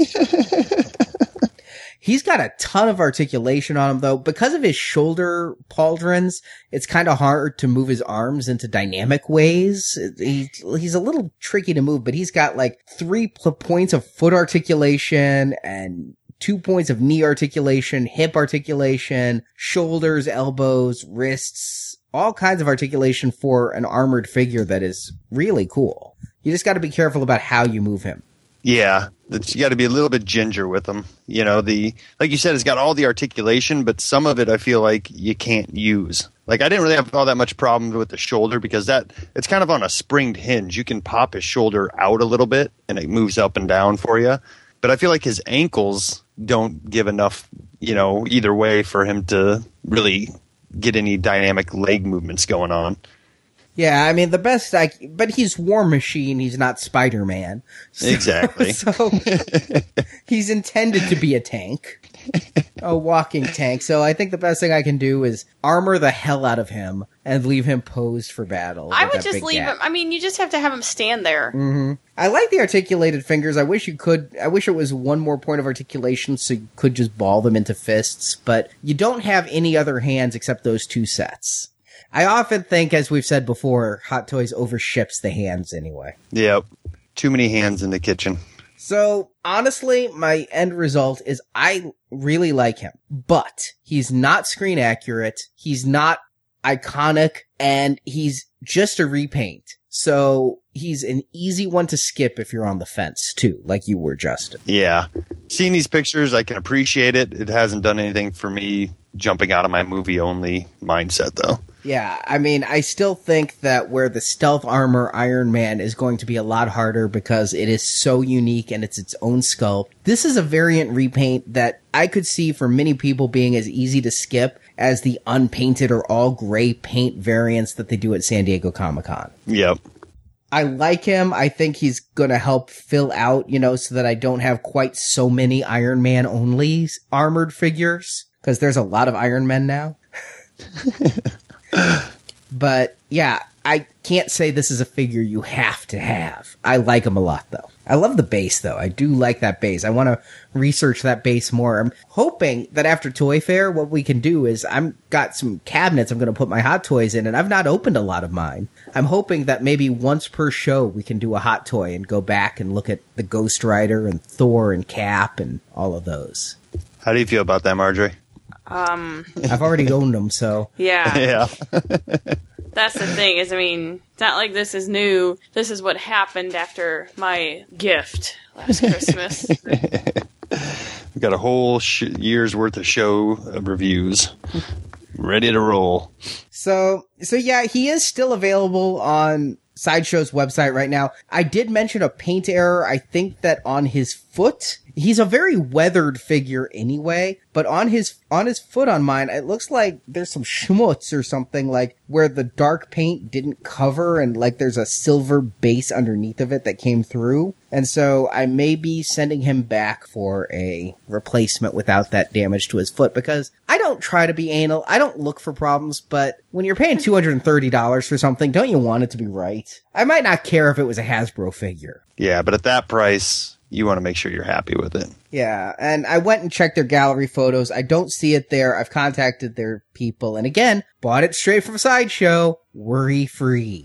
He's got a ton of articulation on him, though. Because of his shoulder pauldrons, it's kind of hard to move his arms into dynamic ways. He, he's a little tricky to move, but he's got like three p- points of foot articulation and two points of knee articulation, hip articulation, shoulders, elbows, wrists, all kinds of articulation for an armored figure that is really cool. You just got to be careful about how you move him. Yeah, you got to be a little bit ginger with him. You know, the like you said, it's got all the articulation, but some of it I feel like you can't use. Like I didn't really have all that much problem with the shoulder because that it's kind of on a springed hinge. You can pop his shoulder out a little bit and it moves up and down for you. But I feel like his ankles don't give enough, you know, either way for him to really get any dynamic leg movements going on. Yeah, I mean, the best I... But he's War Machine, he's not Spider-Man. So, Exactly. So, he's intended to be a tank. A walking tank. So I think the best thing I can do is armor the hell out of him and leave him posed for battle. I with would that just big leave gap. him. I mean, you just have to have him stand there. Mm-hmm. I like the articulated fingers. I wish you could... I wish it was one more point of articulation so you could just ball them into fists, but you don't have any other hands except those two sets. I often think, as we've said before, Hot Toys overships the hands anyway. Yep. Too many hands in the kitchen. So, honestly, my end result is I really like him, but he's not screen accurate, he's not iconic, and he's just a repaint. So, he's an easy one to skip if you're on the fence, too, like you were, Justin. Yeah. Seeing these pictures, I can appreciate it. It hasn't done anything for me jumping out of my movie-only mindset, though. Yeah, I mean, I still think that where the stealth armor Iron Man is going to be a lot harder because it is so unique and it's its own sculpt. This is a variant repaint that I could see for many people being as easy to skip as the unpainted or all gray paint variants that they do at San Diego Comic-Con. Yep. I like him. I think he's going to help fill out, you know, so that I don't have quite so many Iron Man only armored figures because there's a lot of Iron Men now. But yeah, I can't say this is a figure you have to have. I like him a lot, though. I love the base, though. I do like that base. I want to research that base more. I'm hoping that after Toy Fair, what we can do is I'm got some cabinets I'm going to put my Hot Toys in, and I've not opened a lot of mine. I'm hoping that maybe once per show we can do a Hot Toy and go back and look at the Ghost Rider and Thor and Cap and all of those. How do you feel about that, Marjorie? Um, I've already owned them, so... yeah. Yeah. That's the thing, is, I mean, it's not like this is new. This is what happened after my gift last Christmas. We've got a whole sh- year's worth of show of reviews ready to roll. So, so yeah, he is still available on Sideshow's website right now. I did mention a paint error. I think that on his foot, he's a very weathered figure anyway, but on his on his foot on mine, it looks like there's some schmutz or something, like where the dark paint didn't cover and like there's a silver base underneath of it that came through. And so I may be sending him back for a replacement without that damage to his foot, because I don't try to be anal. I don't look for problems, but when you're paying two hundred thirty dollars for something, don't you want it to be right? I might not care if it was a Hasbro figure. Yeah, but at that price, you want to make sure you're happy with it. Yeah, and I went and checked their gallery photos. I don't see it there. I've contacted their people, and again, bought it straight from Sideshow, worry-free.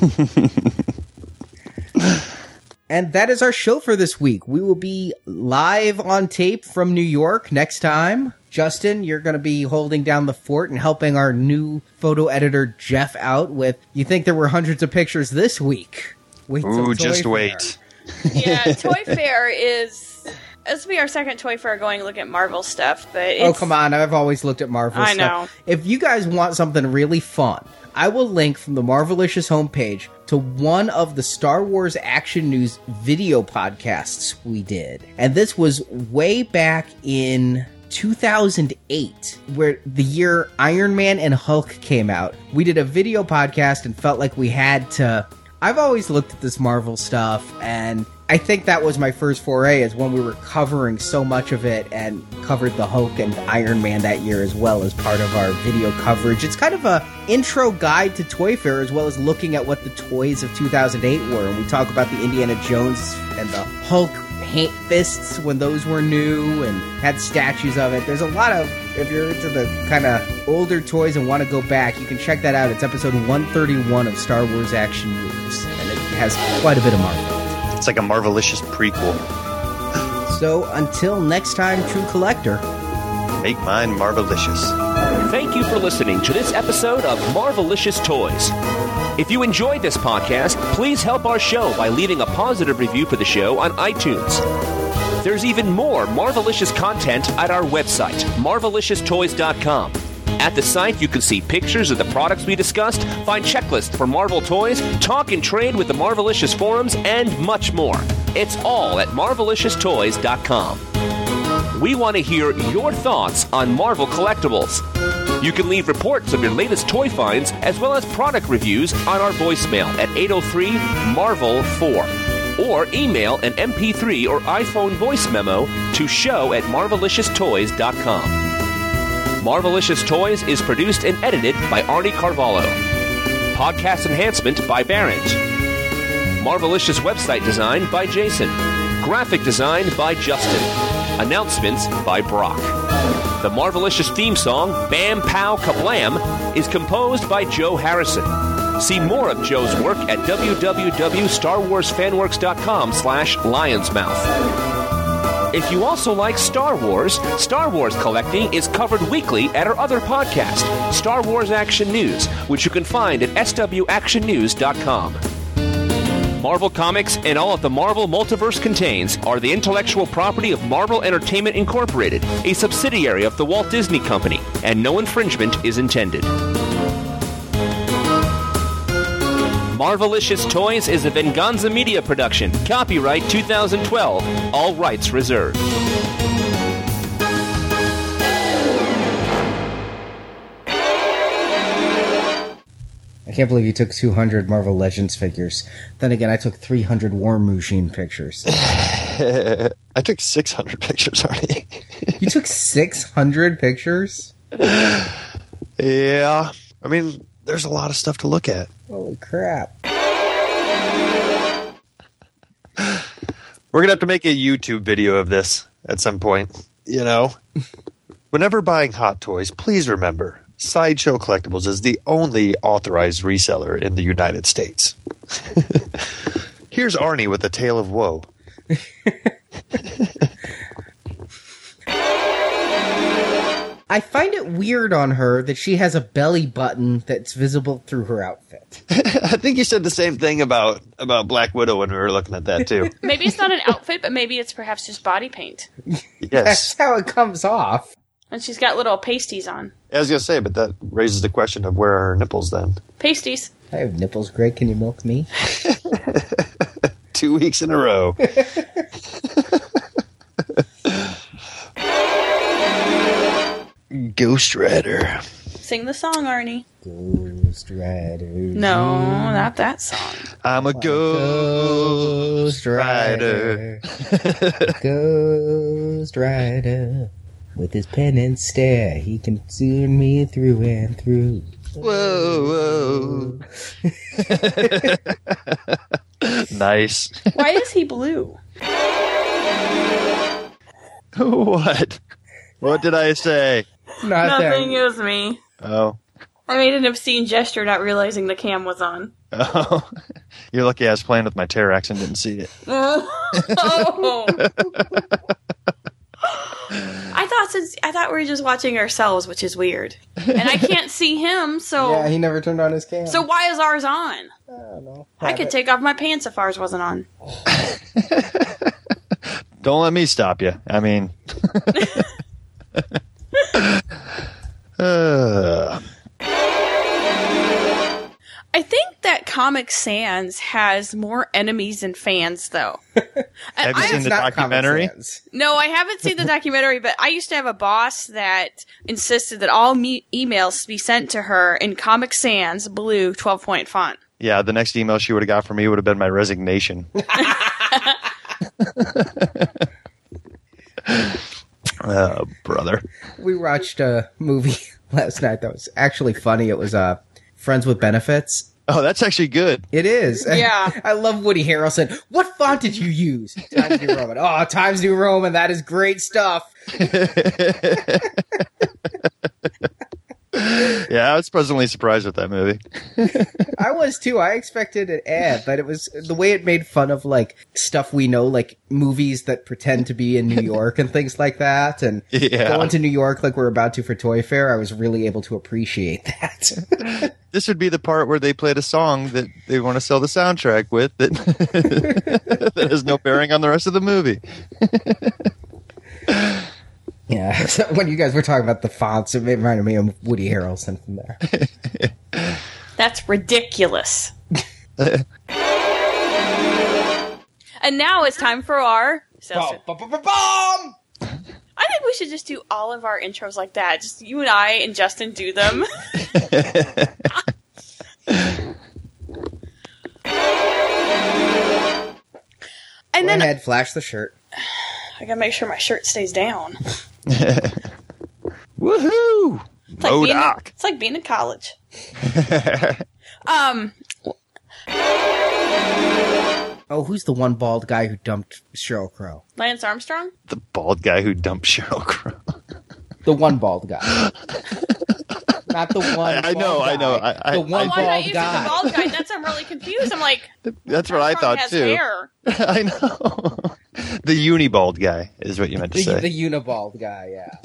And that is our show for this week. We will be live on tape from New York next time. Justin, you're going to be holding down the fort and helping our new photo editor, Jeff, out with, you think there were hundreds of pictures this week. Wait Ooh, till just Toy wait. Fair. Yeah, Toy Fair is... This will be our second Toy Fair going to look at Marvel stuff, but it's... Oh, come on. I've always looked at Marvel I stuff. know. If you guys want something really fun, I will link from the Marvelicious homepage to one of the Star Wars Action News video podcasts we did. And this was way back in two thousand eight, where the year Iron Man and Hulk came out. We did a video podcast and felt like we had to... I've always looked at this Marvel stuff, and I think that was my first foray, is when we were covering so much of it and covered the Hulk and Iron Man that year as well as part of our video coverage. It's kind of a intro guide to Toy Fair, as well as looking at what the toys of two thousand eight were. And we talk about the Indiana Jones and the Hulk paint fists when those were new and had statues of it. There's a lot of, if you're into the kind of older toys and want to go back, you can check that out. It's episode one thirty-one of Star Wars Action News, and it has quite a bit of Marvel. It's like a Marvelicious prequel. So until next time, true collector, Make mine Marvelicious. Thank you for listening to this episode of Marvelicious Toys. If you enjoyed this podcast, please help our show by leaving a positive review for the show on iTunes. There's even more Marvelicious content at our website, marvelicious toys dot com. At the site, you can see pictures of the products we discussed, find checklists for Marvel toys, talk and trade with the Marvelicious forums, and much more. It's all at marvelicious toys dot com. We want to hear your thoughts on Marvel collectibles. You can leave reports of your latest toy finds as well as product reviews on our voicemail at eight oh three Marvel four. Or email an M P three or iPhone voice memo to show at marvelicious toys dot com. Marvelicious Toys is produced and edited by Arnie Carvalho. Podcast enhancement by Barrett. Marvelicious website design by Jason. Graphic design by Justin. Announcements by Brock. The Marvelicious theme song, Bam Pow Kablam, is composed by Joe Harrison. See more of Joe's work at w w w dot star wars fan works dot com slash lionsmouth. If you also like Star Wars, Star Wars collecting is covered weekly at our other podcast, Star Wars Action News, which you can find at s w action news dot com. Marvel Comics and all that the Marvel Multiverse contains are the intellectual property of Marvel Entertainment Incorporated, a subsidiary of the Walt Disney Company, and no infringement is intended. Marvelicious Toys is a Venganza Media production. Copyright two thousand twelve. All rights reserved. I can't believe you took two hundred Marvel Legends figures. Then again, I took three hundred War Machine pictures. I took six hundred pictures already. You took six hundred pictures? Yeah. I mean, there's a lot of stuff to look at. Holy crap. We're going to have to make a YouTube video of this at some point. You know, whenever buying Hot Toys, please remember, Sideshow Collectibles is the only authorized reseller in the United States. Here's Arnie with a tale of woe. I find it weird on her that she has a belly button that's visible through her outfit. I think you said the same thing about, about Black Widow when we were looking at that, too. Maybe it's not an outfit, but maybe it's perhaps just body paint. That's Yes. how it comes off. And she's got little pasties on. I was going to say, but that raises the question of where are her nipples then? Pasties. I have nipples, Greg. Can you milk me? Two weeks in a row. Ghost Rider. Sing the song, Arnie. Ghost Rider. No, not that song. I'm a ghost, Ghost Rider. Ghost Rider. With his pen and stare, he can see me through and through. Whoa, whoa. Nice. Why is he blue? What? What did I say? Nothing, it was me. Oh. I made an obscene gesture not realizing the cam was on. Oh. You're lucky I was playing with my Terrax and didn't see it. Oh. I thought since I thought we were just watching ourselves, which is weird. And I can't see him, so Yeah, he never turned on his cam. So why is ours on? I don't know. I could take off my pants if ours wasn't on. Don't let me stop you. I mean... uh. I think that Comic Sans has more enemies than fans, though. Have you seen the documentary? No, I haven't seen the documentary, but I used to have a boss that insisted that all me- emails be sent to her in Comic Sans blue twelve-point font. Yeah, the next email she would have got from me would have been my resignation. Oh, brother. We watched a movie last night that was actually funny. It was uh, Friends with Benefits. Oh, that's actually good. It is. Yeah. I love Woody Harrelson. What font did you use? Times New Roman. Oh, Times New Roman. That is great stuff. Yeah, I was pleasantly surprised with that movie. I was too. I expected an ad, but it was the way it made fun of like stuff we know, like movies that pretend to be in New York and things like that. And Yeah. going to New York like we're about to for Toy Fair, I was really able to appreciate that. This would be the part where they played a song that they want to sell the soundtrack with that, that has no bearing on the rest of the movie. Yeah, so when you guys were talking about the fonts, it reminded me of Woody Harrelson from there. That's ridiculous. And now it's time for our... sales- Bomb! I think like we should just do all of our intros like that. Just you and I and Justin do them. And Go then ahead, flash the shirt. I gotta make sure my shirt stays down. Woohoo! It's like, being, Modoc. it's like being in college. um. Oh, who's the one bald guy who dumped Sheryl Crow? Lance Armstrong? The bald guy who dumped Sheryl Crow. The one bald guy. Not the one. I, I know, bald I know. guy. I, I, the one Oh, I bald thought you guy. said the bald guy. That's I'm really confused. I'm like, That's what I Armstrong thought has too. hair. I know. The unibald guy is what you meant to The, say. the unibald guy, yeah.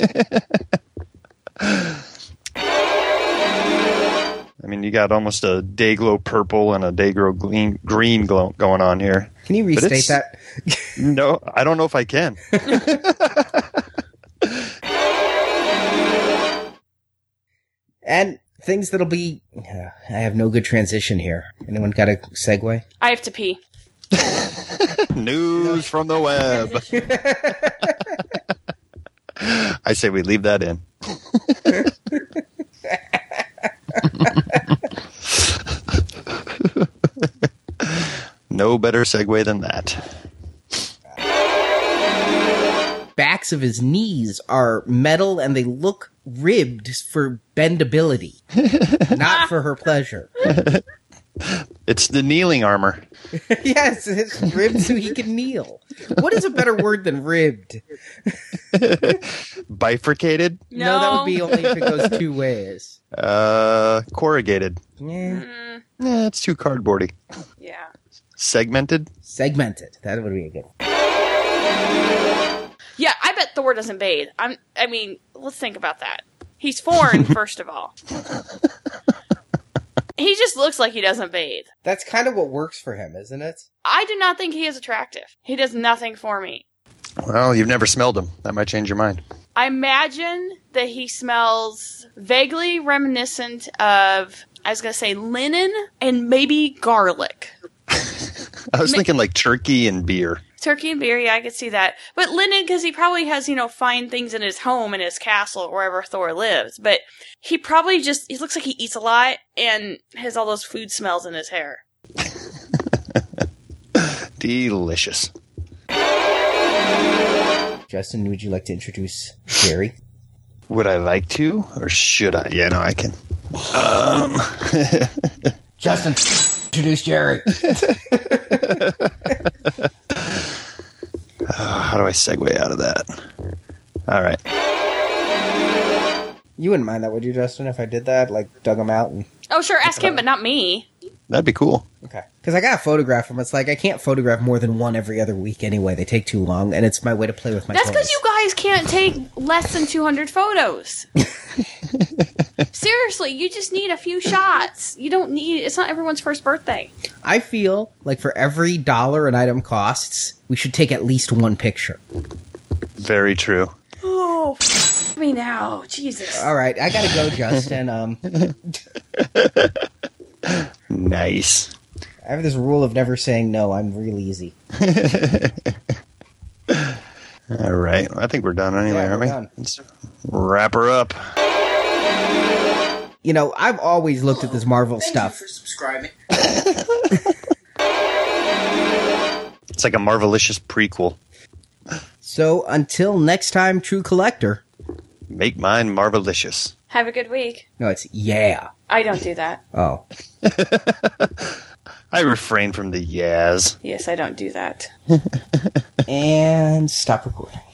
I mean, you got almost a Dayglow purple and a Dayglow green, green glow going on here. Can you But restate it's- that? No, I don't know if I can. And things that'll be... Uh, I have no good transition here. Anyone got a segue? I have to pee. News from the web. I say we leave that in. No better segue than that. Backs of his knees are metal and they look ribbed for bendability, not for her pleasure. It's the kneeling armor. Yes, it's ribbed so he can kneel. What is a better word than ribbed? Bifurcated? No, that would be only if it goes two ways. Uh, corrugated. Yeah. Mm, Yeah, it's too cardboardy. yeah. Segmented? Segmented. That would be a good one. Yeah, I bet Thor doesn't bathe. I'm. I mean, let's think about that. He's foreign, first of all. He just looks like he doesn't bathe. That's kind of what works for him, isn't it? I do not think he is attractive. He does nothing for me. Well, you've never smelled him. That might change your mind. I imagine that he smells vaguely reminiscent of, I was going to say, linen and maybe garlic. I was Ma- thinking like turkey and beer. Turkey and beer, yeah, I could see that. But linen, because he probably has, you know, fine things in his home, in his castle, or wherever Thor lives. But he probably just, he looks like he eats a lot and has all those food smells in his hair. Delicious. Justin, would you like to introduce Jerry? Would I like to, or should I? Yeah, no, I can. Um, Justin, introduce Jerry. uh, how do I segue out of that? All right. You wouldn't mind that, would you, Justin, if I did that? Like, dug him out and... Oh, sure, ask him, but not me. That'd be cool. Okay. Because I gotta photograph them. It's like, I can't photograph more than one every other week anyway. They take too long, and it's my way to play with my That's toys. because you guys can't take less than two hundred photos. Seriously, you just need a few shots. You don't need, it's not everyone's first birthday. I feel like for every dollar an item costs, we should take at least one picture. Very true. Oh, f- me now. Jesus. All right, I gotta go, Justin. Um, Nice. I have this rule of never saying no. I'm real easy. All right. I think we're done anyway, Yeah, aren't we're we? done. Let's wrap her up. You know, I've always looked at this Marvel Thank stuff. you for subscribing. It's like a Marvelicious prequel. So until next time, true collector. Make mine Marvelicious. Have a good week. No, it's yeah. I don't do that. Oh. I refrain from the yas. Yes, I don't do that. And stop recording.